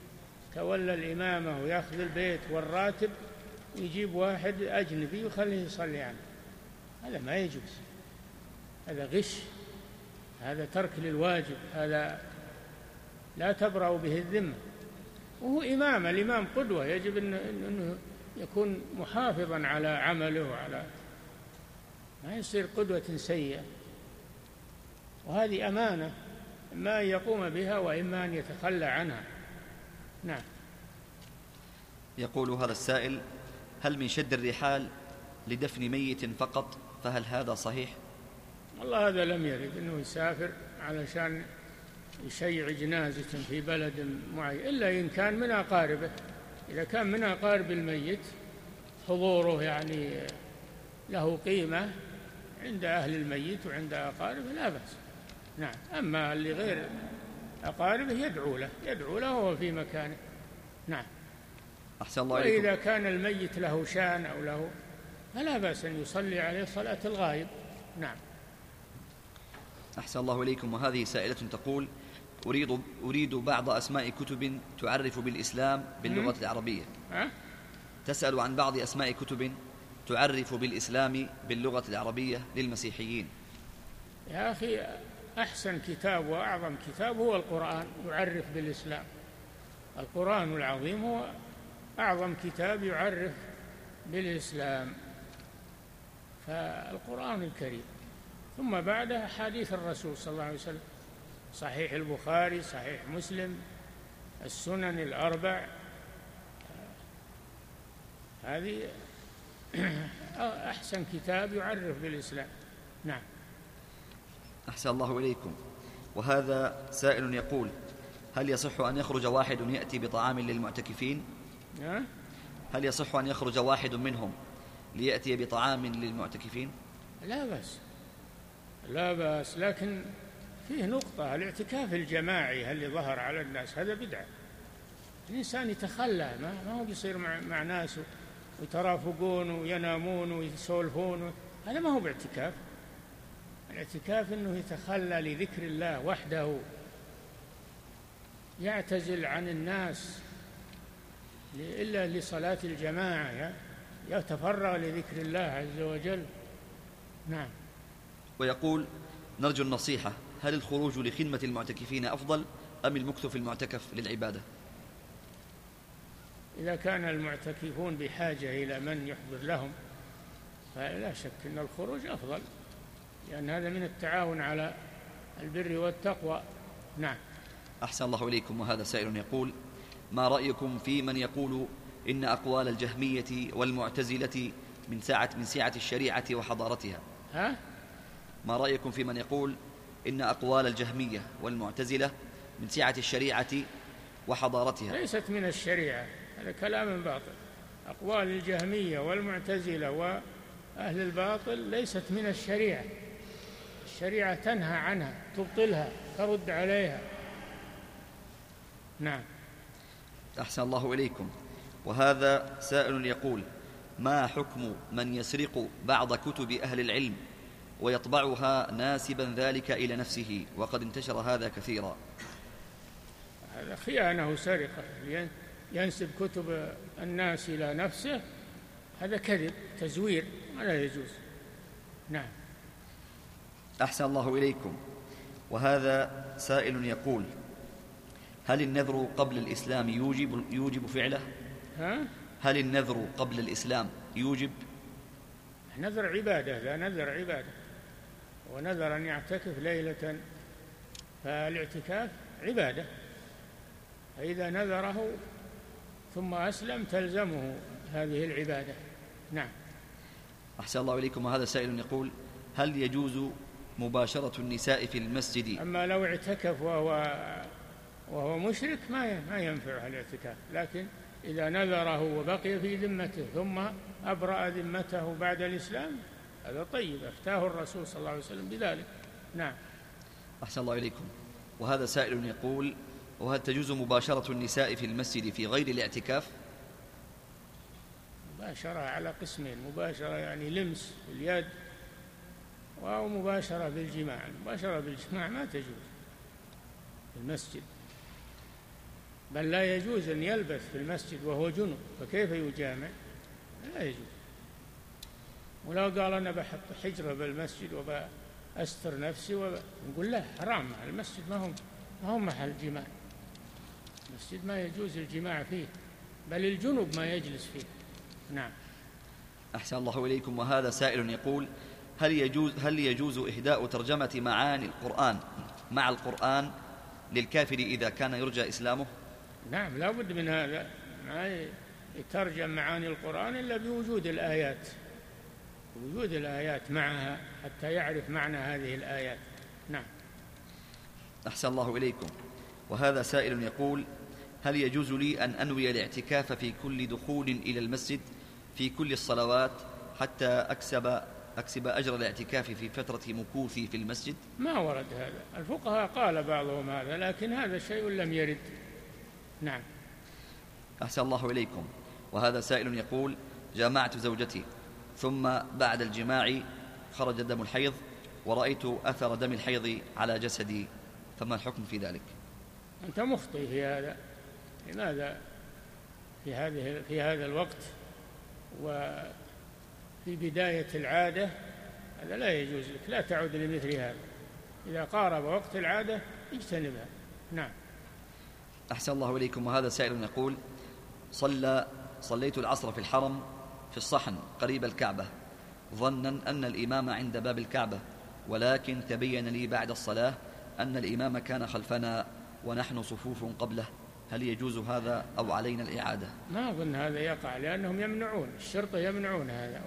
يتولى الإمامة ويأخذ البيت والراتب ويجيب واحد أجنبي ويخليه يصلي عنه، هذا ما يجوز، هذا غش، هذا ترك للواجب، هذا لا تبرأ به الذمة. وهو إمام، الإمام قدوة، يجب أنه يكون محافظا على عمله وعلى ما يصير قدوة سيئة، وهذه أمانة، إما أن يقوم بها وإما أن يتخلى عنها. نعم. يقول هذا السائل: هل من شد الرحال لدفن ميت فقط، فهل هذا صحيح؟ والله هذا لم يرد أنه يسافر علشان يشيع جنازة في بلد معين، إلا إن كان من أقاربه. إذا كان من أقارب الميت حضوره يعني له قيمة عند أهل الميت وعند أقاربه لا بأس. نعم. أما اللي غير أقاربه يدعو له يدعو له وهو في مكانه. نعم. أحسن الله عليكم. وإذا كان الميت له شان أو له فلا بأس أن يصلي عليه صلاة الغائب. نعم. أحسن الله إليكم. وهذه سائلة تقول: أريد, أريد بعض أسماء كتب تعرف بالإسلام باللغة العربية. أه؟ تسأل عن بعض أسماء كتب تعرف بالإسلام باللغة العربية للمسيحيين. يا أخي، أحسن كتاب وأعظم كتاب هو القرآن يعرف بالإسلام. القرآن العظيم هو أعظم كتاب يعرف بالإسلام، فالقرآن الكريم، ثم بعدها حديث الرسول صلى الله عليه وسلم، صحيح البخاري، صحيح مسلم، السنن الأربع، هذه أحسن كتاب يعرف بالإسلام. نعم. أحسن الله إليكم. وهذا سائل يقول: هل يصح أن يخرج واحد يأتي بطعام للمعتكفين؟ أه؟ هل يصح أن يخرج واحد منهم ليأتي بطعام للمعتكفين؟ لا بأس، لا بأس، لكن فيه نقطة: الاعتكاف الجماعي اللي ظهر على الناس هذا بدعة. الإنسان يتخلى، ما, ما هو بيصير مع, مع ناس ويترافقون وينامون ويسولفون، هذا ما هو باعتكاف. الاعتكاف أنه يتخلى لذكر الله وحده، يعتزل عن الناس إلا لصلاة الجماعة، يتفرغ لذكر الله عز وجل. نعم. ويقول: نرجو النصيحة، هل الخروج لخدمة المعتكفين أفضل أم المكث في المعتكف للعبادة؟ إذا كان المعتكفون بحاجة إلى من يحضر لهم فلا شك أن الخروج أفضل، لأن هذا من التعاون على البر والتقوى. نعم. أحسن الله إليكم. وهذا سائل يقول: ما رأيكم في من يقول إن أقوال الجهمية والمعتزلة من ساعة من سعة الشريعة وحضارتها؟ ها؟ ما رأيكم في من يقول إن أقوال الجهمية والمعتزلة من سعة الشريعة وحضارتها؟ ليست من الشريعة، هذا كلام باطل. أقوال الجهمية والمعتزلة وأهل الباطل ليست من الشريعة. الشريعة تنهى عنها، تبطلها، ترد عليها. نعم. أحسن الله إليكم. وهذا سائل يقول: ما حكم من يسرق بعض كتب أهل العلم ويطبعها ناسبا ذلك إلى نفسه، وقد انتشر هذا كثيرا؟ هذا خيانة وسرقة، ينسب كتب الناس إلى نفسه، هذا كذب، تزوير، لا يجوز. نعم. أحسن الله إليكم. وهذا سائل يقول: هل النذر قبل الإسلام يوجب, يوجب فعله؟ ها؟ هل النذر قبل الإسلام يوجب؟ نذر عبادة، لا نذر عبادة، ونذر أن يعتكف ليلة، فالاعتكاف عبادة، فإذا نذره ثم أسلم تلزمه هذه العبادة. نعم. أحسن الله إليكم. وهذا سائل يقول: هل يجوز مباشرة النساء في المسجد؟ أما لو اعتكف وهو وهو مشرك ما ما ينفعه الاعتكاف، لكن إذا نذره وبقي في ذمته ثم أبرأ ذمته بعد الإسلام هذا طيب، أفتاه الرسول صلى الله عليه وسلم بذلك. نعم. أحسن الله إليكم. وهذا سائل يقول: وهل تجوز مباشرة النساء في المسجد في غير الاعتكاف؟ مباشرة على قسمين: مباشرة يعني لمس اليد، أو مباشرة بالجماع. المباشرة بالجماع ما تجوز في المسجد. بل لا يجوز أن يلبث في المسجد وهو جنب، فكيف يجامع؟ لا يجوز. ولو قال أنا بحط حجرة بالمسجد وبأستر نفسي ونقول لا، حرام، المسجد ما هو ما هو محل جماع، المسجد ما يجوز الجماع فيه، بل الجنب ما يجلس فيه. نعم. أحسن الله إليكم. وهذا سائل يقول: هل يجوز هل يجوز إهداء ترجمة معاني القرآن مع القرآن للكافر إذا كان يرجى إسلامه؟ نعم، لا بد من هذا، ما يترجم معاني القرآن إلا بوجود الآيات، وجود الآيات معها حتى يعرف معنى هذه الآيات. نعم. أحسن الله إليكم. وهذا سائل يقول: هل يجوز لي أن أنوي الاعتكاف في كل دخول إلى المسجد في كل الصلوات حتى أكسب أكسب أجر الاعتكاف في فترة مكوثي في المسجد؟ ما ورد هذا، الفقهاء قال بعضهم هذا، لكن هذا شيء لم يرد. نعم. أحسن الله إليكم. وهذا سائل يقول: جامعت زوجتي ثم بعد الجماع خرج دم الحيض ورأيت أثر دم الحيض على جسدي، فما الحكم في ذلك؟ أنت مخطئ في هذا. لماذا في هذه في هذا الوقت وفي بداية العادة؟ هذا لا يجوز لك، لا تعود لمثل هذا. إذا قارب وقت العادة اجتنبها. نعم. أحسن الله إليكم. وهذا سائل يقول: صلى صليت العصر في الحرم في الصحن قريب الكعبة ظنا أن الإمام عند باب الكعبة، ولكن تبين لي بعد الصلاة أن الإمام كان خلفنا ونحن صفوف قبله، هل يجوز هذا أو علينا الإعادة؟ ما أظن هذا يقع، لأنهم يمنعون، الشرطة يمنعون هذا،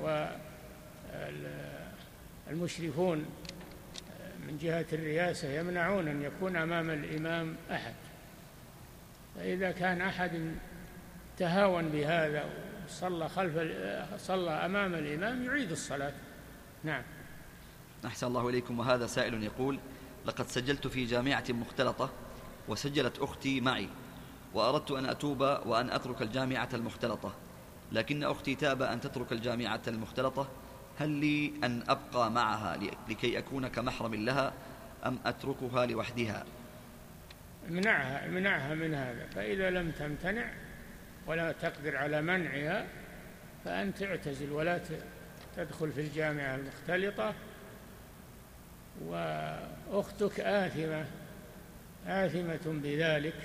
والمشرفون من جهة الرئاسة يمنعون أن يكون أمام الإمام أحد. فإذا كان أحد تهاون بهذا وصلى خلف صلى أمام الإمام يعيد الصلاة. نعم. أحسن الله إليكم. وهذا سائل يقول: لقد سجلت في جامعة مختلطة وسجلت أختي معي، وأردت أن أتوب وأن أترك الجامعة المختلطة، لكن أختي تاب أن تترك الجامعة المختلطة، هل لي أن أبقى معها لكي أكون كمحرم لها أم أتركها لوحدها؟ منعها منعها من هذا، فإذا لم تمتنع ولا تقدر على منعها فأنت اعتزل ولا تدخل في الجامعة المختلطة. وأختك آثمة آثمة بذلك،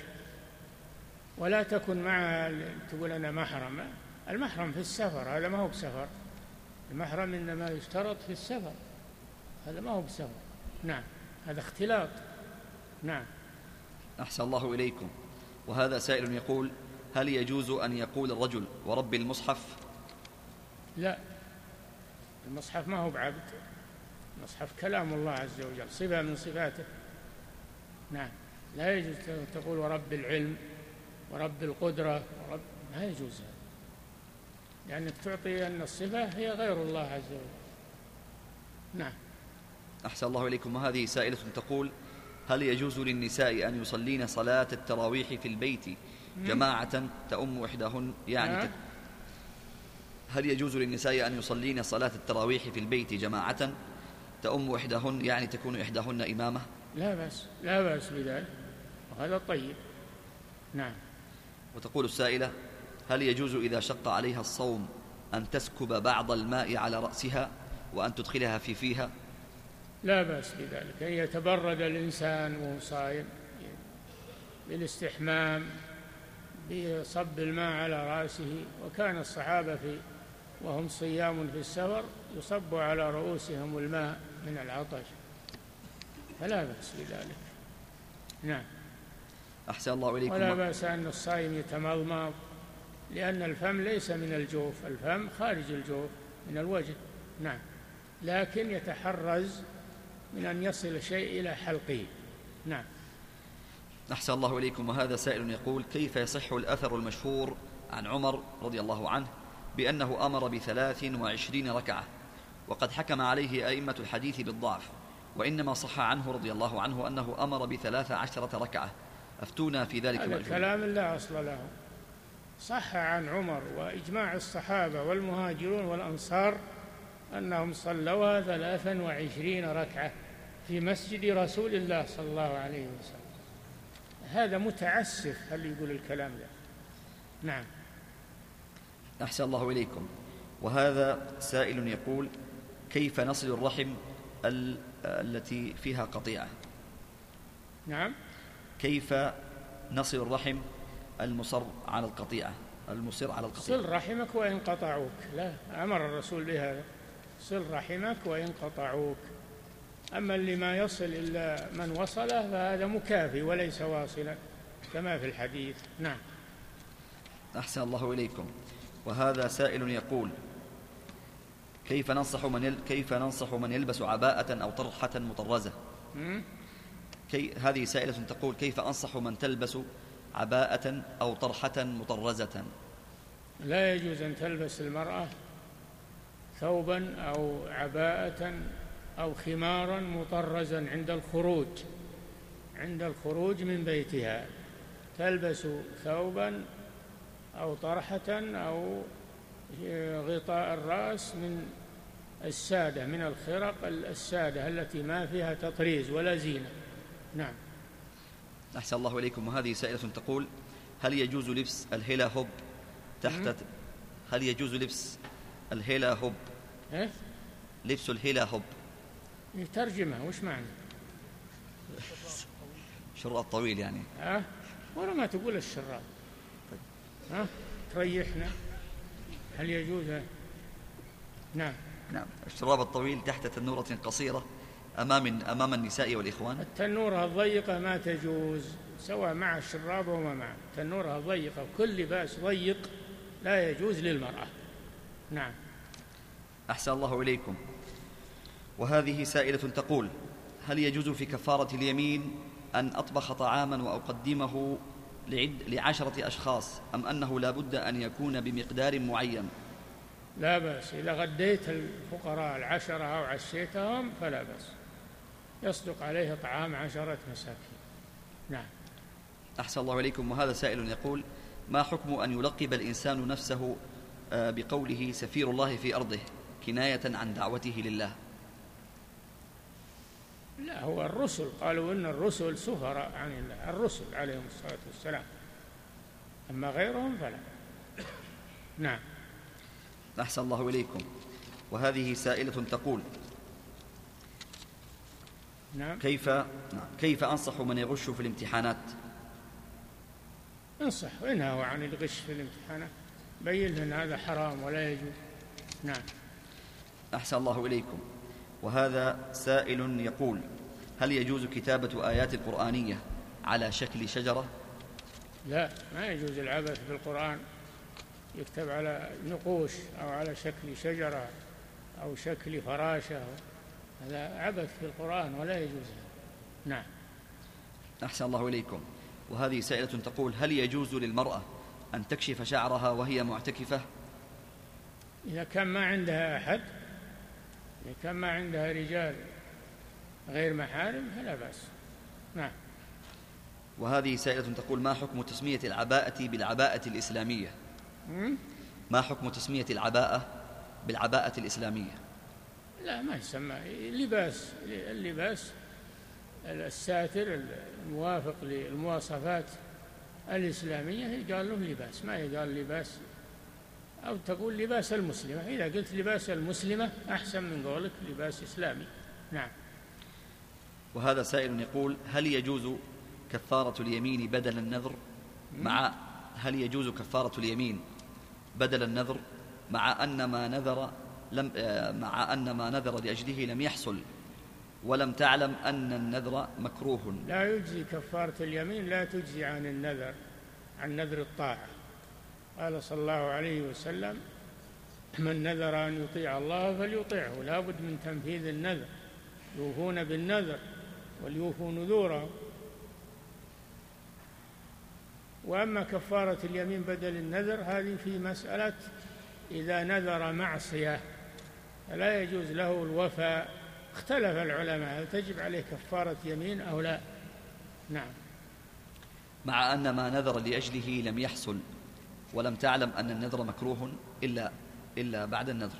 ولا تكن معها تقول أنا محرم. المحرم في السفر، هذا ما هو بسفر. المحرم إنما يشترط في السفر، هذا ما هو بسفر. نعم، هذا اختلاط. نعم. أحسن الله إليكم. وهذا سائل يقول: هل يجوز أن يقول الرجل ورب المصحف؟ لا، المصحف ما هو بعبد، المصحف كلام الله عز وجل، صفة من صفاته. نعم، لا يجوز تقول ورب العلم ورب القدرة ورب، ما يجوز هذا، لأنك تعطي أن الصفة هي غير الله عز وجل. نعم. أحسن الله إليكم. وهذه سائلة تقول: هل يجوز للنساء أن يصلين صلاة التراويح في البيت جماعة تؤم إحداهن يعني تك... هل يجوز للنساء أن يصلين صلاة التراويح في البيت جماعة تؤم إحداهن يعني تكون إحداهن إمامة؟ لا بأس، لا بأس بذلك، وهذا طيب. نعم. وتقول السائلة: هل يجوز إذا شق عليها الصوم أن تسكب بعض الماء على رأسها وأن تدخلها في فيها؟ لا بأس بذلك، أن يتبرد الإنسان وهو صائم بالاستحمام بصب الماء على رأسه، وكان الصحابة في وهم صيام في السفر يصب على رؤوسهم الماء من العطش، فلا بأس بذلك. نعم. أحسن الله إليكم. ولا بأس أن الصائم يتمضمض، لأن الفم ليس من الجوف، الفم خارج الجوف من الوجه. نعم، لكن يتحرز من أن يصل شيء إلى حلقه. نعم. أحسن الله إليكم. وهذا سائل يقول: كيف يصح الأثر المشهور عن عمر رضي الله عنه بأنه أمر بثلاث وعشرين ركعة، وقد حكم عليه أئمة الحديث بالضعف، وإنما صح عنه رضي الله عنه أنه أمر بثلاث عشرة ركعة، أفتونا في ذلك. هذا الكلام لا أصل له. صح عن عمر وإجماع الصحابة والمهاجرون والأنصار أنهم صلوا ثلاثا وعشرين ركعة في مسجد رسول الله صلى الله عليه وسلم. هذا متعسف هل يقول الكلام ده. نعم. أحسن الله إليكم. وهذا سائل يقول: كيف نصل الرحم ال- التي فيها قطيعة؟ نعم. كيف نصل الرحم المصر على القطيعة المصر على القطيعة؟ صل رحمك وإن قطعوك. لا، أمر الرسول بهذا، صل رحمك وإن قطعوك. أما اللي ما يصل إلا من وصله فهذا مكافي وليس واصلا كما في الحديث. نعم. أحسن الله إليكم. وهذا سائل يقول: كيف ننصح من يل... كيف ننصح من يلبس عباءة أو طرحة مطرزة؟ كي... هذه سائلة تقول: كيف أنصح من تلبس عباءة أو طرحة مطرزة؟ لا يجوز أن تلبس المرأة ثوبا أو عباءة أو خمارا مطرزا عند الخروج عند الخروج من بيتها. تلبس ثوبا أو طرحة أو غطاء الرأس من السادة، من الخرق السادة التي ما فيها تطريز ولا زينة. نعم. أحسن الله إليكم. وهذه سائلة تقول: هل يجوز لبس الهيلا هوب تحت هل يجوز لبس الهيلا هوب إيه؟ لبس الهيلا هوب ترجمة وش معنى؟ شراط طويل يعني. أه؟ ولا ما تقول الشراب. ها؟ أه؟ تريحنا. هل يجوز؟ نعم. نعم. الشراب الطويل تحت تنورة قصيرة أمام أمام النساء والإخوان. التنورة الضيقة ما تجوز، سواء مع الشراب وما معه. التنورة الضيقة كل لباس ضيق لا يجوز للمرأة. نعم. أحسن الله إليكم. وهذه سائلة تقول: هل يجوز في كفارة اليمين أن أطبخ طعاما وأقدمه لعد لعشرة أشخاص، أم أنه لا بد أن يكون بمقدار معين؟ لا بأس، إذا غديت الفقراء العشرة أو عشيتهم فلا بأس، يصدق عليه طعام عشرة مساكين. نعم. أحسن الله إليكم. وهذا سائل يقول: ما حكم أن يلقب الإنسان نفسه بقوله سفير الله في أرضه كناية عن دعوته لله؟ لا، هو الرسل قالوا إن الرسل سفراء عن الله، الرسل عليهم الصلاة والسلام، أما غيرهم فلا. نعم. أحسن الله إليكم. وهذه سائلة تقول: نعم. كيف نعم. كيف أنصح من يغش في الامتحانات؟ انصح وانهوا عن الغش في الامتحانات، بين أن هذا حرام ولا يجوز. نعم. أحسن الله إليكم. وهذا سائل يقول: هل يجوز كتابة آيات قرآنية على شكل شجرة؟ لا، ما يجوز العبث بالقرآن، يكتب على نقوش أو على شكل شجرة أو شكل فراشة، هذا عبث في القرآن ولا يجوز. نعم. أحسن الله إليكم. وهذه سائلة تقول: هل يجوز للمرأة أن تكشف شعرها وهي معتكفة؟ إذا كان ما عندها أحد، إذا كان ما عندها رجال غير محارم فلا بأس. نعم. وهذه سائلة تقول: ما حكم تسمية العباءة بالعباءة الإسلامية؟ ما حكم تسمية العباءة بالعباءة الإسلامية؟ لا، ما يسمى لباس، اللباس الساتر الموافق للمواصفات الإسلامية يقال له لباس، ما يقال لباس، أو تقول لباس المسلمة. إذا قلت لباس المسلمة أحسن من قولك لباس إسلامي. نعم. وهذا سائل يقول: هل يجوز كفارة اليمين بدل النذر مع هل يجوز كفارة اليمين بدل النذر مع أن ما نذر لم مع أن ما نذر لأجله لم يحصل ولم تعلم أن النذر مكروه؟ لا يجزي كفارة اليمين، لا تجزي عن النذر، عن نذر الطاعة. قال صلى الله عليه وسلم: من نذر أن يطيع الله فليطيعه. لا بد من تنفيذ النذر، يوفون بالنذر وليوفوا نذوره. وأما كفارة اليمين بدل النذر هذه في مسألة إذا نذر معصية فلا يجوز له الوفاء. اختلف العلماء هل تجب عليه كفارة يمين أو لا. نعم. مع أن ما نذر لأجله لم يحصل ولم تعلم أن النذر مكروه إلا إلا بعد النذر.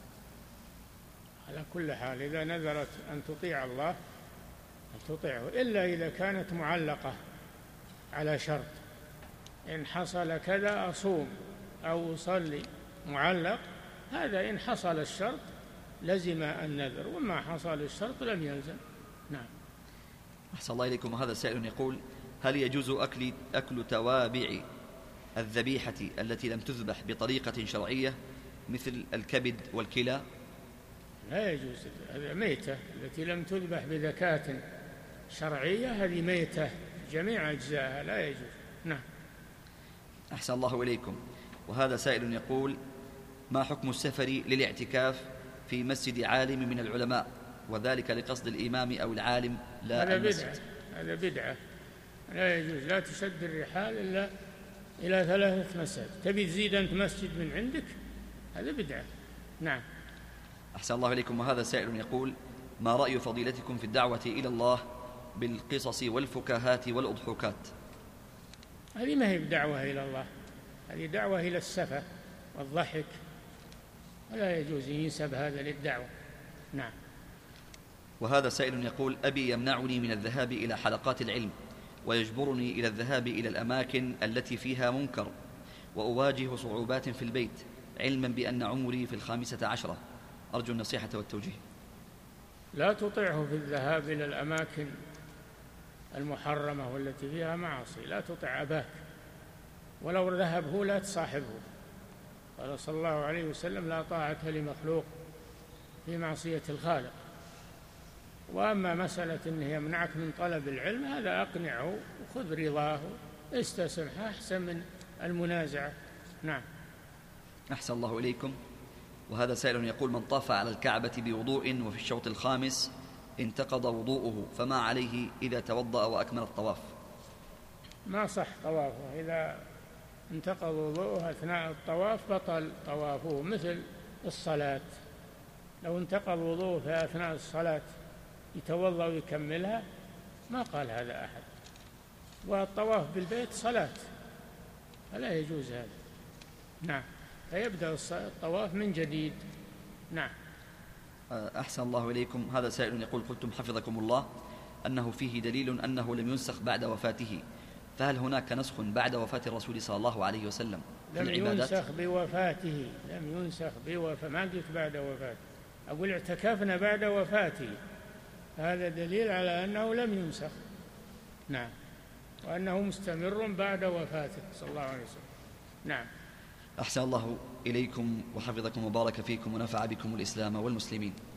على كل حال إذا نذرت أن تطيع الله تطيعه، إلا إذا كانت معلقة على شرط، إن حصل كذا أصوم أو أصلي معلق، هذا إن حصل الشرط لزم النذر، وما حصل الشرط لم يلزم. نعم. أحسن الله إليكم. وهذا سائل يقول: هل يجوز أكل, أكل توابع الذبيحة التي لم تذبح بطريقة شرعية مثل الكبد والكلى؟ لا يجوز، هذا ميتة. التي لم تذبح بذكاة شرعية هذه ميتة جميع أجزائها، لا يجوز. نعم. أحسن الله إليكم. وهذا سائل يقول: ما حكم السفر للاعتكاف في مسجد عالم من العلماء وذلك لقصد الإمام أو العالم لا هذا المسجد؟ بدعة. هذا بدعة، لا يجوز. لا تشد الرحال إلا إلى ثلاثة مساجد. تبي تزيد أنت مسجد من عندك، هذا بدعة. نعم. أحسن الله إليكم. وهذا سائل يقول: ما رأي فضيلتكم في الدعوة إلى الله بالقصص والفكاهات والأضحوكات؟ هذه ما هي بدعوة إلى الله، هذه دعوة إلى السفة والضحك، ولا يجوز ينسب هذا للدعوة. نعم. وهذا سائل يقول: أبي يمنعني من الذهاب إلى حلقات العلم ويجبرني إلى الذهاب إلى الأماكن التي فيها منكر، وأواجه صعوبات في البيت علما بأن عمري في الخامسة عشرة، أرجو النصيحة والتوجيه. لا تطيعه في الذهاب إلى الأماكن المحرمة والتي فيها معاصي، لا تطع أباك، ولو ذهب هو لا تصاحبه. قال صلى الله عليه وسلم: لا طاعة لمخلوق في معصية الخالق. وأما مسألة أنه يمنعك من طلب العلم، هذا أقنعه وخذ رضاه، استسمح، أحسن من المنازعة. نعم. أحسن الله إليكم. وهذا سائل يقول: من طاف على الكعبة بوضوء وفي الشوط الخامس انتقض وضوءه، فما عليه إذا توضأ وأكمل الطواف؟ ما صح طوافه، إذا انتقض وضوءه أثناء الطواف بطل طوافه، مثل الصلاة. لو انتقض وضوءه في أثناء الصلاة يتوضأ ويكملها، ما قال هذا أحد. والطواف بالبيت صلاة، فلا يجوز هذا. نعم. فيبدأ الطواف من جديد. نعم. أحسن الله إليكم. هذا سائل يقول: قلتم حفظكم الله أنه فيه دليل أنه لم ينسخ بعد وفاته، فهل هناك نسخ بعد وفاة الرسول صلى الله عليه وسلم في لم العبادات؟ ينسخ بوفاته، لم ينسخ بوفاته، ما قلت بعد وفاته، أقول اعتكفنا بعد وفاته، هذا دليل على أنه لم ينسخ. نعم. وأنه مستمر بعد وفاته صلى الله عليه وسلم. نعم. أحسن الله إليكم وحفظكم وبارك فيكم ونفع بكم الإسلام والمسلمين.